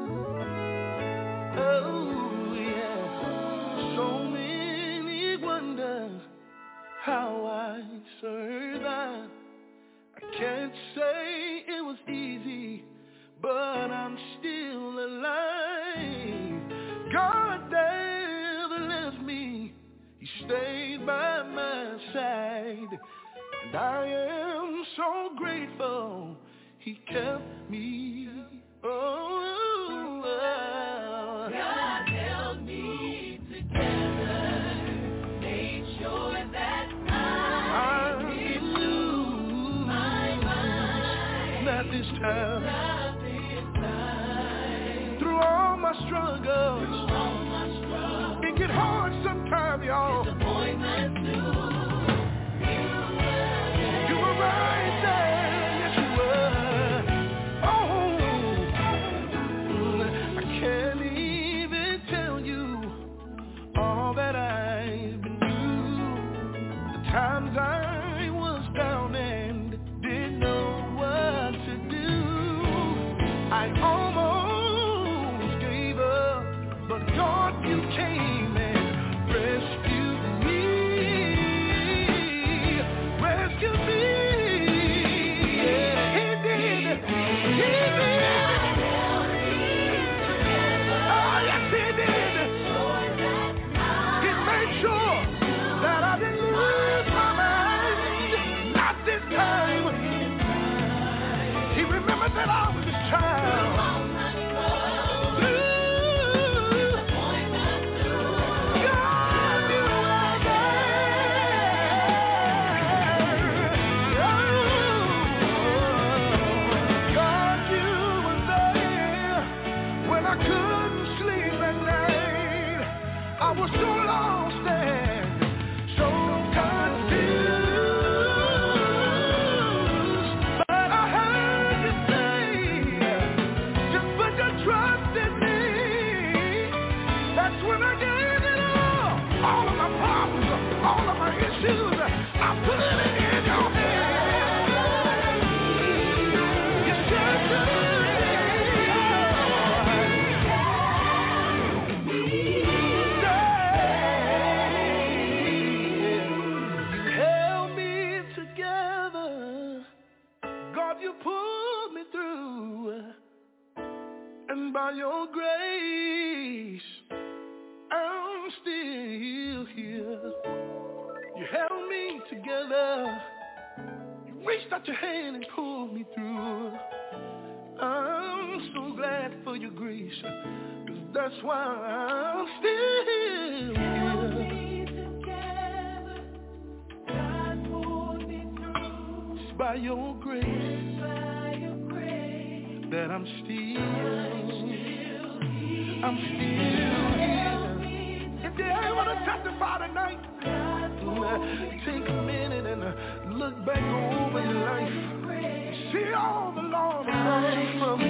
Oh, yeah. So many wonder how I survived. I can't say it was easy, but I'm still alive. God never left me. He stayed by my side. And I am so grateful He kept me. Oh, God held me together, made sure that I didn't lose my mind. not this time. Not this time. Through all my struggles, Through all my struggles, it get hard sometimes, y'all. disappointments too. You were right there, yes you were. Oh, I can't even tell you all that I've been through. The times I was down. you came and rescued me. Rescued me. Yeah, he did. He did. Oh, yes, he did. He made sure that I didn't lose my mind. Not this time. He remembered that I was his child. I was so lost and so confused, but I heard you say, just put your trust in me. That's when I gave it all. All of my problems, all of my issues, I put it in your hands. You said to by your grace, I'm still here. You held me together. You reached out your hand and pulled me through. I'm so glad for your grace, 'cause that's why I'm still here. Together, God pulled me through. It's by your grace, by your grace that I'm still. I'm still here. If you're able to testify tonight, take a minute and look back over your life. See all the Lord brought you from. Oh,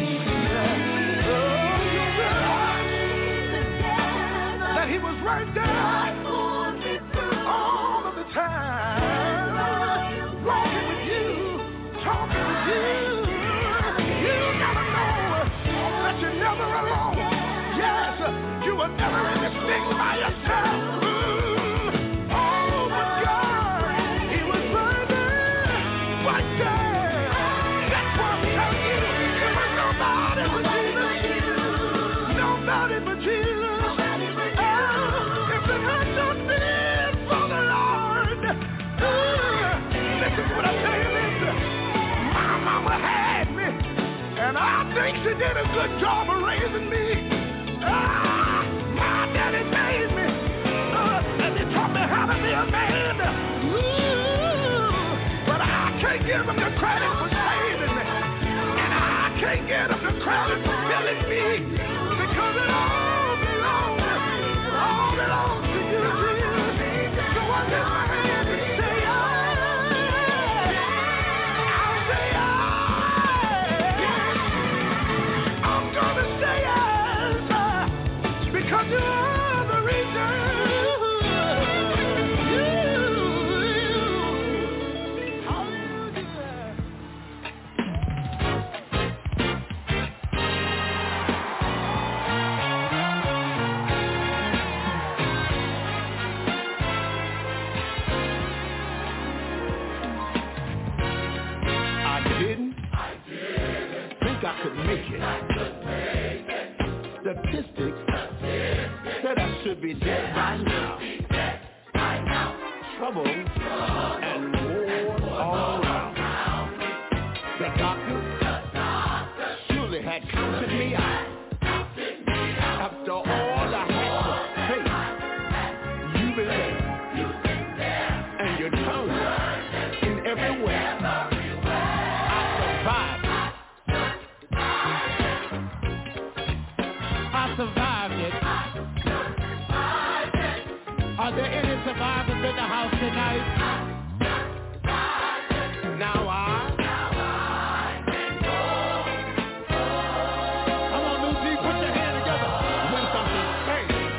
you realize that He was right there all of the time, walking with you, talking with you. You gotta know that you're never alone. Yes, you were never in this thing by yourself. Mm. Oh, but God, He was right there, right there. That's why I'm telling you, there was nobody but Jesus. Nobody but Jesus. Oh, if it had not been for the Lord, uh, this is what I tell you, listen. My mama had me, and I think she did a good job of raising me. Ah, my daddy made me, uh, and he taught me how to be a man. Ooh, but I can't give him the credit for saving me, and I can't give him the credit for killing me, because it all belongs, it all belongs to you, Jesus. So I lift my hand and say, I'll say, I'm gonna say, because you are the reason. You, hallelujah. I didn't. I didn't think I could make it. I could make it. Statistics said I should be dead by now. Trouble and war all around. The doctor surely had counted me out. After all I had to face, you been there, and your tongue in every way. I survived. I survived it. Are there any survivors in the house tonight? Now I, come on, New G, put your hand together. When something changes,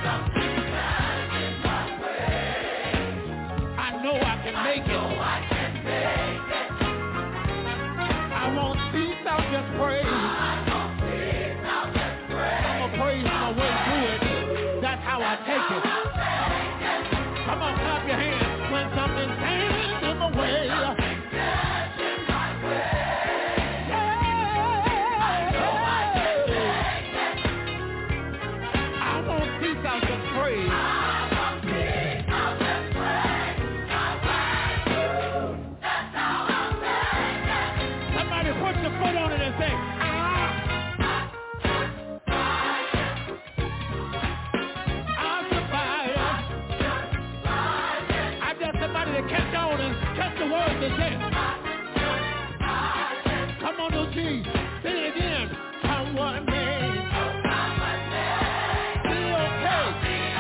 I know I can make it. I won't cease, I'll just praise. I'm gonna praise my way through it. That's how I everybody say it. Come on, no G. Say it again. Come one day. Be okay.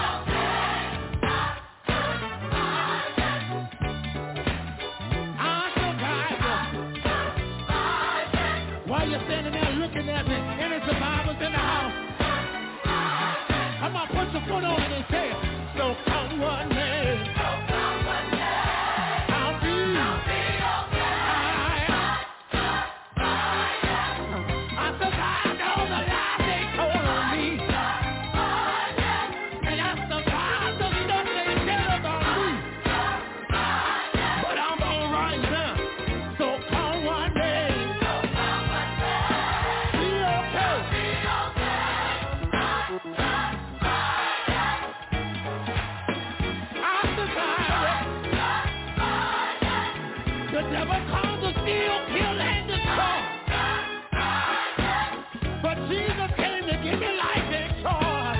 I'm surviving. While you're standing there looking at me, any survivors in the house? Come on, put your foot on it and say it. So come one day. I'll be, I'll be okay. I survived all the lies they told on me. And I survived the stuff they said about me. But I'm gonna rise up. So come one day. Be okay. I survived. The devil comes to steal, kill, and destroy. But Jesus came to give me life and joy.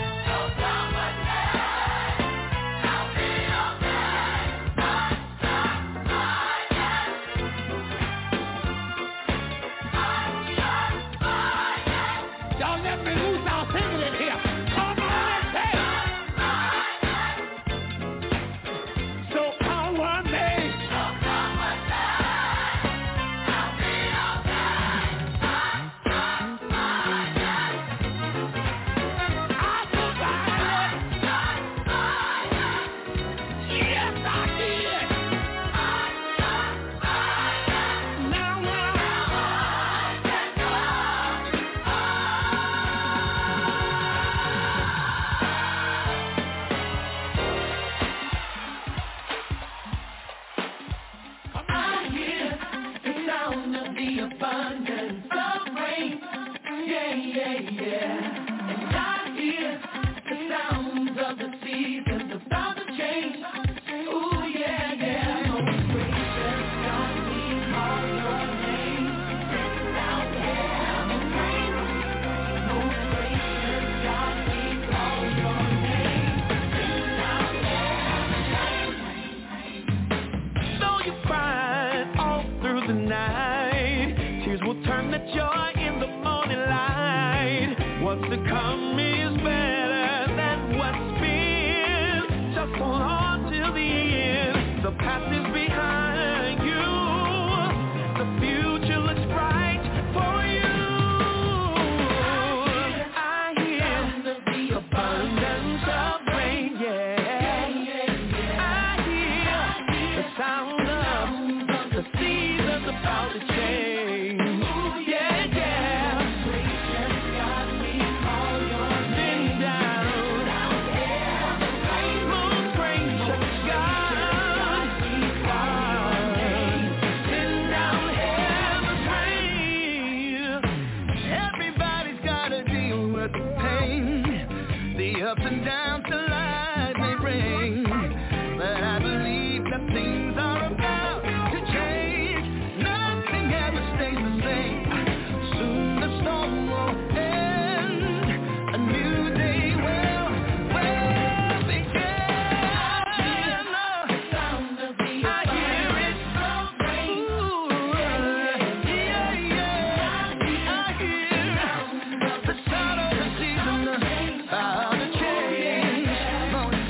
Y'all let me loose, I'll sing it in here. Come on and say it. So come one day. I survived. Yes, I did. Now I can I hear the sound of the abundance of rain. Yeah, yeah, yeah. And I hear the sounds of the seasons about to change. Ooh, yeah, yeah. Most gracious God, we call your name. Send down heaven rain. Most gracious God, we call your name. Send down heaven rain. Though you cried all through the night, tears will turn to joy in the morning light. What's to come is better than what's been. Just hold on till the end. The past is behind you. The future looks bright for you. I hear the abundance of rain, yeah. I hear the sound of the seasons about to change. Yeah, yeah. Send down. Most gracious God. Send down heaven's rain. Everybody's gotta deal with the pain, the ups and downs that life may bring. But I believe that things are about to change. Nothing ever stays the same. Soon the storm will end. A new day will, will begin. I hear it. Ooh, yeah, yeah. I hear the sound of the season about to change.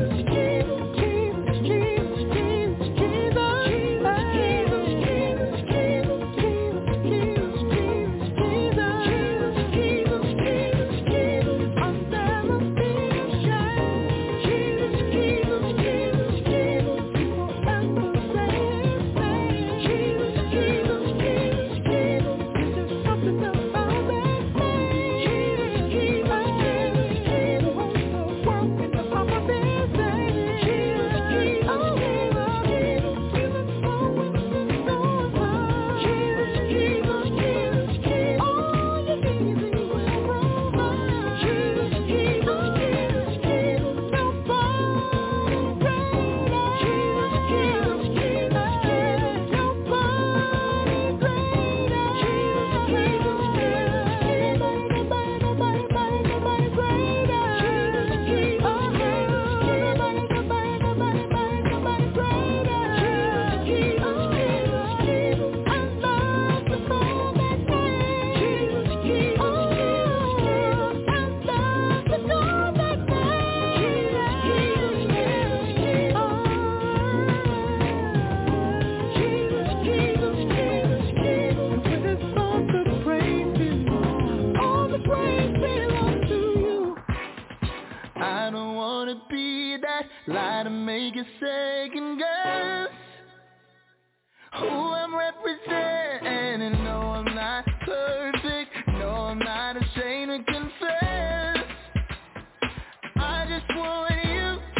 Lie to make a second guess who I'm representing. And no, I'm not perfect. No, I'm not ashamed to confess. I just want you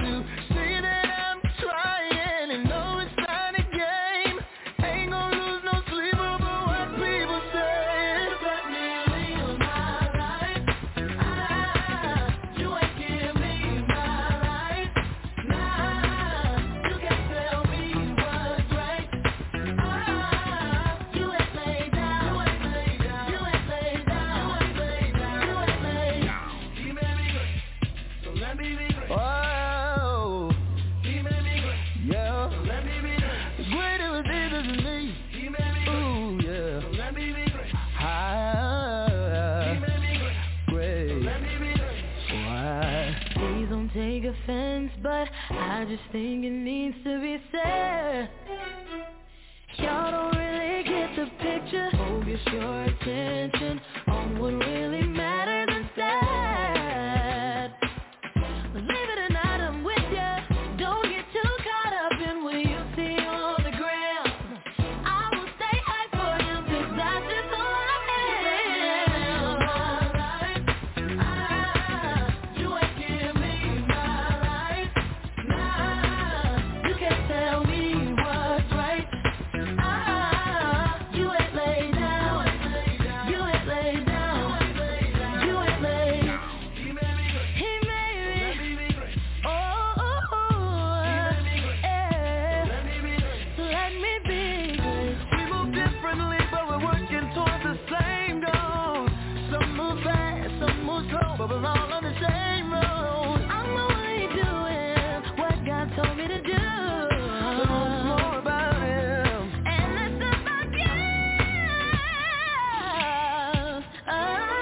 sense, but I just think it needs to be said. Y'all don't really get the picture. Focus your attention on what really matters instead. Believe it or not, I'm with ya. Don't get too caught up in what you see on the ground. I will stay high for him, 'cause that's just who I am. You ain't give me my right. Nah, you can't tell me what's right. You ain't laid down. You ain't laid down. You ain't laid. He made me. Oh, oh, oh, yeah. So let me be. We move differently, but we're working towards the same goal. Some move fast, some move slow, but we're all on the same road. I'm only doing what God told me to do. So it's more about Him. And it's about you. Oh,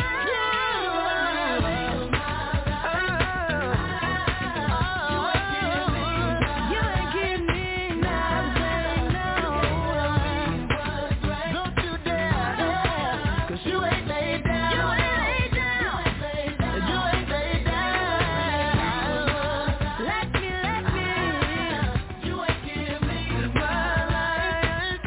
you ain't give me nothing, no. Don't you dare, 'cause you ain't laid down. You ain't laid down. You ain't laid down. Let me, let me. You ain't give me my life.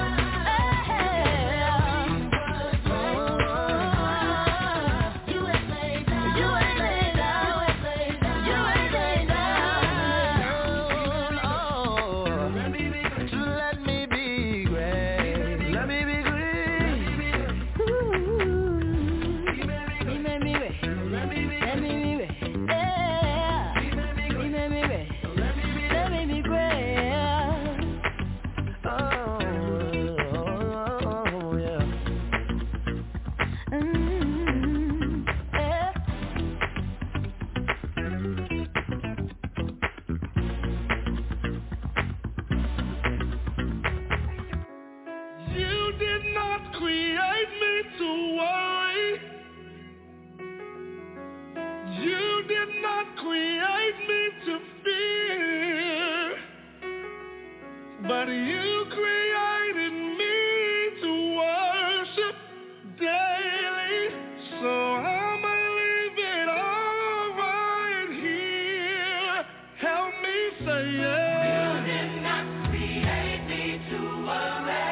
You ain't laid down. You ain't laid down. You ain't laid down. Oh, so let me be great. Let me be great. He made me wait. Let me be wait. Yeah. He made me wait. Let me be great. Oh, yeah. Mm, yeah. You did not create me to worry. You did not create me to fear. But you created me to worship daily. So I'ma leave it all right here. Help me say yeah. You did not create me to worry.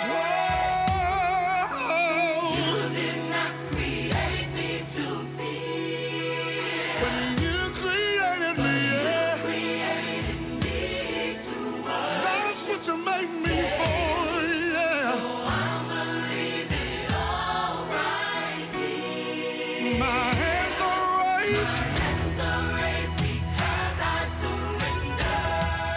You did not create me to fear. When you created me, yeah. Created me to worship. That's what you make me for, yeah. So I'ma leave it all right here. My hands are raised. My hands are raised because I surrender.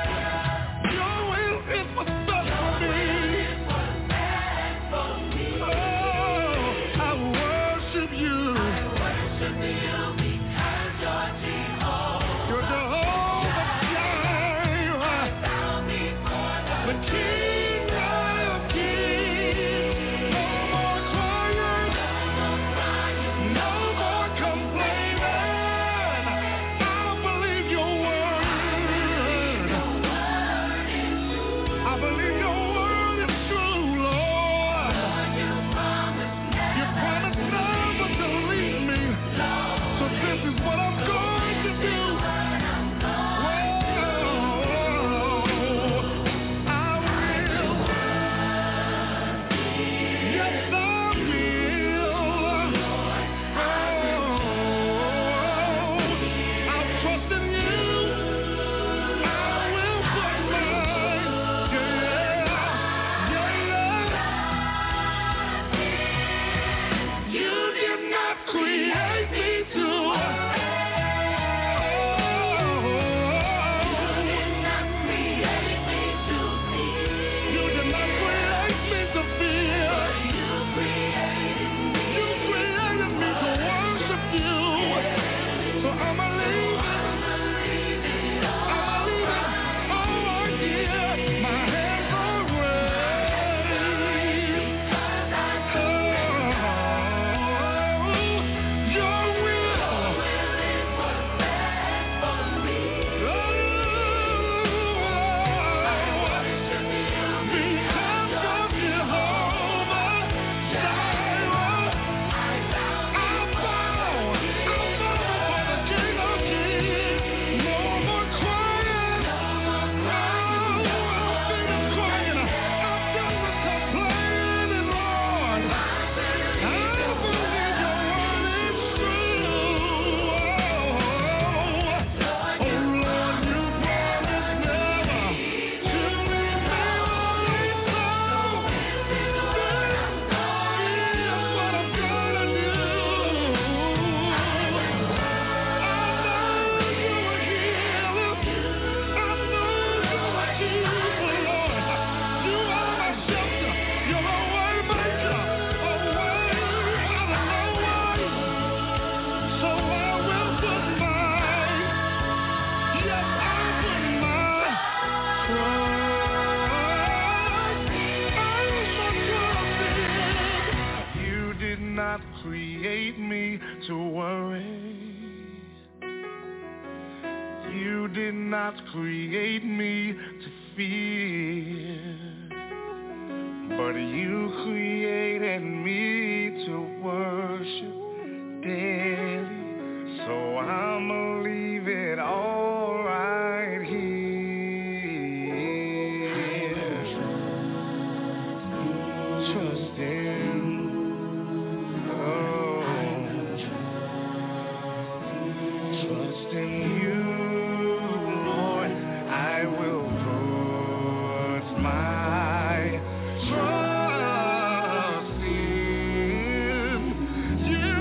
not create me to fear, but you created me to worship daily. So I'ma leave it all right here. Trust in, oh, trust in you, Lord. I will put my trust in you.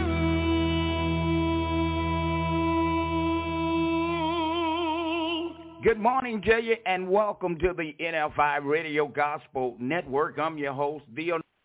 Good morning to you, and welcome to the N F I Radio Gospel Network. I'm your host, Dio